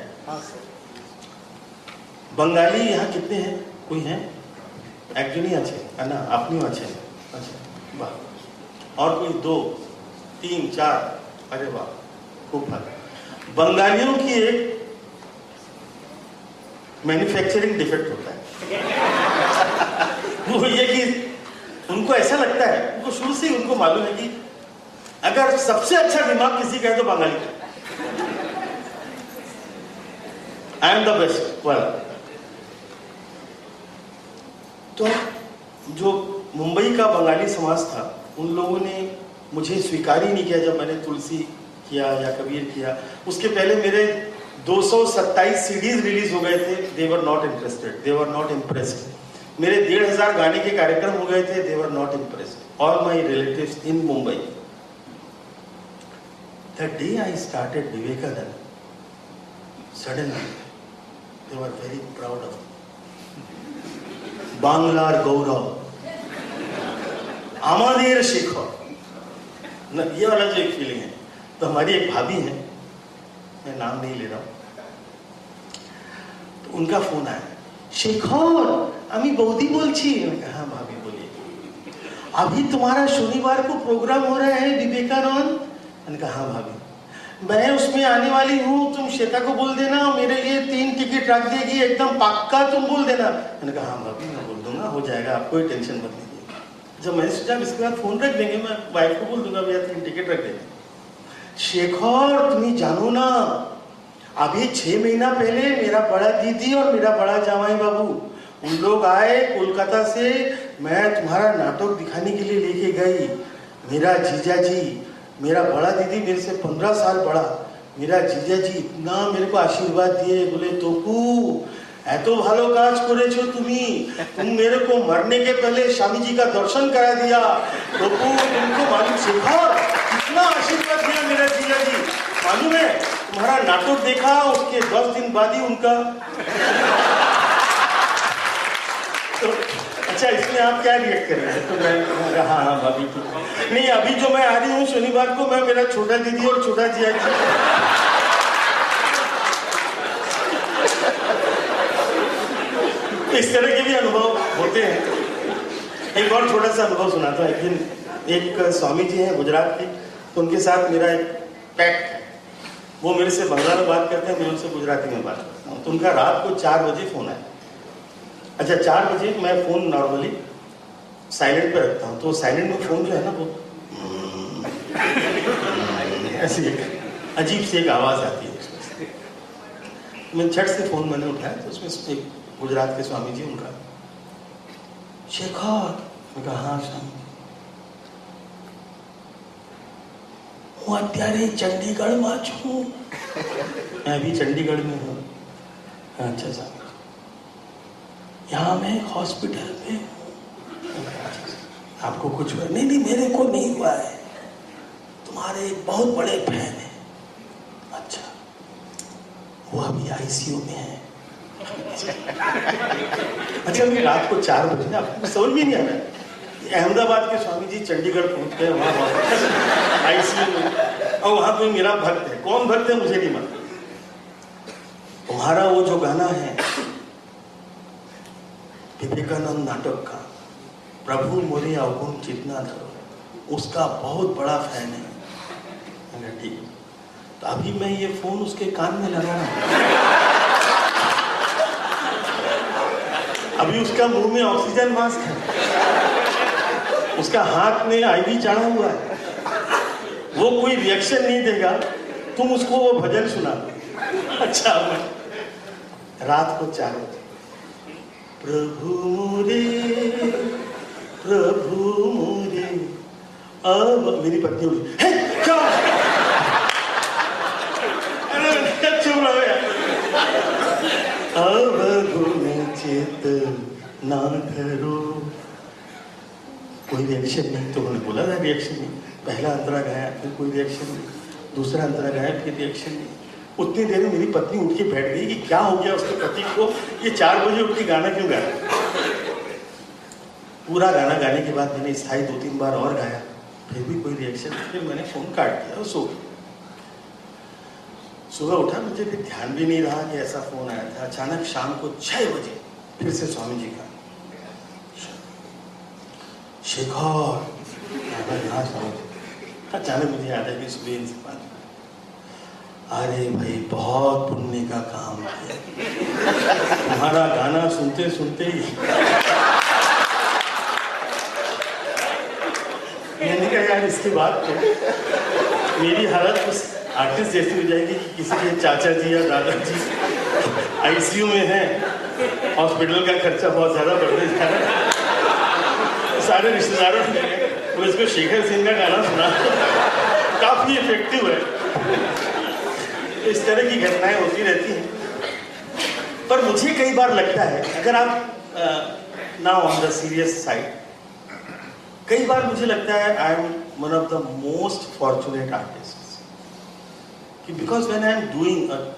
बंगाली यहाँ कितने हैं? कोई है? एक जनी अच्छे है ना, अपनी अच्छे। अच्छा, वाह। और कोई 2 3 4? अरे वाह, खूब फर्क। बंगालियों की एक मैन्युफैक्चरिंग डिफेक्ट होता है वो ये कि उनको ऐसा लगता है, उनको शुरू से उनको मालूम है कि अगर सबसे अच्छा दिमाग किसी का है तो बंगाली का। I am the best. तो जो मुंबई का बंगाली समाज था, उन लोगों ने मुझे स्वीकार ही नहीं किया जब मैंने तुलसी किया या कबीर किया। उसके पहले मेरे 227 सीडीज रिलीज हो गए थे। They were not interested, they were not impressed. मेरे 1500 गाने के कार्यक्रम हो गए थे। They were not impressed. All my relatives in Mumbai. The day I started Vivekananda, suddenly they were very proud of me. Banglar Gaurav, Amadir Shikhar, ये वाला जो एक फीलिंग है। तो हमारी एक भाभी है, मैं नाम नहीं ले रहा हूँ, तो उनका फोन आया, शेखर আমি বৌদি বলছি। मैंने कहा हाँ भाभी बोलिए। अभी तुम्हारा शनिवार को प्रोग्राम हो रहा है विवेकानंद। मैंने कहा हाँ भाभी, मैं उसमें आने वाली हूँ, तुम श्वेता को बोल देना मेरे लिए 3 टिकट रख देगी, एकदम पक्का तुम बोल देना। मैंने कहा हाँ भाभी मैं बोल दूंगा, हो जाएगा, आप कोई टेंशन मत लीजिए। जब मैंने सोचा इसके बाद फोन रख देंगे, मैं वाइफ को बोल दूंगा भैया 3 टिकट रख देंगे। शेखर तुम्हें जानो ना, अभी 6 महीना पहले मेरा बड़ा दीदी और मेरा बड़ा जामाई बाबू उन लोग आए कोलकाता से, मैं तुम्हारा नाटक दिखाने के लिए लेके गई। मेरा जीजा जी, मेरा बड़ा दीदी मेरे से 15 साल बड़ा, मेरा जीजा जी इतना मेरे को आशीर्वाद दिए, बोले तोकू एतो भालो काज करेছো তুমি, तुम मेरे को मरने के पहले स्वामी जी का दर्शन करा दिया। तोकू तुमको मालूम, शेखर कितना आशीर्वाद दिया मेरा जीजा जी, मालूम है? तुम्हारा नाटक देखा, उसके 10 दिन बाद ही उनका तो अच्छा इसमें आप क्या रिएक्ट कर रहे हैं? तो मैं हाँ हाँ भाभी ठीक नहीं, अभी जो मैं आ रही हूँ शनिवार को, मैं मेरा छोटा दीदी और छोटा जिया जी इस तरह के भी अनुभव होते हैं। एक और छोटा सा अनुभव सुनाता हूँ। एक दिन एक स्वामी जी हैं गुजरात के, तो उनके साथ मेरा एक पैक्ट है। वो मेरे से बंगला में बात करते हैं, मैं उनसे गुजराती में बात करता हूँ। तो उनका रात को 4 बजे फोन आया। अच्छा 4 बजे मैं फोन नॉर्मली साइलेंट पे रखता हूँ, तो साइलेंट में फोन जो है ना वो ऐसी एक अजीब सी एक आवाज आती है उसमें। मैं झट से फोन मैंने उठाया, तो उसमें एक गुजरात के स्वामी जी, उनका शेखर। मैं कहा हाँ स्वामी, હું અત્યારે ચંડીગઢમાં છું। मैं अभी चंडीगढ़ में हूँ। अच्छा साहब, यहाँ मैं हॉस्पिटल में हूँ। आपको कुछ हुआ? नहीं नहीं मेरे को नहीं हुआ है, तुम्हारे एक बहुत बड़े फैन है। अच्छा, वो अभी आईसीयू में है। अच्छा अभी रात को 4 बजे ना, आपको समझ भी नहीं आ रहा है। अहमदाबाद के स्वामी जी चंडीगढ़ पहुंच गए, वहां आईसीयू में, और वहां कोई मेरा भक्त है। कौन भक्त है मुझे नहीं मालूम। तुम्हारा वो जो गाना है विवेकानंद नाटक का, प्रभु मोरे अवगुण चितना धरो, उसका बहुत बड़ा फैन है। मैंने ठीक, तो अभी मैं ये फोन उसके कान में लगा रहा हूं। अभी उसका मुंह में ऑक्सीजन मास्क है, उसका हाथ में आईवी चढ़ा हुआ है, वो कोई रिएक्शन नहीं देगा। तुम उसको वो भजन सुना। अच्छा रात को 4 बजे, प्रभु मोरे अब मेरी पत्नी उठी, क्या चुप रहो यार। अब गुण ना करो, कोई रिएक्शन नहीं। तो उन्होंने बोला था रिएक्शन नहीं। पहला अंतरा गाया, फिर कोई रिएक्शन नहीं। दूसरा अंतरा गाया, फिर रिएक्शन नहीं। उतनी देर में मेरी पत्नी उठ के बैठ गई कि क्या हो गया उसके पति को, ये 4 बजे उठ के गाना क्यों गाया। पूरा गाना गाने के बाद मैंने स्थायी 2-3 बार और गाया, फिर भी कोई रिएक्शन नहीं। फिर मैंने फोन काट दिया और सो गया। सुबह उठा, मुझे फिर ध्यान भी नहीं रहा कि ऐसा फोन आया था। अचानक शाम को 6 बजे फिर से स्वामी जी का शेखर, अचानक मुझे याद है कि सुबह इनसे बात, अरे भाई बहुत पुण्य का काम किया, तुम्हारा गाना सुनते सुनते ही मैंने कहा यार इसके बाद तो मेरी हालत उस आर्टिस्ट जैसी हो जाएगी कि किसी के चाचा जी या दादाजी आईसीयू में हैं, हॉस्पिटल का खर्चा बहुत ज़्यादा बढ़ने जा रहा है, सारे रिश्तेदारों ने वो इसको शेखर सिंह का गाना सुना, काफ़ी इफेक्टिव है। इस तरह की घटनाएं होती रहती हैं। पर मुझे कई बार लगता है, अगर आप now on the serious side, कई बार मुझे लगता है I am one of the most fortunate artist, कि because when I am doing a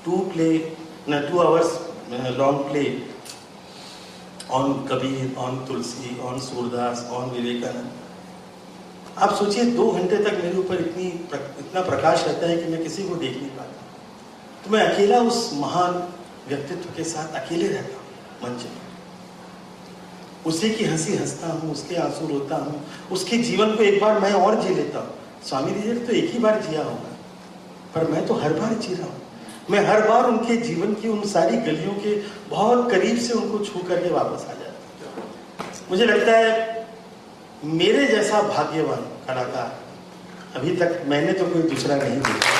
2 hours long play on Kabir, on Tulsi, on Surdas, on Vivekananda, आप सोचिए 2 घंटे तक मेरे ऊपर इतना प्रकाश रहता है कि मैं किसी को देख नहीं पाता। तो मैं अकेला उस महान व्यक्तित्व के साथ अकेले रहता हूँ मंच में, उसी की हंसी हंसता हूँ, उसके आंसू रोता हूँ, उसके जीवन को एक बार मैं और जी लेता हूँ। स्वामी जी ने तो एक ही बार जिया होगा, पर मैं तो हर बार जी रहा हूँ। मैं हर बार उनके जीवन की उन सारी गलियों के बहुत करीब से उनको छू करके वापस आ जाता हूँ। मुझे लगता है मेरे जैसा भाग्यवान कलाकार अभी तक मैंने तो कोई दूसरा नहीं देखा।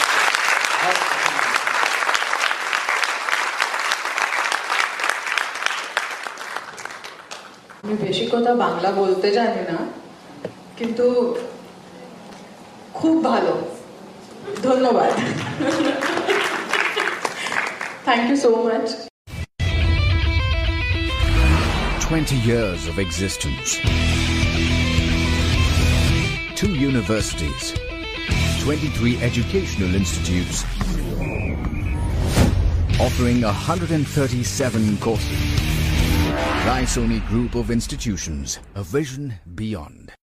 मी বেশি কথা বাংলা বলতে জানি না, কিন্তু খুব ভালো, ধন্যবাদ। Thank you so much. 20 years of existence, 2 universities, 23 educational institutes, offering 137 courses. Raisoni Group of Institutions, a vision beyond.